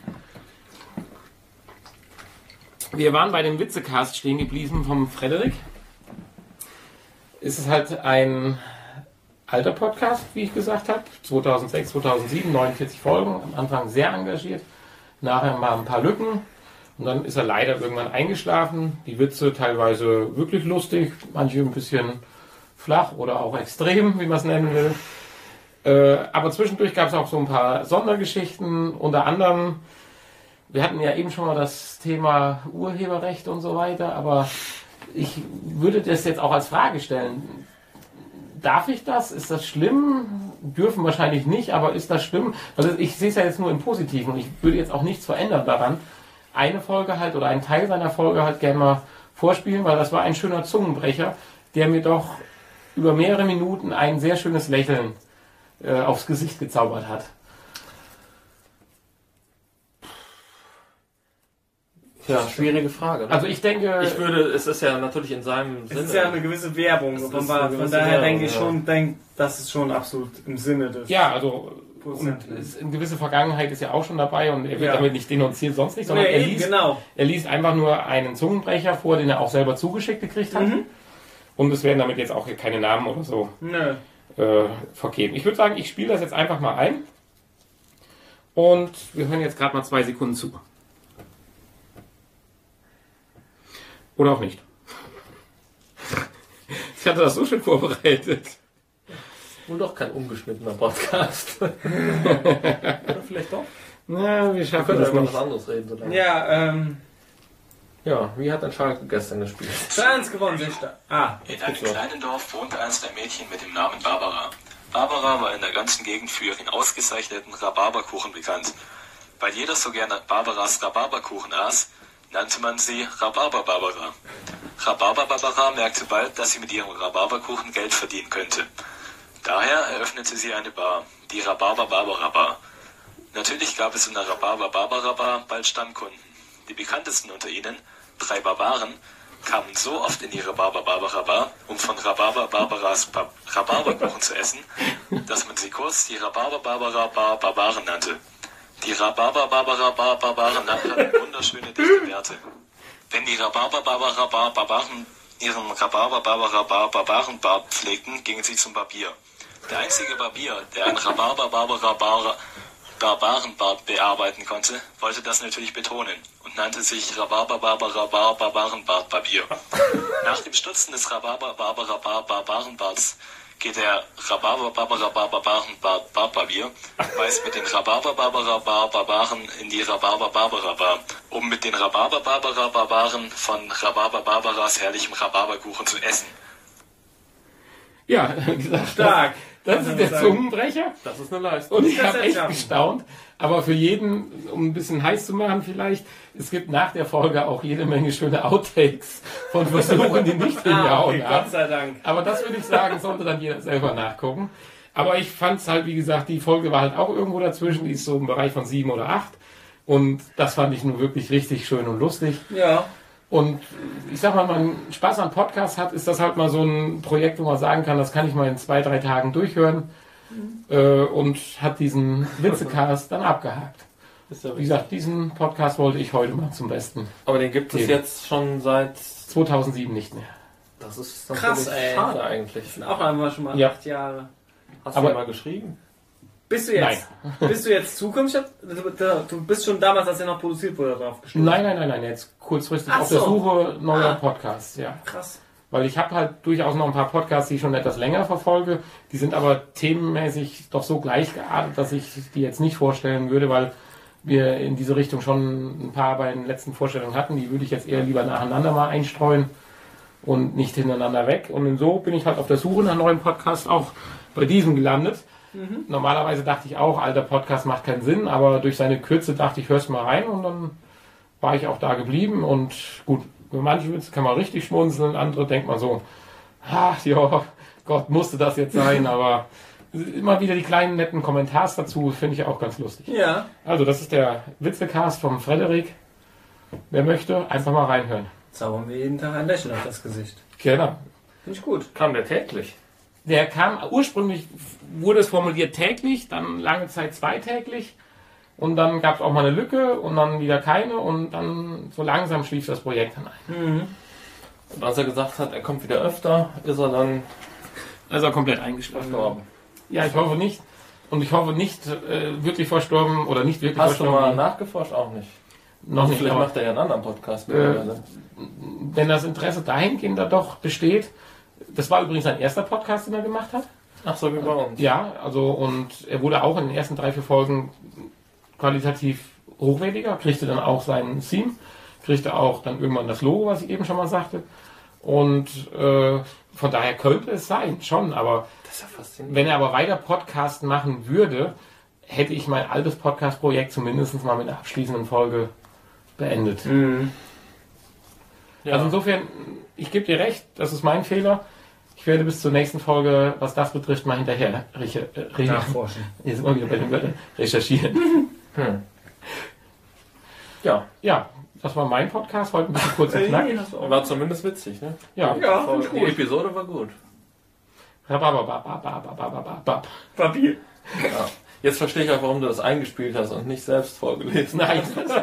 Wir waren bei dem Witzecast stehen geblieben vom Frederik. Es ist halt ein alter Podcast, wie ich gesagt habe. 2006, 2007, 49 Folgen. Am Anfang sehr engagiert. Nachher mal ein paar Lücken. Und dann ist er leider irgendwann eingeschlafen. Die Witze teilweise wirklich lustig, manche ein bisschen flach oder auch extrem, wie man es nennen will. Aber zwischendurch gab es auch so ein paar Sondergeschichten. Unter anderem, wir hatten ja eben schon mal das Thema Urheberrecht und so weiter, aber ich würde das jetzt auch als Frage stellen. Darf ich das? Ist das schlimm? Dürfen wahrscheinlich nicht, aber ist das schlimm? Also ich sehe es ja jetzt nur im Positiven und ich würde jetzt auch nichts verändern daran. Eine Folge halt oder einen Teil seiner Folge halt gerne mal vorspielen, weil das war ein schöner Zungenbrecher, der mir doch über mehrere Minuten ein sehr schönes Lächeln aufs Gesicht gezaubert hat. Ja, schwierige Frage. Ne? Also ich denke... es ist ja natürlich in seinem Es Sinne. ist ja eine gewisse Werbung. Es ist Von eine gewisse daher Werbung, denke ich ja. schon, das ist schon absolut im Sinne des... Ja, also und Produzenten. eine gewisse Vergangenheit ist ja auch schon dabei und er wird Ja. damit nicht denunziert, sonst nicht, sondern Nee, er eben, liest, genau. er liest einfach nur einen Zungenbrecher vor, den er auch selber zugeschickt gekriegt hat. Und es werden damit jetzt auch keine Namen oder so Nö. vergeben. Ich würde sagen, ich spiele das jetzt einfach mal ein und wir hören jetzt gerade mal 2 Sekunden zu. Oder auch nicht. Ich hatte das so schön vorbereitet. Wohl doch kein ungeschnittener Podcast. Oder vielleicht doch? Na, wir Wir schaffen können das über nicht. was anderes reden, so lange. Ja, Ja, wie hat ein Schalke gestern gespielt? 2-1 gewonnen, sehr stark. In einem kleinen Dorf wohnte einst ein Mädchen mit dem Namen Barbara. Barbara war in der ganzen Gegend für ihren ausgezeichneten Rhabarberkuchen bekannt. Weil jeder so gerne Barbaras Rhabarberkuchen aß, nannte man sie Rhabarber-Barbara. Rhabarber-Barbara merkte bald, dass sie mit ihrem Rhabarberkuchen Geld verdienen könnte. Daher eröffnete sie eine Bar, die Rhabarber-Barbara-Bar. Natürlich gab es in der Rhabarber-Barbara-Bar bald Stammkunden. Die bekanntesten unter ihnen, 3 Barbaren, kamen so oft in ihre Rhabarber-Barbara-Bar, um von Rhabarber-Barbaras Rhabarberkuchen zu essen, dass man sie kurz die Rhabarber-Barbara-Bar Barbaren nannte. Die Rhabarber-Barbara-Bar Barbaren hatten wunderschöne dichte Bärte. Wenn die Rhabarber-Barbara-Bar Barbaren ihren Rhabarber-Barbara-Bar Barbarenbart pflegten, gingen sie zum Barbier. Der einzige Barbier, der ein Rhabarber-Barbara-Bar Barbarenbart bearbeiten konnte, wollte das natürlich betonen und nannte sich Rhabarber-Barbara-Bar Barbarenbart-Barbier. Nach dem Stutzen des Rhabarber-Barbara-Bar Barbarenbarts geht der Rhabarber-Barbara-Bar Barbarenbart-Barbier meist mit den Rhabarber-Barbara-Bar Barbaren in die Rhabarber-Barbara-Bar, um mit den Rhabarber-Barbara-Barbaren von Rhabarber-Barbaras herrlichem Rhabarberkuchen zu essen. Ja, wie gesagt, Stark. das ist der Zungenbrecher. Das ist eine Leistung. Und ich Das habe jetzt echt schaffen. gestaunt. Aber für jeden, um ein bisschen heiß zu machen vielleicht, es gibt nach der Folge auch jede Menge schöne Outtakes von Versuchen, die nicht hingehauen Okay, haben. Gott sei Dank. Aber das würde ich sagen, sollte dann jeder selber nachgucken. Aber ich fand es halt, wie gesagt, die Folge war halt auch irgendwo dazwischen. Die ist so im Bereich von 7 oder 8. Und das fand ich nun wirklich richtig schön und lustig. Ja. Und ich sag mal, wenn man Spaß am Podcast hat, ist das halt mal so ein Projekt, wo man sagen kann, das kann ich mal in 2, 3 Tagen durchhören. Und hat diesen Witzecast dann abgehakt. Ist ja Wie gesagt, diesen Podcast wollte ich heute mal zum Besten. Aber den gibt es Eben. jetzt schon seit... 2007 nicht mehr. Das ist Krass, natürlich ey. schade eigentlich. Das sind auch einmal schon mal Ja. 8 Jahre. Hast Aber- du den mal geschrieben? Bist du jetzt zukünftig? Du bist schon damals, als er noch produziert wurde, drauf gestoßen. Nein, jetzt kurzfristig Ach auf der so. Suche neuer Ah. Podcasts, ja. Krass. Weil ich habe halt durchaus noch ein paar Podcasts, die ich schon etwas länger verfolge. Die sind aber themenmäßig doch so gleichgeartet, dass ich die jetzt nicht vorstellen würde, weil wir in diese Richtung schon ein paar bei den letzten Vorstellungen hatten. Die würde ich jetzt eher lieber nacheinander mal einstreuen und nicht hintereinander weg. Und so bin ich halt auf der Suche nach neuen Podcasts auch bei diesem gelandet. Normalerweise dachte ich auch, alter Podcast macht keinen Sinn, aber durch seine Kürze dachte ich, hörst mal rein und dann war ich auch da geblieben und gut, für manche Witze kann man richtig schmunzeln, andere denkt man so, ach ja, Gott, musste das jetzt sein, aber immer wieder die kleinen netten Kommentars dazu finde ich auch ganz lustig. Ja. Also das ist der Witzecast vom Frederik. Wer möchte, einfach mal reinhören. Zaubern wir jeden Tag ein Lächeln auf das Gesicht. Genau. Finde ich gut. Kam der täglich? Der kam, ursprünglich wurde es formuliert täglich, dann lange Zeit zweitäglich und dann gab es auch mal eine Lücke und dann wieder keine und dann so langsam schlief das Projekt dann ein. Und als er gesagt hat, er kommt wieder öfter, ist er dann Also komplett eingeschlafen. verstorben. Ja, ich hoffe nicht. Und ich hoffe nicht wirklich verstorben oder nicht wirklich Hast du verstorben. mal nachgeforscht? Auch nicht. Noch nicht. Vielleicht Aber macht er ja einen anderen Podcast. mittlerweile. wenn das Interesse dahingehend da doch besteht, das war übrigens sein erster Podcast, den er gemacht hat. Ach so, wie bei uns. Ja, also und er wurde auch in den ersten 3, 4 Folgen qualitativ hochwertiger, kriegte dann auch seinen Theme, kriegte auch dann irgendwann das Logo, was ich eben schon mal sagte. Und von daher könnte es sein, schon, aber Das ist ja faszinierend. wenn er aber weiter Podcast machen würde, hätte ich mein altes Podcast-Projekt zumindest mal mit einer abschließenden Folge beendet. Ja. Also insofern, ich gebe dir recht, das ist mein Fehler. Ich werde bis zur nächsten Folge, was das betrifft, mal hinterher Nachforschen. Jetzt immer wieder bei den Wörtern recherchieren. Ja, Ja, das war mein Podcast, heute ein bisschen kurz und knackig. war zumindest witzig, ne? Ja, Ja, Die finde ich gut. Episode war gut. Rababababababababab. Papier. Ja. Jetzt verstehe ich auch, warum du das eingespielt hast und nicht selbst vorgelesen. Nein,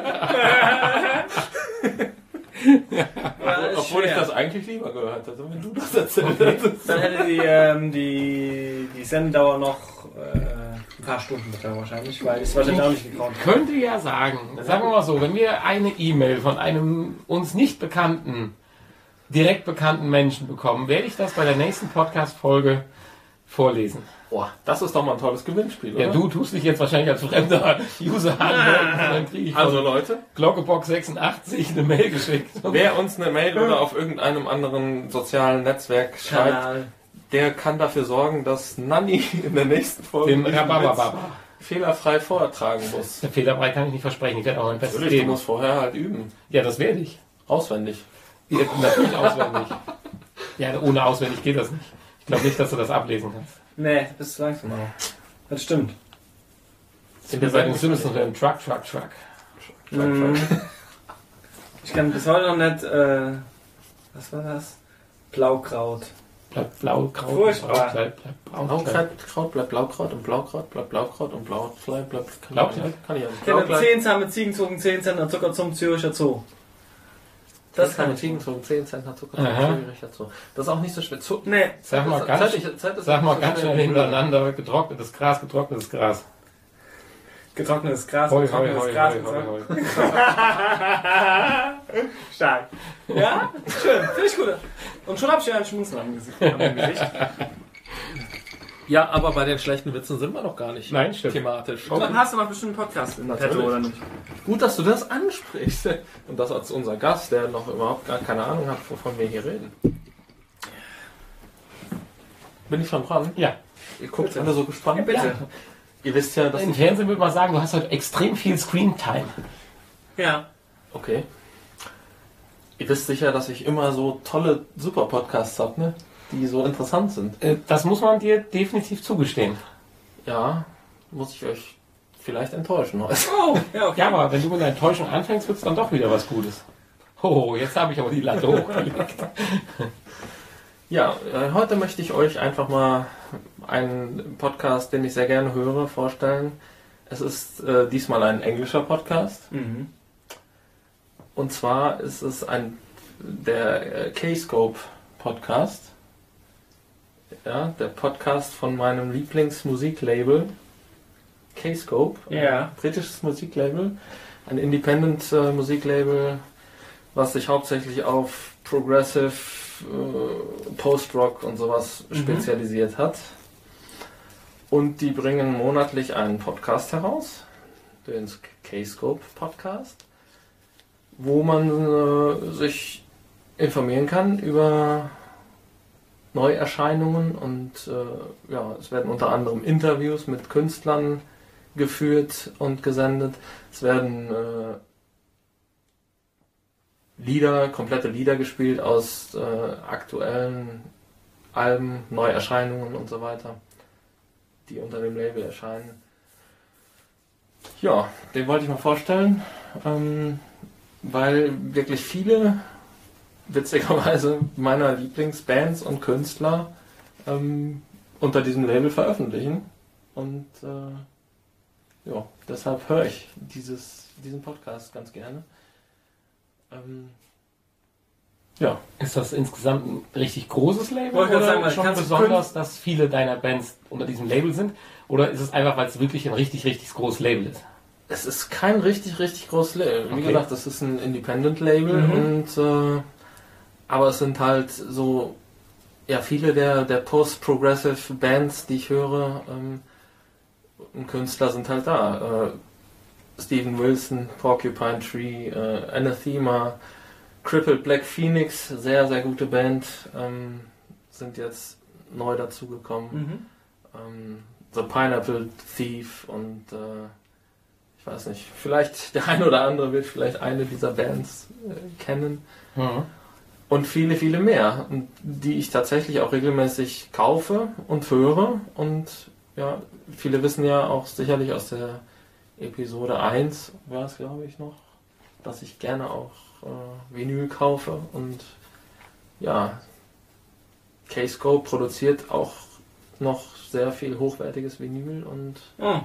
Obwohl ich das eigentlich lieber gehört hätte, wenn du das erzählt hättest. Dann hätte die Sendedauer noch ein paar Stunden betragen wahrscheinlich, weil ich es wahrscheinlich auch nicht gekonnt. könnte ja sagen, sagen wir mal so, wenn wir eine E-Mail von einem uns nicht bekannten, direkt bekannten Menschen bekommen, werde ich das bei der nächsten Podcast-Folge vorlesen. Boah, das ist doch mal ein tolles Gewinnspiel, oder? Ja, du tust dich jetzt wahrscheinlich als fremder User anmelden. Dann kriege ich Also von Leute, Glockebox 86 eine Mail geschickt. wer uns eine Mail oder auf irgendeinem anderen sozialen Netzwerk schreibt, Kanal. der kann dafür sorgen, dass Nanni in der nächsten Folge Den diesen Rhabarbaba. Witz fehlerfrei vortragen muss. Der Fehlerfrei kann ich nicht versprechen. Ich werde auch mein Bestes Natürlich, du geben. musst vorher halt üben. Ja, das werde ich. Auswendig. Ja, natürlich auswendig. Ja, ohne auswendig geht das nicht. Ich glaube nicht, dass du das ablesen kannst. Nee, das ist langsam. Das stimmt. Sind wir bei den Simpsons im Truck. Mhm. Ich kann bis heute noch nicht, was war das? Blaukraut. Bleibt Blaukraut. Furchtbar. Bleibt Braunkraut. Blaukraut bleibt Blaukraut und Blaukraut bleibt Blaukraut und Blaukraut bleibt Blaukleid? Kann ich ja Ich kenne 10 Zahn 10 Ziegenzogen, 10 Cent Zucker zum Züricher Zoo. Das kann ich kriegen, so 10 Cent hat Zucker. Aha. Das ist auch nicht so schwer. Nee. Sag mal ganz schnell hintereinander. Getrocknetes Gras. Getrocknetes Gras. Hoi, hoi, getrocknetes hoi, Gras. hoi, hoi, hoi. Stark. Ja? Schön. Finde ich gut. Und schon hab ich ja ein Schmunzeln am Gesicht. Ja, aber bei den schlechten Witzen sind wir noch gar nicht Nein, stimmt. thematisch. Dann hast du mal bestimmt einen Podcast in Natürlich. Petto, oder nicht? Gut, dass du das ansprichst. Und das als unser Gast, der noch überhaupt gar keine Ahnung hat, wovon wir hier reden. Bin ich schon dran? Ja. Ihr guckt Bitte. alle so gespannt. Ja, bitte. Ihr wisst ja, dass Im ich... Fernsehen würde man sagen, du hast heute extrem viel Screentime. Ja. Okay. Ihr wisst sicher, dass ich immer so tolle, super Podcasts habe, ne? Die so interessant sind. Das muss man dir definitiv zugestehen. Ja, muss ich euch vielleicht enttäuschen heute. Oh, ja, okay. Ja, aber wenn du mit einer Enttäuschung anfängst, wird es dann doch wieder was Gutes. Oh, jetzt habe ich aber die Latte hochgelegt. Ja, heute möchte ich euch einfach mal einen Podcast, den ich sehr gerne höre, vorstellen. Es ist diesmal ein englischer Podcast. Mhm. Und zwar ist es der K-Scope Podcast. Ja, der Podcast von meinem Lieblingsmusiklabel K-Scope. Ja. Ein britisches Musiklabel. Ein Independent Musiklabel, was sich hauptsächlich auf Progressive, Post-Rock und sowas spezialisiert hat. Und die bringen monatlich einen Podcast heraus, den K-Scope Podcast, wo man sich informieren kann über Neuerscheinungen und ja, es werden unter anderem Interviews mit Künstlern geführt und gesendet. Es werden komplette Lieder gespielt aus aktuellen Alben, Neuerscheinungen und so weiter, die unter dem Label erscheinen. Ja, den wollte ich mal vorstellen, weil wirklich viele, witzigerweise, meiner Lieblingsbands und Künstler unter diesem Label veröffentlichen. Und ja, deshalb höre ich diesen Podcast ganz gerne. Ja, Ist das insgesamt ein richtig großes Label Wollte ich oder gerade sagen, schon kannst du besonders, dass viele deiner Bands unter diesem Label sind? Oder ist es einfach, weil es wirklich ein richtig, richtig großes Label ist? es ist kein richtig großes Label. Wie Okay. gesagt, das ist ein Independent-Label und aber es sind halt so ja viele der Post-Progressive Bands, die ich höre, und Künstler sind halt da. Steven Wilson, Porcupine Tree, Anathema, Crippled Black Phoenix, sehr, sehr gute Band, sind jetzt neu dazugekommen. The Pineapple Thief und ich weiß nicht, vielleicht der eine oder andere wird vielleicht eine dieser Bands kennen. Und viele, viele mehr, und die ich tatsächlich auch regelmäßig kaufe und höre. Und ja, viele wissen ja auch sicherlich aus der Episode 1, war es glaube ich noch, dass ich gerne auch Vinyl kaufe. Und ja, K-Scope produziert auch noch sehr viel hochwertiges Vinyl und Oh.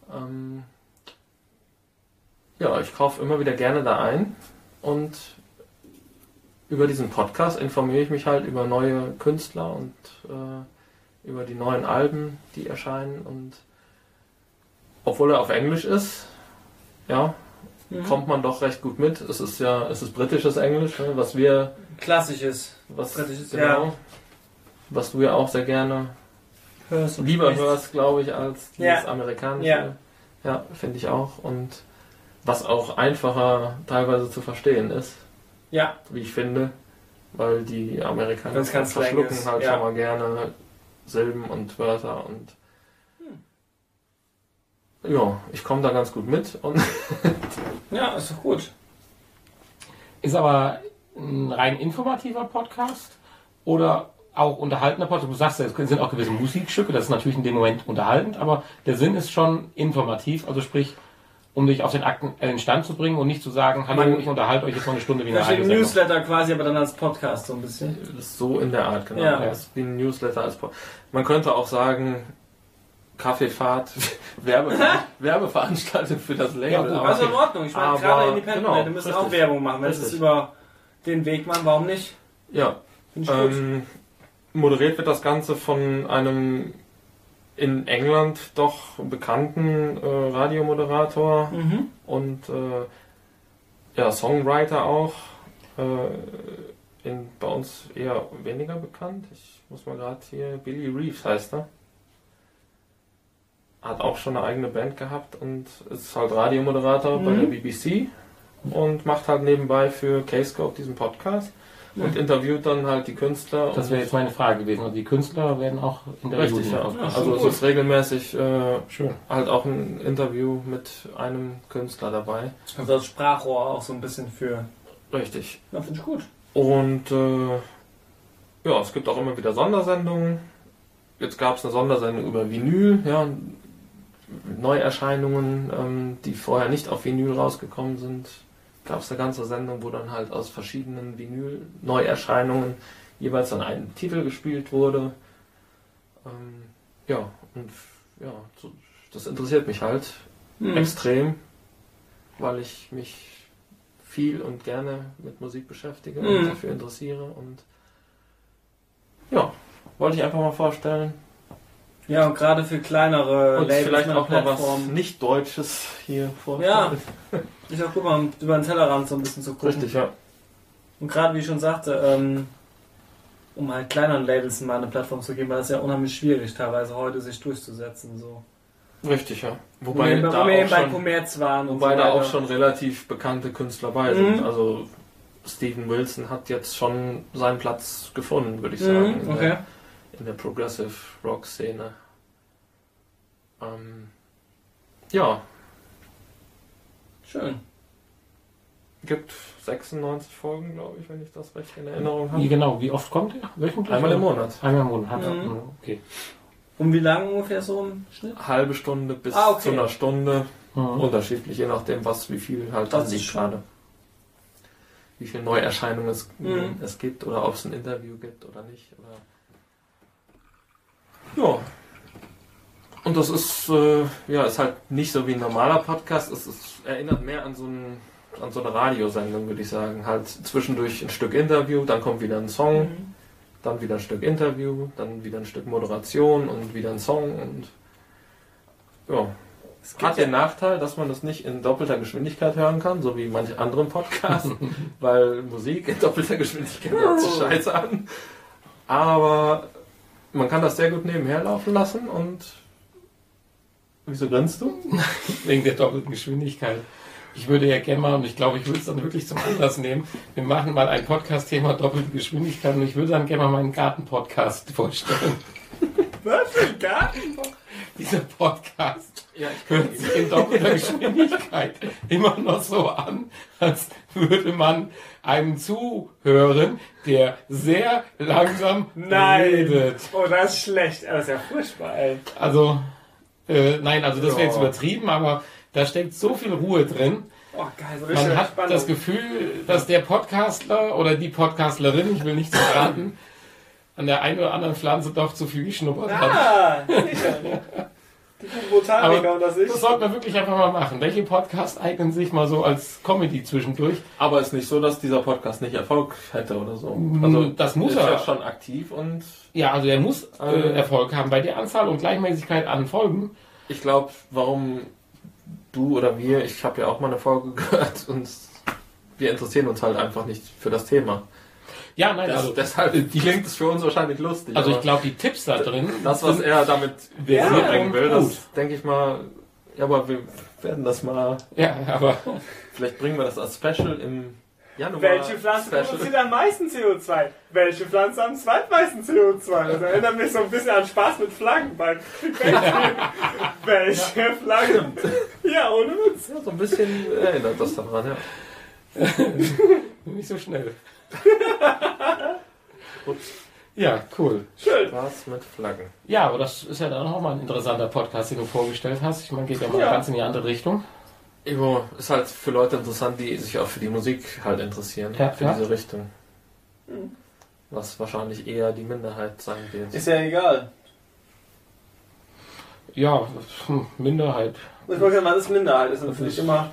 ja, ich kaufe immer wieder gerne da ein und über diesen Podcast informiere ich mich halt über neue Künstler und über die neuen Alben, die erscheinen. Und obwohl er auf Englisch ist, ja, kommt man doch recht gut mit. Es ist britisches Englisch, ne, was Klassisches. was Britisches, genau, ja. was du ja auch sehr gerne hörst. Und lieber sprichst. hörst, glaube ich, als Ja. dieses amerikanische. Ja. Ja, finde ich auch. Und was auch einfacher teilweise zu verstehen ist, Ja, wie ich finde, weil die Amerikaner Wenn's kein Slang verschlucken ist, halt ja. schon mal gerne Silben und Wörter und ja, ich komme da ganz gut mit und ja, ist doch gut. Ist aber ein rein informativer Podcast oder auch unterhaltender Podcast? Du sagst ja, es sind auch gewisse Musikstücke, das ist natürlich in dem Moment unterhaltend, aber der Sinn ist schon informativ, also sprich, um dich auf den aktuellen Stand zu bringen und nicht zu sagen, hallo, ich unterhalte euch jetzt mal eine Stunde wie eine Verstehe, Radiosendung. Newsletter quasi, aber dann als Podcast so ein bisschen. das ist so in der Art, genau. Ja. Das ist wie ein Newsletter als Man könnte auch sagen, Kaffeefahrt, Werbeveranstaltung für das Label. Ja, gut, aber- Also in Ordnung, ich meine, aber- gerade Independent, genau, die müssen richtig. auch Werbung machen. Wenn sie es Richtig. über den Weg machen, warum nicht? Ja, Finde ich gut. moderiert wird das Ganze von einem in England doch bekannten Radiomoderator Mhm. und ja, Songwriter auch. Bei uns eher weniger bekannt. Ich muss mal gerade hier, Billy Reeves heißt er. Hat auch schon eine eigene Band gehabt und ist halt Radiomoderator bei der BBC und macht halt nebenbei für K-Scope diesen Podcast und interviewt dann halt die Künstler. Das wäre jetzt meine Frage gewesen. Also die Künstler werden auch interviewt. Richtig, ja. Ach, Also so es gut. ist regelmäßig Schön. halt auch ein Interview mit einem Künstler dabei. Also als Sprachrohr auch so ein bisschen für. Richtig. Ja, finde ich gut. Und ja, es gibt auch immer wieder Sondersendungen. Jetzt gab es eine Sondersendung über Vinyl, ja, Neuerscheinungen, die vorher nicht auf Vinyl rausgekommen sind. Gab es eine ganze Sendung, wo dann halt aus verschiedenen Vinyl-Neuerscheinungen jeweils dann ein Titel gespielt wurde. Ja, und ja, so, das interessiert mich halt extrem, weil ich mich viel und gerne mit Musik beschäftige und dafür interessiere und ja, wollte ich einfach mal vorstellen Ja, und gerade für kleinere und vielleicht auch mal was Plattformen. nicht Deutsches hier vorstellen. Ja, ist auch gut, mal über den Tellerrand so ein bisschen zu gucken. Richtig, ja. Und gerade wie ich schon sagte, um halt kleineren Labels mal eine Plattform zu geben, weil das ist ja unheimlich schwierig teilweise heute sich durchzusetzen. So. Richtig, ja. Wo Wobei wir da eben auch bei schon, Commerz waren und wobei so da auch weiter. schon relativ bekannte Künstler bei sind. Also Steven Wilson hat jetzt schon seinen Platz gefunden, würde ich sagen, Okay. in der Progressive Rock Szene. Ja, Schön. gibt 96 Folgen, glaube ich, wenn ich das recht in Erinnerung Wie habe. genau, wie oft kommt der? Wöchentlich? Einmal im oder? Monat. Einmal im Monat. Mhm. Okay. Und wie lange ungefähr so im Schnitt? Halbe Stunde bis Okay. zu einer Stunde. Mhm. Unterschiedlich, je nachdem, wie viel halt Das dann ist liegt schon- gerade. Wie viele Neuerscheinungen Mhm. es gibt oder ob es ein Interview gibt oder nicht. Oder ja. Und das ist, ist halt nicht so wie ein normaler Podcast. Es erinnert mehr an so eine Radiosendung, würde ich sagen. Halt zwischendurch ein Stück Interview, dann kommt wieder ein Song, dann wieder ein Stück Interview, dann wieder ein Stück Moderation und wieder ein Song und ja. Es gibt Hat den Nachteil, dass man das nicht in doppelter Geschwindigkeit hören kann, so wie manche anderen Podcasts, weil Musik in doppelter Geschwindigkeit hört sich scheiße an. Aber man kann das sehr gut nebenher laufen lassen und wieso grinst du? Wegen der doppelten Geschwindigkeit. Ich würde ja gerne mal, und ich glaube, ich würde es dann wirklich zum Anlass nehmen, wir machen mal ein Podcast-Thema doppelte Geschwindigkeit und ich würde dann gerne mal meinen Garten-Podcast vorstellen. Was für ein Garten? Dieser Podcast Ja, hört sich in doppelter Geschwindigkeit immer noch so an, als würde man einem zuhören, der sehr langsam redet. Oh, das ist schlecht. Das ist ja furchtbar, ey. Also, nein, also das wäre jetzt Ja. übertrieben, aber da steckt so viel Ruhe drin. Oh, geil, so richtig Man hat Spannung. das Gefühl, dass der Podcastler oder die Podcastlerin, ich will nicht zu raten, an der einen oder anderen Pflanze doch zu viel geschnuppert hat. Ah, sicher. Die Botaniker und das Das ist. sollte man wirklich einfach mal machen. Welche Podcasts eignen sich mal so als Comedy zwischendurch? aber es ist nicht so, dass dieser Podcast nicht Erfolg hätte oder so. Das muss ist er. ja schon aktiv und Ja, also er muss Erfolg haben. Bei der Anzahl und Gleichmäßigkeit an Folgen. ich glaube, warum du oder wir, ich habe ja auch mal eine Folge gehört und wir interessieren uns halt einfach nicht für das Thema. Ja, nein, Das, also, deshalb klingt es für uns wahrscheinlich lustig. also ich aber glaube, die Tipps da drin, das, was er damit Ja, bringen will, gut. das denke ich mal. Ja, aber wir werden das mal. ja, aber Vielleicht bringen wir das als Special im Januar. Welche Pflanze produziert am meisten CO2? Welche Pflanze am zweitmeisten CO2? Das erinnert mich so ein bisschen an Spaß mit Flaggen beim Welche Flagge? Ja, ohne Witz. Ja, so ein bisschen erinnert das daran, ja. nicht so schnell. Gut, Ja, cool. Schön. Spaß mit Flaggen. Ja, aber das ist ja dann auch mal ein interessanter Podcast, den du vorgestellt hast. Ich meine, geht ja mal Ja. ganz in die andere Richtung. Ivo ist halt für Leute interessant, die sich auch für die Musik halt interessieren. Ja, für ja. diese Richtung. Was wahrscheinlich eher die Minderheit sein wird. Ist ja egal. Ja, Minderheit. Ich wollte sagen, was ist Minderheit? Ist natürlich immer.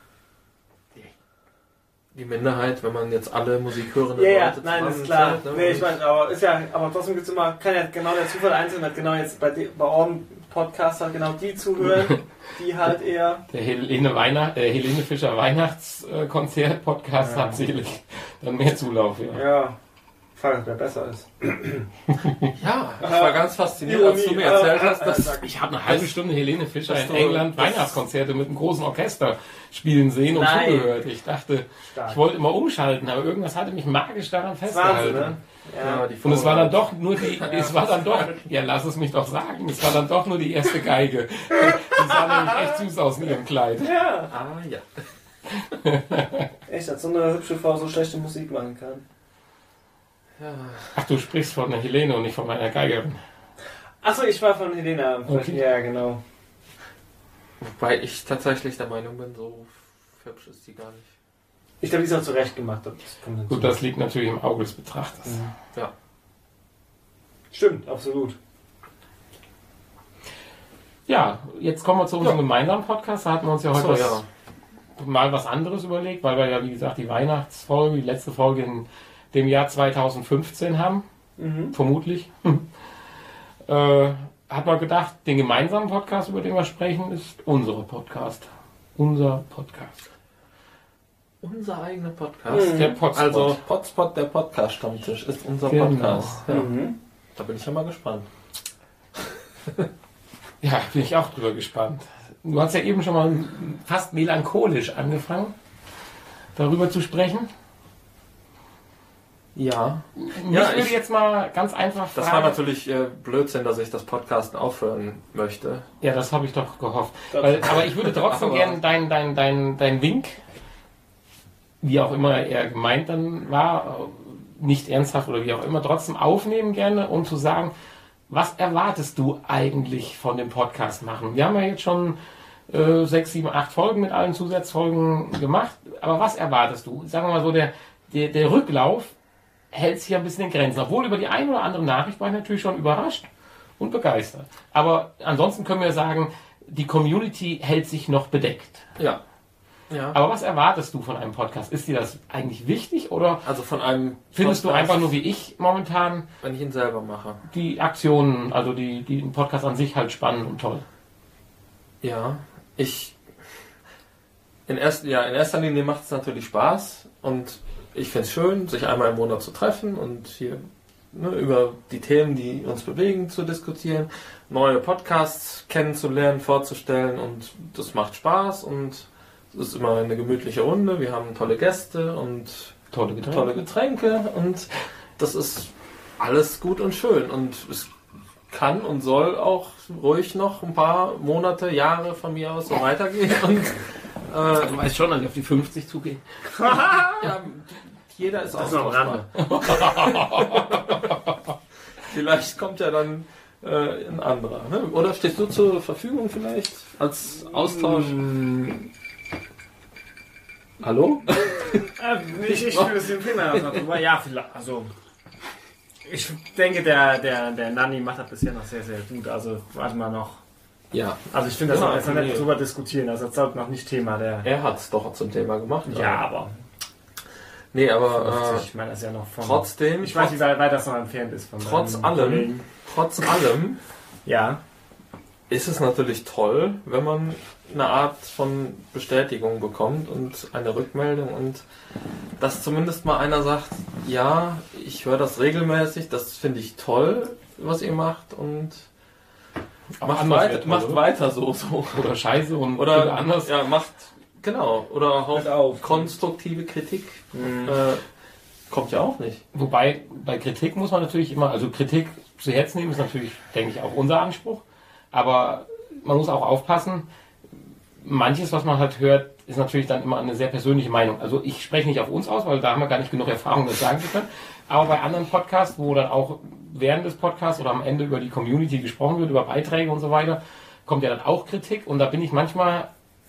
Die Minderheit, wenn man jetzt alle musikhörenden Ja, ja, Leute nein, ist klar. zusammenzählt, ne? Nee, ich meine, aber trotzdem gibt es immer, kann ja genau der Zufall einzeln, hat genau jetzt bei eurem Podcast halt genau die zuhören, die halt eher. Der Helene Fischer Weihnachtskonzert-Podcast hat sicherlich dann mehr Zulauf. Ja. Ja, Frage, wer besser ist. Ja, ich war ganz fasziniert, als du mir erzählt hast, dass Ich habe eine halbe Stunde Helene Fischer dass in du- England Weihnachtskonzerte mit einem großen Orchester spielen sehen und Nein. zugehört. Ich dachte, Stark. ich wollte immer umschalten, aber irgendwas hatte mich magisch daran Wahnsinn, festgehalten. ne? Ja. die Und es war dann doch nur ja, lass es mich doch sagen, es war dann doch nur die erste Geige. Die sah nämlich echt süß aus in ihrem Kleid. Ja, Ah, ja. echt, dass so eine hübsche Frau so schlechte Musik machen kann. Ach, du sprichst von der Helene und nicht von meiner Geigerin. Achso, ich war von Helena. Okay. Ja, genau. Wobei ich tatsächlich der Meinung bin, so hübsch ist die gar nicht. Ich glaube, die ist auch zurecht gemacht. Das kommt hinzu. Gut, das liegt natürlich im Auge des Betrachters. Ja. Stimmt, absolut. Ja, jetzt kommen wir zu unserem gemeinsamen Podcast. Da hatten wir uns ja heute So, ja. mal was anderes überlegt, weil wir ja, wie gesagt, die Weihnachtsfolge, die letzte Folge in dem Jahr 2015 haben. Vermutlich. Hat man gedacht, den gemeinsamen Podcast, über den wir sprechen, ist unser Podcast. Unser Podcast. Unser eigener Podcast. Der Potspot. Also Potspot, der Podcast-Stammtisch, ist unser Genau. Podcast. Ja. Da bin ich ja mal gespannt. Ja, bin ich auch drüber gespannt. Du hast ja eben schon mal fast melancholisch angefangen, darüber zu sprechen. Ja. Mich würde jetzt mal ganz einfach Das fragen. war natürlich Blödsinn, dass ich das Podcasten aufhören möchte. Ja, das habe ich doch gehofft. Aber ich würde trotzdem Aber- gerne dein Wink, wie auch immer er gemeint dann war, nicht ernsthaft oder wie auch immer, trotzdem aufnehmen gerne, um zu sagen, was erwartest du eigentlich von dem Podcast machen? Wir haben ja jetzt schon 6, 7, 8 Folgen mit allen Zusatzfolgen gemacht, aber was erwartest du? Sagen wir mal so, der Rücklauf hält sich ja ein bisschen in Grenzen. Obwohl über die eine oder andere Nachricht war ich natürlich schon überrascht und begeistert. Aber ansonsten können wir sagen, die Community hält sich noch bedeckt. Ja. Ja. Aber was erwartest du von einem Podcast? Ist dir das eigentlich wichtig oder Also von einem findest du Podcast, einfach nur wie ich momentan wenn ich ihn selber mache. die Aktionen, also den Podcast an sich halt spannend und toll? Ja. In erster Linie macht es natürlich Spaß und ich finde es schön, sich einmal im Monat zu treffen und hier über die Themen, die uns bewegen, zu diskutieren, neue Podcasts kennenzulernen, vorzustellen und das macht Spaß und es ist immer eine gemütliche Runde. Wir haben tolle Gäste und Tolle Getränke. tolle Getränke und das ist alles gut und schön und es kann und soll auch ruhig noch ein paar Monate, Jahre von mir aus so weitergehen und Du weißt schon, dass ich auf die 50 zugehe. ja, jeder ist Das ist noch am Rande. Vielleicht kommt ja dann ein anderer. Ne? Oder stehst du zur Verfügung vielleicht als Austausch? Hallo? Ich will es dem Thema noch drüber. Ja, vielleicht. Also, ich denke, der Nanni macht das bisher noch sehr, sehr gut. Also, warte mal noch. Ja, Also, ich finde, das Ja, noch jetzt noch nee. nicht drüber diskutieren. Also, das sollte noch nicht Thema der. er hat es doch zum Thema gemacht. Ja, aber. Nee, aber ich meine, das ist ja noch von. trotzdem, Ich weiß nicht, wie weit das noch entfernt ist von trotz deinem allem, Kollegen. trotz allem Ja. ist es natürlich toll, wenn man eine Art von Bestätigung bekommt und eine Rückmeldung und dass zumindest mal einer sagt, ja, ich höre das regelmäßig, das finde ich toll, was ihr macht und Aber anders wird toll, macht oder? weiter so. Oder Scheiße und Oder anders. Ja, macht, genau. Oder Hört auch auf. konstruktive Kritik. Kommt ja auch nicht. Wobei, bei Kritik muss man natürlich immer, also Kritik zu Herzen nehmen ist natürlich, denke ich, auch unser Anspruch. Aber man muss auch aufpassen, manches, was man halt hört, ist natürlich dann immer eine sehr persönliche Meinung. Also ich spreche nicht auf uns aus, weil da haben wir gar nicht genug Erfahrung, das sagen zu können. Aber bei anderen Podcasts, wo dann auch während des Podcasts oder am Ende über die Community gesprochen wird, über Beiträge und so weiter, kommt ja dann auch Kritik. Und da bin ich manchmal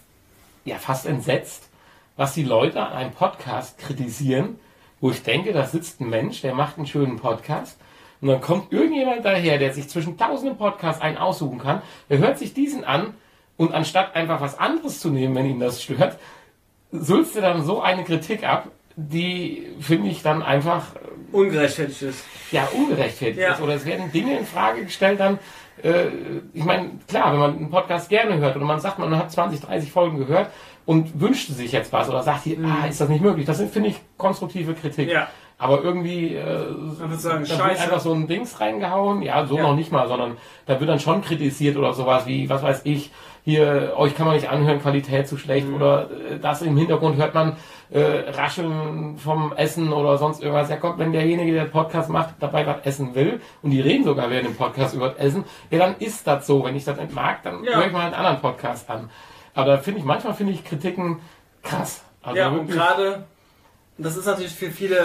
ja fast entsetzt, was die Leute an einem Podcast kritisieren, wo ich denke, da sitzt ein Mensch, der macht einen schönen Podcast und dann kommt irgendjemand daher, der sich zwischen tausenden Podcasts einen aussuchen kann, der hört sich diesen an und anstatt einfach was anderes zu nehmen, wenn ihn das stört, sülzt er dann so eine Kritik ab, die, finde ich, dann einfach Ungerechtfertigt ist. ja ungerechtfertigt Ja. ist. Oder es werden Dinge in Frage gestellt dann, ich meine, klar, wenn man einen Podcast gerne hört oder man sagt, man hat 20, 30 Folgen gehört und wünschte sich jetzt was oder sagt hier, ist das nicht möglich? Das sind, finde ich, konstruktive Kritik. Ja. Aber irgendwie Man würde sagen, da wird scheiße. einfach so ein Dings reingehauen, ja, so Ja. noch nicht mal, sondern da wird dann schon kritisiert oder sowas wie, was weiß ich, hier, euch kann man nicht anhören, Qualität zu schlecht oder das im Hintergrund hört man Rascheln vom Essen oder sonst irgendwas. Ja Gott, wenn derjenige, der den Podcast macht, dabei was essen will und die reden sogar während dem Podcast über das Essen, ja dann ist das so. Wenn ich das nicht mag, dann Ja. höre ich mal einen anderen Podcast an. Aber da finde ich, manchmal finde ich Kritiken krass. Also Ja, und wirklich, gerade, das ist natürlich für viele,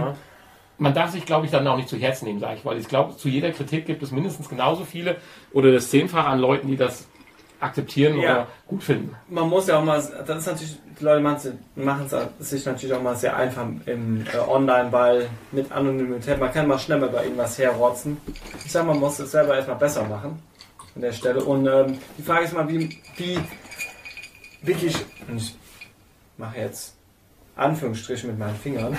man darf sich, glaube ich, dann auch nicht zu Herzen nehmen, sage ich, weil ich glaube, zu jeder Kritik gibt es mindestens genauso viele oder das 10-fache an Leuten, die das akzeptieren Ja. oder gut finden. man muss ja auch mal, das ist natürlich, die Leute machen es sich natürlich auch mal sehr einfach im Online, weil mit Anonymität, man kann mal schnell mal bei irgendwas herrotzen. Ich sag, man muss es selber erstmal besser machen an der Stelle. Und die Frage ist mal, wie wirklich, und ich mache jetzt Anführungsstriche mit meinen Fingern,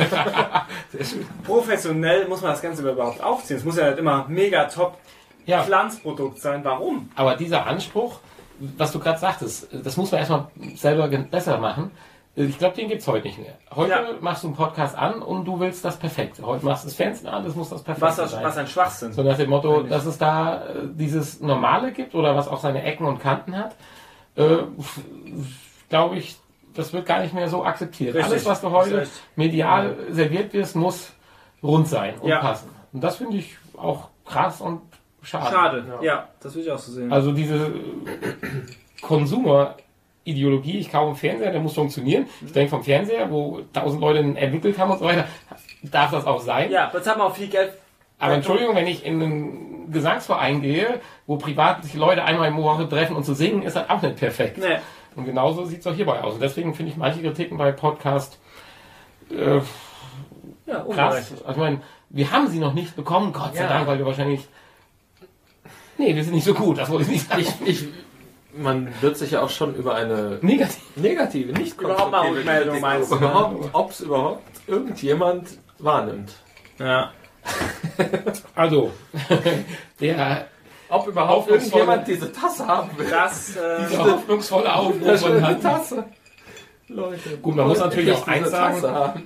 professionell muss man das Ganze überhaupt aufziehen. Es muss ja nicht immer mega top Ja, Glanzprodukt sein. Warum? aber dieser Anspruch, was du gerade sagtest, das muss man erstmal selber besser machen. Ich glaube, den gibt es heute nicht mehr. Heute Ja. machst du einen Podcast an und du willst das Perfekte. Heute machst du das Fernsehen an, das muss das Perfekte sein. Was ein Schwachsinn. So nach dem Motto, Eigentlich. dass es da dieses Normale gibt oder was auch seine Ecken und Kanten hat, glaube ich, das wird gar nicht mehr so akzeptiert. Richtig. Alles, was du Hast heute recht. medial serviert wirst, muss rund sein und Ja. passen. Und das finde ich auch krass und schade. Schade. Ja, das will ich auch so sehen. Also diese Konsumer-Ideologie, ich kaufe einen Fernseher, der muss funktionieren. Ich denke vom Fernseher, wo 1000 Leute ihn entwickelt haben und so weiter, darf das auch sein. ja, jetzt haben wir auch viel Geld. Aber Entschuldigung, wenn ich in einen Gesangsverein gehe, wo privat sich Leute einmal im Woche treffen und zu singen, ist das auch nicht perfekt. Nee. Und genauso sieht es auch hierbei aus. Und deswegen finde ich manche Kritiken bei Podcast Ja, krass. ungerecht. Also ich meine, wir haben sie noch nicht bekommen, Gott sei Ja. Dank, weil wir wahrscheinlich... Nee, wir sind nicht so gut, das wollte ich nicht sagen. Man wird sich ja auch schon über eine Negativ. nicht Überhaupt mal konstruktive Rückmeldung, Kritik- meinst du, ob es überhaupt irgendjemand wahrnimmt. Ja. Also, der Ob überhaupt Hoffnungsvoll. irgendjemand diese Tasse haben will. Das, diese hoffnungsvolle Aufruf von hat. Tasse. Leute. Gut, man muss natürlich auch Diese eins sagen, Tasse haben.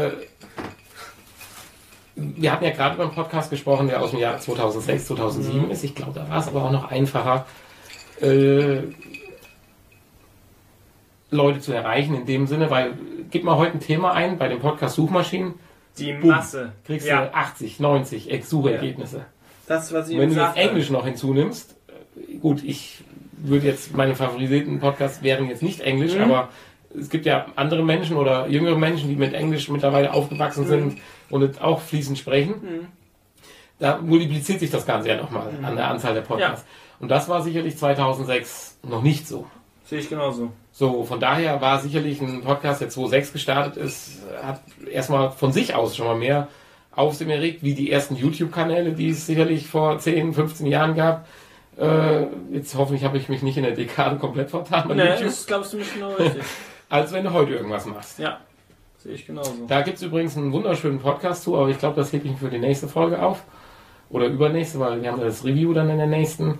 wir hatten ja gerade über einen Podcast gesprochen, der aus dem Jahr 2006, 2007 ist. Ich glaube, da war es aber auch noch einfacher, Leute zu erreichen in dem Sinne, weil gib mal heute ein Thema ein bei den Podcast-Suchmaschinen, die Boom. Masse. kriegst Ja, du 80, 90 Suchergebnisse. das, was ich Und wenn eben du jetzt sagte. Englisch noch hinzunimmst, gut, ich würde jetzt, meine favorisierten Podcasts wären jetzt nicht Englisch, aber es gibt ja andere Menschen oder jüngere Menschen, die mit Englisch mittlerweile aufgewachsen sind und es auch fließend sprechen. Da multipliziert sich das Ganze ja nochmal an der Anzahl der Podcasts. Und das war sicherlich 2006 noch nicht so. Sehe ich genauso. So, von daher war sicherlich ein Podcast, der 2006 gestartet ist, hat erstmal von sich aus schon mal mehr Aufsehen erregt, wie die ersten YouTube-Kanäle, die es sicherlich vor 10, 15 Jahren gab. Jetzt hoffentlich habe ich mich nicht in der Dekade komplett vertan bei Nee, YouTube, das glaubst du nicht genau richtig. als wenn du heute irgendwas machst. Ja, sehe ich genauso. Da gibt es übrigens einen wunderschönen Podcast zu, aber ich glaube, das hebe ich mir für die nächste Folge auf. Oder übernächste, weil wir haben das Review dann in der nächsten.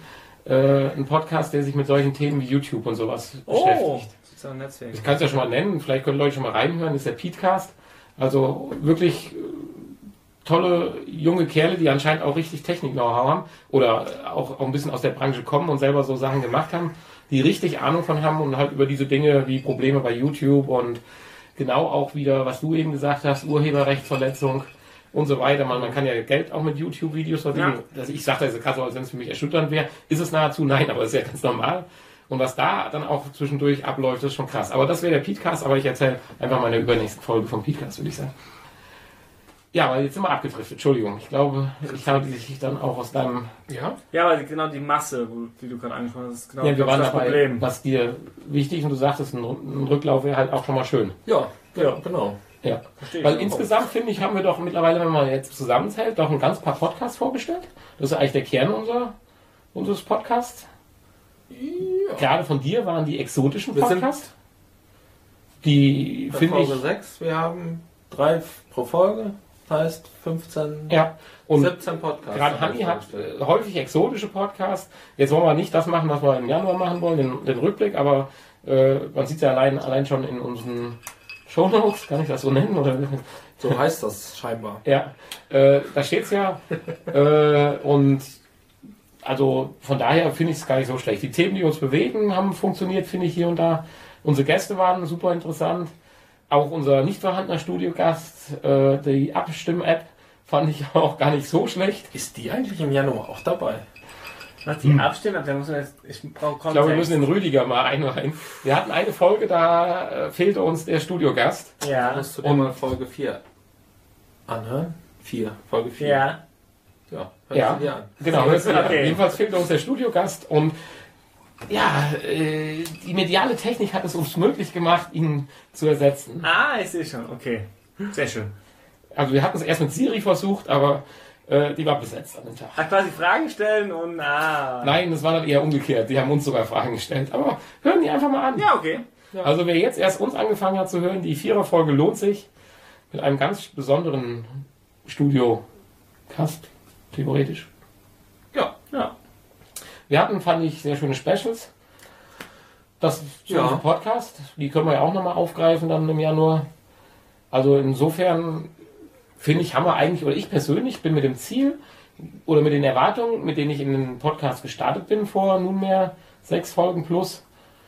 ein Podcast, der sich mit solchen Themen wie YouTube und sowas beschäftigt. soziale Netzwerke. Ich kann es ja schon mal nennen, vielleicht können Leute schon mal reinhören, das ist der Petecast. Also wirklich tolle junge Kerle, die anscheinend auch richtig Technik-Know-how haben oder auch ein bisschen aus der Branche kommen und selber so Sachen gemacht haben, die richtig Ahnung von haben und halt über diese Dinge wie Probleme bei YouTube und genau auch wieder, was du eben gesagt hast, Urheberrechtsverletzung und so weiter. Man kann ja Geld auch mit YouTube-Videos verdienen. Ja. Also ich sage das gerade so, als wenn es für mich erschütternd wäre. Ist es nahezu? Nein, aber es ist ja ganz normal. Und was da dann auch zwischendurch abläuft, ist schon krass. Aber das wäre der Petecast, aber ich erzähle einfach mal in der übernächsten Folge vom Petecast, würde ich sagen. Ja, aber jetzt sind wir abgedriftet. Entschuldigung. Ich glaube, ich habe dich dann auch aus deinem... Ja? Ja, aber genau die Masse, die du gerade angesprochen hast, ist genau Ja, wir glaub, waren das dabei, Problem. was dir wichtig und du sagtest, ein Rücklauf wäre halt auch schon mal schön. Ja, genau. Ja. Verstehe ich Weil auch. insgesamt, finde ich, haben wir doch mittlerweile, wenn man jetzt zusammenzählt, doch ein ganz paar Podcasts vorgestellt. Das ist eigentlich der Kern unseres Podcasts. Ja. Gerade von dir waren die exotischen Wir sind Podcasts. Die Bei finde ich... Folge 6, wir haben 3 pro Folge, heißt 15, Ja, und 17 Podcasts. gerade Hanni hat häufig exotische Podcasts. Jetzt wollen wir nicht das machen, was wir im Januar machen wollen, den Rückblick, aber man sieht ja allein schon in unseren Shownotes, kann ich das so nennen? Oder? So heißt das scheinbar. Ja, da steht's ja. Und also von daher finde ich es gar nicht so schlecht. Die Themen, die uns bewegen, haben funktioniert, finde ich, hier und da. Unsere Gäste waren super interessant. Auch unser nicht vorhandener Studiogast, die Abstimm-App, fand ich auch gar nicht so schlecht. Ist die eigentlich im Januar auch dabei? Was die Abstimmung, da muss man jetzt, ich brauche Kontext. Ich glaube, wir müssen den Rüdiger mal einreihen. Wir hatten eine Folge, da fehlte uns der Studiogast. Ja, Musst du dir Und- mal Folge 4 anhören? 4, Folge 4. ja. Ja, hör Ja, sie dir an. genau. Okay. Jedenfalls fehlte uns der Studiogast und ja, die mediale Technik hat es uns möglich gemacht, ihn zu ersetzen. Ah, ich sehe schon, okay. Sehr schön. Also wir hatten es erst mit Siri versucht, aber die war besetzt an dem Tag. Ach, quasi Fragen stellen und Nein, das war dann eher umgekehrt. Die haben uns sogar Fragen gestellt. Aber hören die einfach mal an. Ja, okay. Also wer jetzt erst uns angefangen hat zu hören, die 4er-Folge lohnt sich. Mit einem ganz besonderen Studio-Cast, theoretisch. Ja, Ja. Wir hatten, fand ich, sehr schöne Specials. Das zu Ja. unserem Podcast. Die können wir ja auch nochmal aufgreifen dann im Januar. Also insofern finde ich, haben wir eigentlich, oder ich persönlich bin mit dem Ziel oder mit den Erwartungen, mit denen ich in den Podcast gestartet bin, vor nunmehr 6 Folgen plus,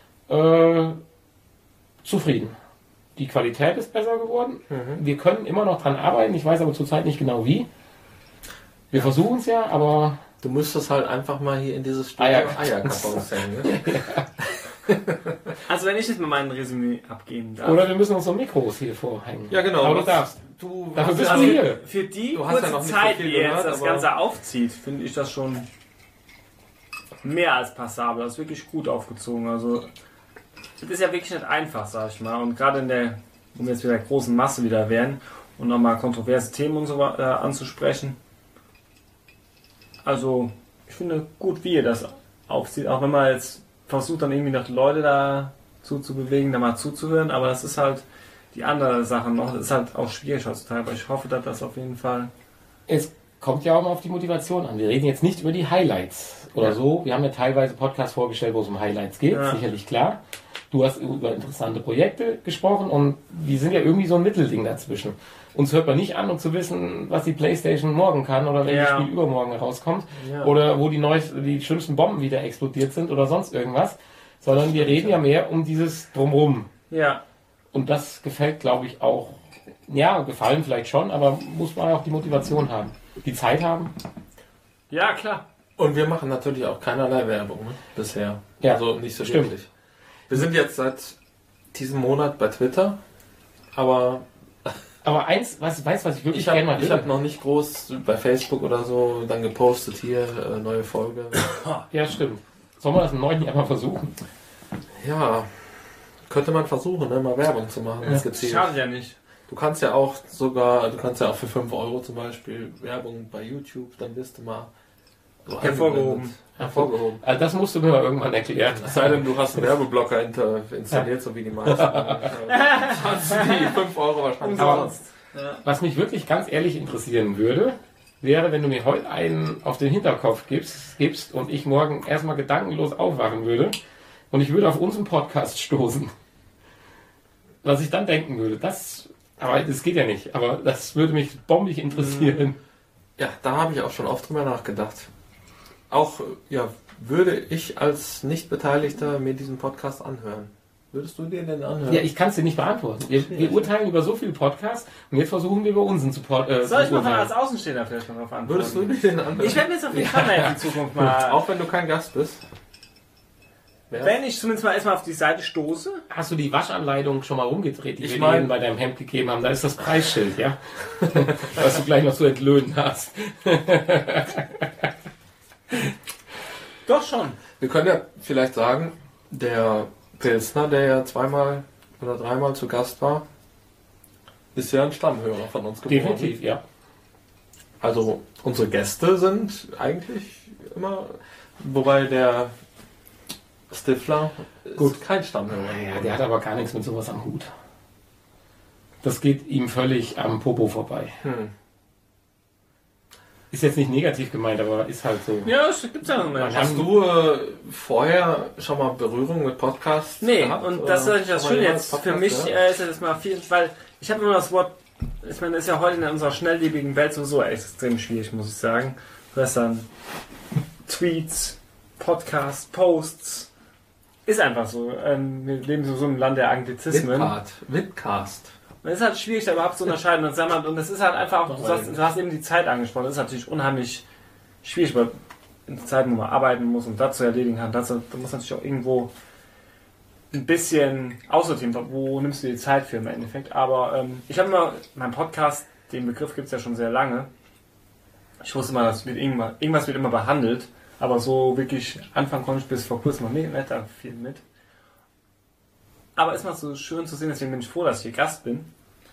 zufrieden. Die Qualität ist besser geworden. Wir können immer noch dran arbeiten. Ich weiß aber zurzeit nicht genau wie. Wir versuchen es ja, aber du müsstest halt einfach mal hier in dieses Studio Eierkartons. hängen. Ne? Also wenn ich jetzt mal mein Resümee abgeben darf. oder wir müssen uns so Mikros hier vorhängen. Ja, genau. Aber du Was- darfst. Du Dafür hast bist ja du also- hier. Für die Du hast ja kurze noch nicht so Zeit, viel die jetzt gehört, das aber- Ganze aufzieht, finde ich das schon mehr als passabel. Das ist wirklich gut aufgezogen. Also das ist ja wirklich nicht einfach, sag ich mal. Und gerade in der, um jetzt wieder der großen Masse wieder wären und nochmal kontroverse Themen und so anzusprechen. Also ich finde gut, wie ihr das aufzieht. Auch wenn man jetzt versucht, dann irgendwie noch die Leute dazu zu bewegen, da mal zuzuhören. Aber das ist halt die andere Sache noch. Das ist halt auch schwierig heutzutage. Aber ich hoffe, dass das auf jeden Fall... Es kommt ja auch mal auf die Motivation an. Wir reden jetzt nicht über die Highlights oder so. Wir haben ja teilweise Podcasts vorgestellt, wo es um Highlights geht, Ja. sicherlich klar. Du hast über interessante Projekte gesprochen und wir sind ja irgendwie so ein Mittelding dazwischen. Uns hört man nicht an, um zu wissen, was die PlayStation morgen kann oder welches Ja. Spiel übermorgen rauskommt Ja. oder wo die schlimmsten Bomben wieder explodiert sind oder sonst irgendwas, sondern wir reden ja mehr um dieses Drumrum. Ja, Und das gefällt, glaube ich, auch. Ja, gefallen vielleicht schon, aber muss man auch die Motivation haben. Die Zeit haben. ja klar. Und wir machen natürlich auch keinerlei Werbung, ne? Bisher. Ja, Also nicht so stimmt. wirklich. Wir sind jetzt seit diesem Monat bei Twitter, aber Aber eins, was ich wirklich ich gerne mal habe hab noch nicht groß bei Facebook oder so dann gepostet, hier, neue Folge. Ja, stimmt. Sollen wir das im neuen Jahr mal versuchen? Ja, könnte man versuchen, ne, mal Werbung zu machen. Ja. Das gezielt. Schadet ja nicht. Du kannst ja auch für 5 Euro zum Beispiel Werbung bei YouTube, dann bist du mal so Hervorgehoben. eingeblendet. Hervorgehoben. Also das musst du mir mal irgendwann erklären. Es sei denn, du hast einen Werbeblocker installiert, so wie die meisten. Kannst du die 5 Euro wahrscheinlich Aber umsonst. was mich wirklich ganz ehrlich interessieren würde, wäre, wenn du mir heute einen auf den Hinterkopf gibst und ich morgen erstmal gedankenlos aufwachen würde und ich würde auf unseren Podcast stoßen. Was ich dann denken würde, aber das geht ja nicht, aber das würde mich bombig interessieren. Ja, da habe ich auch schon oft drüber nachgedacht. Auch, ja, würde ich als Nicht-Beteiligter mir diesen Podcast anhören? Würdest du dir den anhören? Ja, ich kann es dir nicht beantworten. Wir urteilen über so viele Podcasts und jetzt versuchen wir über unseren zu Soll ich mal von urteilen. als Außenstehender vielleicht noch drauf antworten? Würdest du dir den anhören? Ich werde mir jetzt auf jeden Fall mal in Zukunft mal, Auch wenn du kein Gast bist? Ja. wenn ich zumindest mal erstmal auf die Seite stoße. Hast du die Waschanleitung schon mal rumgedreht, die Ich wir dir mein- eben bei deinem Hemd gegeben haben? Da ist das Preisschild, ja? Was du gleich noch zu entlöhnen hast. Doch schon. Wir können ja vielleicht sagen, der Pilsner, der ja 2-mal oder 3-mal zu Gast war, ist ja ein Stammhörer von uns geworden. Definitiv, ja. Also unsere Gäste sind eigentlich immer, wobei der Stifler Gut. ist kein Stammhörer. Ja, der hat aber gar nichts mit sowas am Hut. Das geht ihm völlig am Popo vorbei. Ist jetzt nicht negativ gemeint, aber ist halt so. Ja, das gibt's ja noch mehr. Hast du vorher schon mal Berührung mit Podcasts Nee, gehabt? und oder das ist das schon mal Schöne jemals jetzt. Podcast Für mich gehört? ist das mal viel, weil ich habe immer das Wort, ich meine, das ist ja heute in unserer schnelllebigen Welt sowieso extrem schwierig, muss ich sagen. Du hast dann Tweets, Podcasts, Posts. Ist einfach so. Wir leben so im Land der Anglizismen. Vidcast. Und es ist halt schwierig, da überhaupt zu unterscheiden und sagen, und es ist halt einfach auch, du hast eben die Zeit angesprochen, das ist natürlich unheimlich schwierig, weil in Zeiten, wo man arbeiten muss und dazu erledigen kann, da muss natürlich auch irgendwo ein bisschen aussortieren, wo nimmst du die Zeit für im Endeffekt. Aber ich habe immer, mein Podcast, den Begriff gibt es ja schon sehr lange. Ich wusste immer, dass irgendwas wird immer behandelt, aber so wirklich anfangen konnte ich bis vor kurzem noch nicht da viel mit. Aber ist mal so schön zu sehen, deswegen bin ich froh, dass ich hier Gast bin.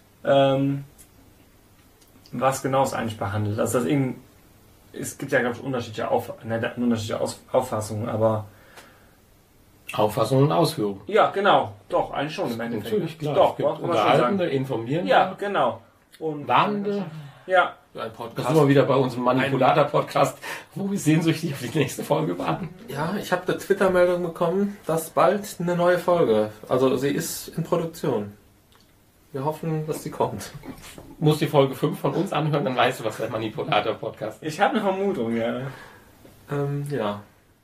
Was genau es eigentlich behandelt. Also es gibt ja, glaube ich, unterschiedliche Auffassungen, aber Auffassung und Ausführung. ja, genau, doch, eigentlich schon im Endeffekt. Natürlich, klar. Doch, es gibt kann man schon unterhaltende, sagen. informierende, Ja, genau. Und warnende. ja, Ein Da Podcast. sind wir wieder bei unserem Manipulator-Podcast, wo wir sehnsüchtig auf die nächste Folge warten. Ja, ich habe eine Twitter-Meldung bekommen, dass bald eine neue Folge, also sie ist in Produktion. Wir hoffen, dass sie kommt. Muss die Folge 5 von uns anhören, dann weißt du, was der Manipulator-Podcast ist. ich habe eine Vermutung, ja. Ja.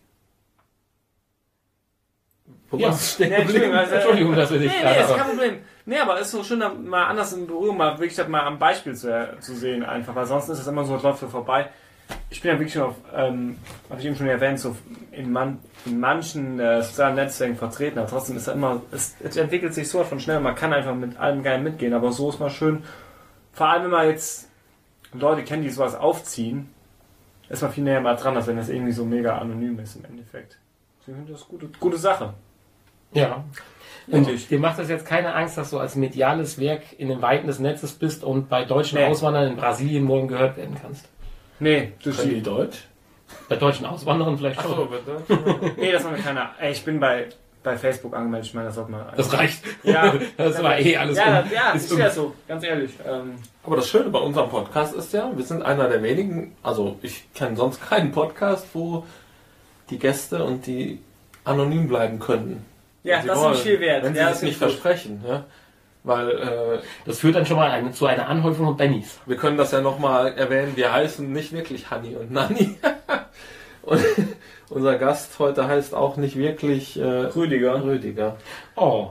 Wo Ja. warst du stehen Nee, Entschuldigung, geblieben? also, Entschuldigung, dass wir dich Nee, gerade... ist kein Problem. Nee, aber es ist so schön, da mal anders in Berührung, mal wirklich das mal am Beispiel zu sehen einfach, weil sonst ist es immer so, es läuft so vorbei. Ich bin ja wirklich schon auf, habe ich eben schon erwähnt, so in manchen sozialen Netzwerken vertreten, aber trotzdem ist es immer, es entwickelt sich so von schnell, man kann einfach mit allem geil mitgehen, aber so ist mal schön, vor allem wenn man jetzt Leute kennt, die sowas aufziehen, ist man viel näher mal dran, als wenn das irgendwie so mega anonym ist im Endeffekt. Deswegen finde ich das eine gute Sache. Ja. Und Wirklich. dir macht das jetzt keine Angst, dass du als mediales Werk in den Weiten des Netzes bist und bei deutschen Nee. Auswanderern in Brasilien morgen gehört werden kannst? Nee, durch Können die die, Deutsch? Bei deutschen Auswanderern vielleicht schon. Achso, bitte. nee, das war mir keiner. Ey, ich bin bei Facebook angemeldet, ich meine, das sollte man. Das reicht. Ja, Das war eh alles. ja, ist ist ja so, ganz ehrlich. Aber das Schöne bei unserem Podcast ist ja, wir sind einer der wenigen, also ich kenne sonst keinen Podcast, wo die Gäste und die anonym bleiben können. Ja, Wenn sie das ist wollen. nicht viel wert. Wenn sie Ja, das das nicht ist gut. versprechen. Ja? Weil Das führt dann schon mal zu einer Anhäufung von Bennys. wir können das ja nochmal erwähnen, wir heißen nicht wirklich Hanni und Nanni. Und unser Gast heute heißt auch nicht wirklich Rüdiger. Rüdiger. Oh.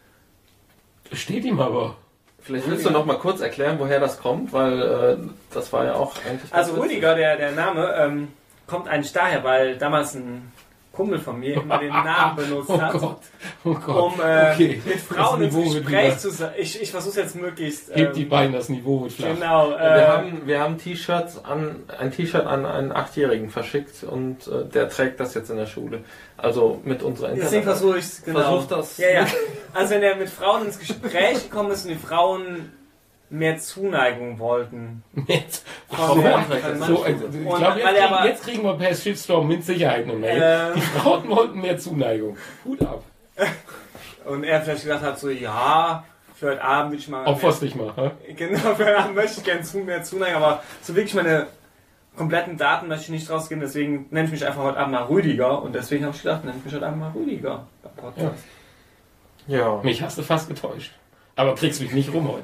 Das steht ihm aber. Vielleicht willst du noch mal kurz erklären, woher das kommt, weil das war ja auch eigentlich... Also ganz witzig. Rüdiger, der Name, kommt eigentlich daher, weil damals ein Kumpel von mir immer den Namen benutzt Oh hat, Gott. Oh Gott. um Okay. mit Frauen Das ins Niveau wird Gespräch wieder- zu sein. Ich versuche jetzt möglichst. Hebt die Beine, das Niveau wird flach. Genau. Wir haben T-Shirts ein T-Shirt an einen 8-Jährigen verschickt und der trägt das jetzt in der Schule. Also mit unserer Deswegen versuche ich es, genau. Versuch das. Ja. Also wenn er mit Frauen ins Gespräch gekommen ist und die Frauen mehr Zuneigung wollten. Jetzt. Von So, ich Und glaube, weil er aber- jetzt kriegen wir per Shitstorm mit Sicherheit eine Mail. Die Frauen wollten mehr Zuneigung. Hut ab. Und er vielleicht gedacht hat, so, ja, für heute Abend will ich mal... Opferst dich mal. Hä? Genau, für heute Abend möchte ich gerne mehr Zuneigung, aber so wirklich meine kompletten Daten möchte ich nicht rausgeben, deswegen nenne ich mich einfach heute Abend mal Rüdiger und deswegen habe ich gedacht, nenne ich mich heute Abend mal Rüdiger beim Podcast. Ja. Mich hast du fast getäuscht. Aber kriegst mich nicht rum heute.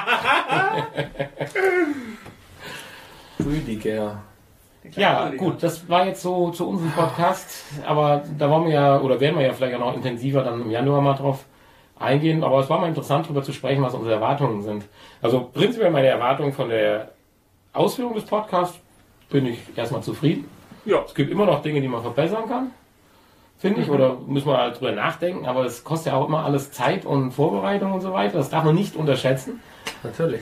Rüdiger. Der kleine Ja, Rüdiger. gut, das war jetzt so zu unserem Podcast. Aber da wollen wir ja, oder werden wir ja vielleicht auch noch intensiver dann im Januar mal drauf eingehen. Aber es war mal interessant, darüber zu sprechen, was unsere Erwartungen sind. Also prinzipiell meine Erwartungen von der Ausführung des Podcasts bin ich erstmal zufrieden. Ja. Es gibt immer noch Dinge, die man verbessern kann, finde ich, oder müssen wir halt drüber nachdenken, aber es kostet ja auch immer alles Zeit und Vorbereitung und so weiter. Das darf man nicht unterschätzen. Natürlich.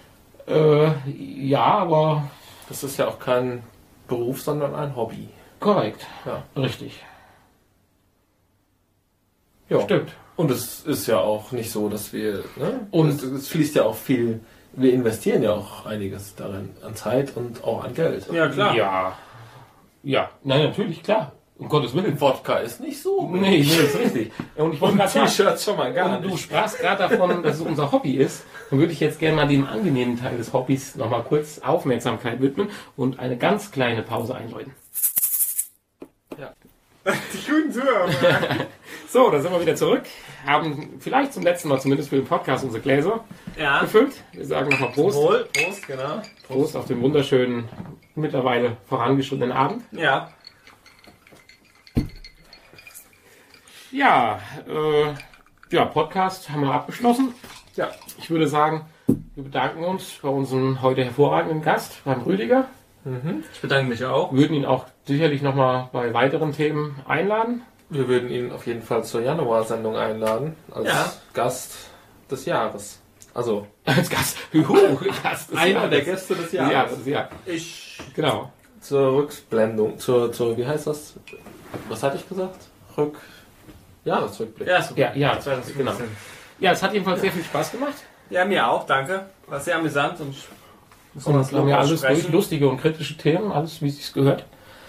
Ja, aber Das ist ja auch kein Beruf, sondern ein Hobby. korrekt. Ja. Richtig. Ja. Stimmt. Und es ist ja auch nicht so, dass wir, ne? Und- es fließt ja auch viel, wir investieren ja auch einiges darin, an Zeit und auch an Geld. Ja, klar. Ja. Ja, nein, natürlich, klar. Um Gottes Willen. Wodka ist nicht so. Nee, ist richtig. Und ich wollte Und gerade sagen, T-Shirts schon mal gar und du nicht. sprachst gerade davon, dass es unser Hobby ist. Dann würde ich jetzt gerne mal dem angenehmen Teil des Hobbys nochmal kurz Aufmerksamkeit widmen und eine ganz kleine Pause einläuten. Die guten Zuhörer. So, da sind wir wieder zurück. Haben vielleicht zum letzten Mal zumindest für den Podcast unsere Gläser Ja. gefüllt. Wir sagen nochmal Prost. Wohl. Prost, genau. Prost auf den wunderschönen, mittlerweile vorangeschrittenen Abend. Ja. Ja, Podcast haben wir abgeschlossen. Ja. Ich würde sagen, wir bedanken uns bei unserem heute hervorragenden Gast, beim Rüdiger. Ich bedanke mich auch. Würden ihn auch sicherlich nochmal bei weiteren Themen einladen. Wir würden ihn auf jeden Fall zur Januar-Sendung einladen, als Ja. Gast des Jahres. Also, Als Gast. Gast des einer Jahres. der Gäste des Des Jahres. Jahres, ja. Ich. Genau. Zur Rückblendung, zur, wie heißt das? Was hatte ich gesagt? Jahresrückblick. Ja, super. Ja, 2015. genau. Ja, es hat jedenfalls sehr viel Spaß gemacht. Ja, mir auch, danke. War sehr amüsant und ich muss Und noch es haben ja alles durch aussprechen. lustige und kritische Themen, alles wie es sich gehört.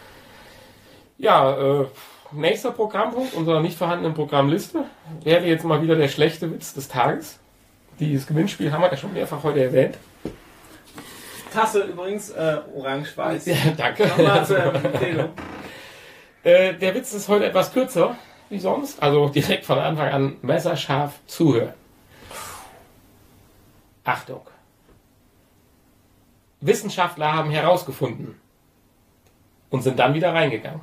Ja, nächster Programmpunkt unserer nicht vorhandenen Programmliste wäre jetzt mal wieder der schlechte Witz des Tages. Dieses Gewinnspiel haben wir ja schon mehrfach heute erwähnt. Tasse übrigens, orange-weiß. Ja, danke. Nochmal zur Empfehlung. Der Witz ist heute etwas kürzer wie sonst, also direkt von Anfang an messerscharf zuhören. Achtung. Wissenschaftler haben herausgefunden und sind dann wieder reingegangen.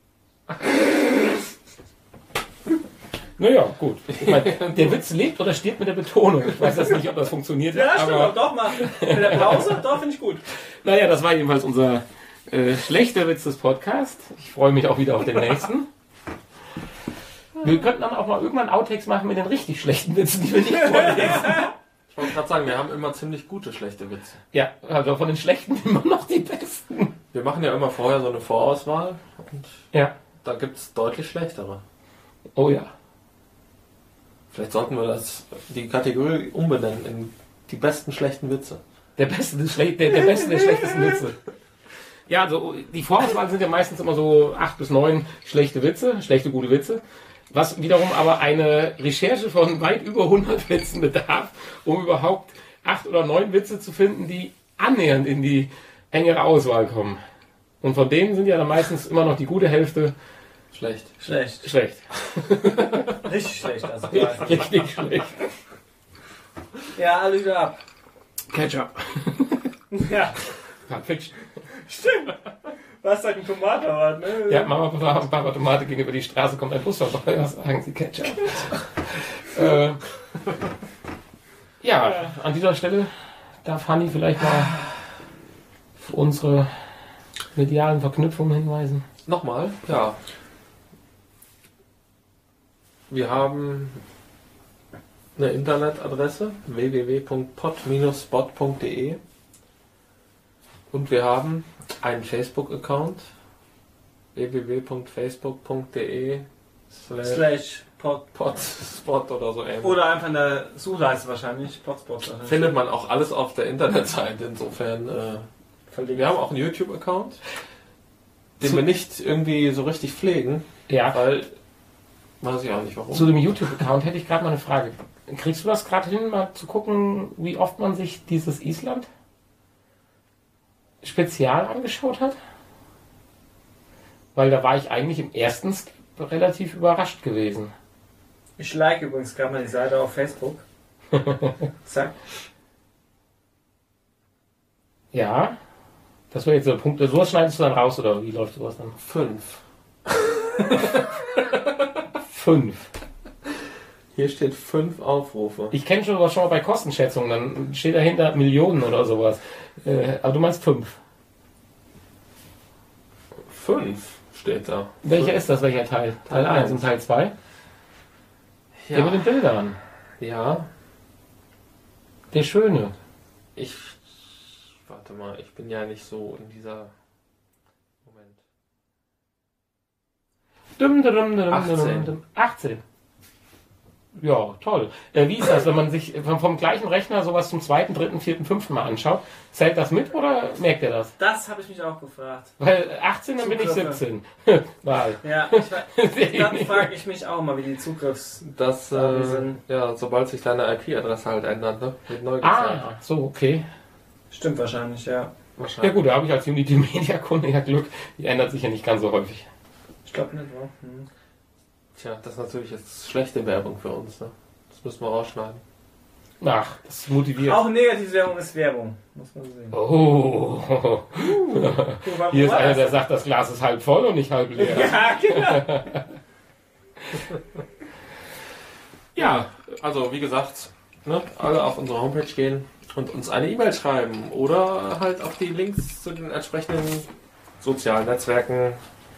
Naja, gut. Ich meine, der Witz lebt oder stirbt mit der Betonung. Ich weiß jetzt nicht, ob das funktioniert Ja, hat, stimmt, aber doch mal. Mit der Pause, doch, finde ich gut. naja, das war jedenfalls unser schlechter Witz des Podcasts. Ich freue mich auch wieder auf den nächsten. Wir könnten dann auch mal irgendwann Outtakes machen mit den richtig schlechten Witzen, die wir nicht vorlesen. Ich wollte gerade sagen, wir haben immer ziemlich gute schlechte Witze. Ja, also von den schlechten immer noch die besten. Wir machen ja immer vorher so eine Vorauswahl und Ja. da gibt es deutlich schlechtere. Oh ja. Vielleicht sollten wir die Kategorie umbenennen in die besten schlechten Witze. Der beste, der beste der schlechtesten Witze. Ja, also die Vorauswahl sind ja meistens immer so 8 bis 9 schlechte Witze, schlechte, gute Witze. Was wiederum aber eine Recherche von weit über 100 Witzen bedarf, um überhaupt 8 oder 9 Witze zu finden, die annähernd in die engere Auswahl kommen. Und von denen sind ja dann meistens immer noch die gute Hälfte Schlecht. Schlecht. schlecht. Richtig schlecht, also. Richtig schlecht. Ja, alle wieder ab. Ketchup. Ja, Pulp Fiction. stimmt. Was sagt ein Tomatenort, ne? Ja, Mama, Papa, Tomate ging über die Straße, kommt ein Bus vorbei, was sagen Sie, Ketchup? Ja, an dieser Stelle darf Hanni vielleicht mal für unsere medialen Verknüpfungen hinweisen. Nochmal, ja. Wir haben eine Internetadresse www.pod-spot.de und wir haben einen Facebook-Account www.facebook.de Slash Pod. /podspot oder so ähnlich. Oder einfach in der Suchleiste wahrscheinlich. Potspot. Findet man auch alles auf der Internetseite, insofern. Verlinkt. Wir haben auch einen YouTube-Account, den wir nicht irgendwie so richtig pflegen, Ja, weil, weiß ich auch nicht warum. zu dem YouTube-Account hätte ich gerade mal eine Frage. Kriegst du das gerade hin, mal zu gucken, wie oft man sich dieses Island Spezial angeschaut hat? Weil da war ich eigentlich im ersten Step relativ überrascht gewesen. Ich like übrigens gerade mal die Seite auf Facebook. Zack. Ja, das wäre jetzt so der Punkt. Sowas schneidest du dann raus oder wie läuft sowas dann? 5. 5. Hier steht 5 Aufrufe. Ich kenne schon mal bei Kostenschätzungen, dann steht dahinter Millionen oder sowas. Aber du meinst 5. 5 steht da. Welcher ist das? Welcher Teil? Teil 1 und Teil 2? Der mit den Bildern. Ja. Der schöne. Warte mal, ich bin ja nicht so in dieser... Moment. 18. 18. Ja, toll. Wie ist das, wenn man sich vom gleichen Rechner sowas zum 2., 3., 4., 5. Mal anschaut? Zählt das mit oder merkt ihr das? Das habe ich mich auch gefragt. Weil 18, dann bin ich Zugriffe. 17. Wahl. Ja, dann frage ich mich auch mal, wie die Zugriffs... Das, sind. ja, sobald sich deine IP-Adresse halt ändert, ne? Wird neu gezeigt. So, okay. Stimmt wahrscheinlich, ja. Ja Wahrscheinlich. gut, da habe ich als Unity Media Kunde ja Glück. Die ändert sich ja nicht ganz so häufig. Ich glaube nicht, wa? Tja, das ist natürlich jetzt schlechte Werbung für uns, ne? Das müssen wir rausschneiden. Ach, das motiviert. Auch Negativwerbung ist Werbung, muss man sehen. Oh. Wo Hier ist war einer, das? der sagt, das Glas ist halb voll und nicht halb leer. Ja, genau. Ja, also wie gesagt, ne, alle auf unsere Homepage gehen und uns eine E-Mail schreiben oder halt auf die Links zu den entsprechenden sozialen Netzwerken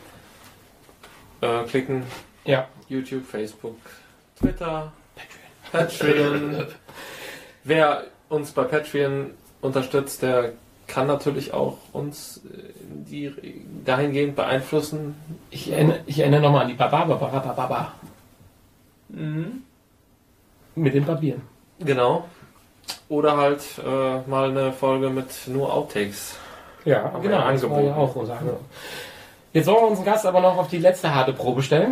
klicken. Ja. YouTube, Facebook, Twitter, Patreon. Wer uns bei Patreon unterstützt, der kann natürlich auch uns dahingehend beeinflussen. Ich erinnere nochmal an die Baba. Mhm. Mit den Papieren. Genau. Oder halt mal eine Folge mit nur Outtakes. Ja, Haben genau. wir ja Das war angeboten. ja auch unser Angebot. Jetzt wollen wir unseren Gast aber noch auf die letzte harte Probe stellen.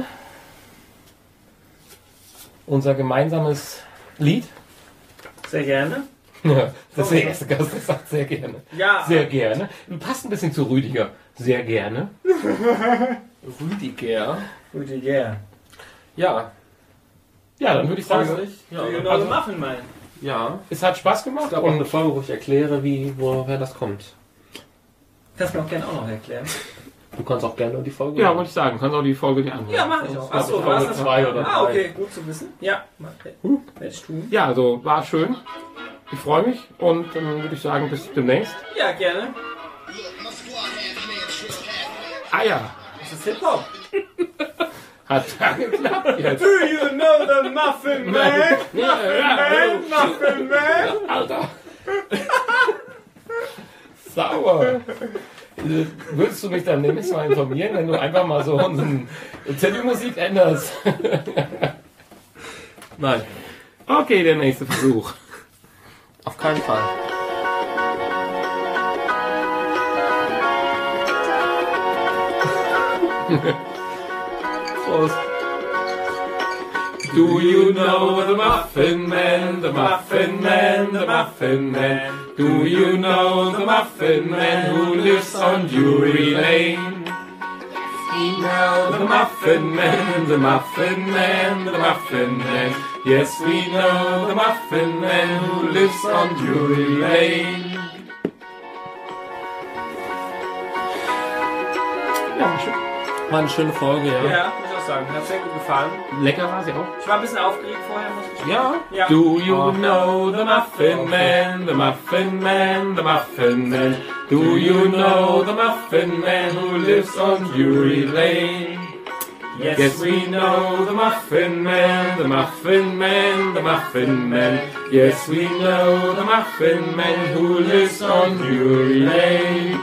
Unser gemeinsames Lied. Sehr gerne. Ja, das ist der erste Gast, der sagt sehr gerne. Ja, Sehr gerne. Du passt ein bisschen zu Rüdiger. Sehr gerne. Rüdiger. Rüdiger. Ja. Ja, dann würde ich sagen, Ja, Do you know also, the Muffin Man? ja. es hat Spaß Es gemacht. gab auch eine Und Folge, wo ich erkläre, woher das kommt. Kannst du mir auch gerne auch noch erklären. Du kannst auch gerne die Folge. ja, wollte ich sagen, kannst auch die Folge dir anhören. Ja, mach ich auch. Das Achso, ist war Folge das 2 oder 3. Ah, okay, gut zu wissen. Ja, werde ich tun. Ja, also war schön. Ich freue mich und dann würde ich sagen, bis demnächst. Ja, gerne. Ah ja, Das ist Hip-Hop. hat ja geklappt jetzt. Do you know the Muffin Man? Muffin Man? Alter. Sauer. Würdest du mich dann demnächst mal informieren, wenn du einfach mal so unseren Titelmusik änderst? Nein, Okay, der nächste Versuch. auf keinen Fall. Prost. Do you know the Muffin Man, the Muffin Man, the Muffin Man? Do you know the Muffin Man who lives on Drury Lane? We know the Muffin Man, the Muffin Man, the Muffin Man. Yes, we know the Muffin Man who lives on Drury Lane. Ja, schön. War eine schöne Folge, ja. Ja, muss ich auch sagen. Hat sehr gut gefallen. Lecker war sie auch. Ich war ein bisschen aufgeregt vorher, muss ich sagen. Ja. Ja. Do you know the Muffin Man, the Muffin Man, the Muffin Man? Do you know the Muffin Man who lives on Drury Lane? Yes, we know the Muffin Man, the Muffin Man, the Muffin Man. Yes, we know the Muffin Man who lives on Drury Lane.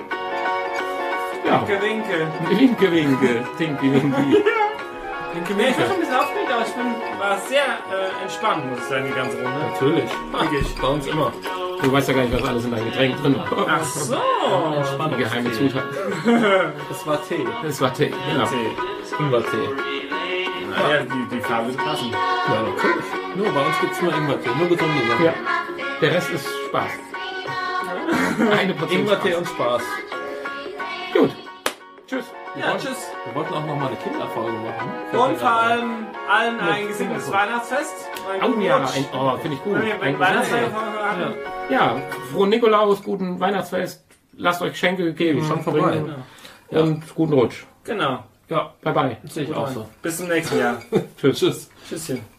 Ja, Gewinke. Winke, Winke, Tinky, Winky. Nee, ich war schon ein bisschen aufgeregt, aber ich war sehr entspannt, muss ich sagen, die ganze Runde. Natürlich. Bei uns immer. Du weißt ja gar nicht, was alles in deinem Getränk drin war. Ach so. Die geheime Zutat. Das war Tee. Das war Tee. Genau. Ingwertee. Naja, die Farbe ist passend. Ja, natürlich. Nur bei uns gibt es nur Ingwertee. Nur gesunde Sachen. Ja. Der Rest ist Spaß. Eine Portion Ingwertee Spaß. und Spaß. Gut. Tschüss. Ja, tschüss. Wir wollten auch noch mal eine Kinderfolge machen. Und vor allem allen ein gesegnetes Weihnachtsfest. Ein Oh guten ja, Rutsch. finde ich gut. Wenn wir Ein Weihnachtsfeier Geschenk. hatten. Ja, frohen Nikolaus, guten Weihnachtsfest. Lasst euch Geschenke geben. Schon vorbei. Bringen. Und guten Rutsch. Genau. Ja, Bye bye. sehe ich auch so. Bis zum nächsten Jahr. Tschüss. Tschüsschen.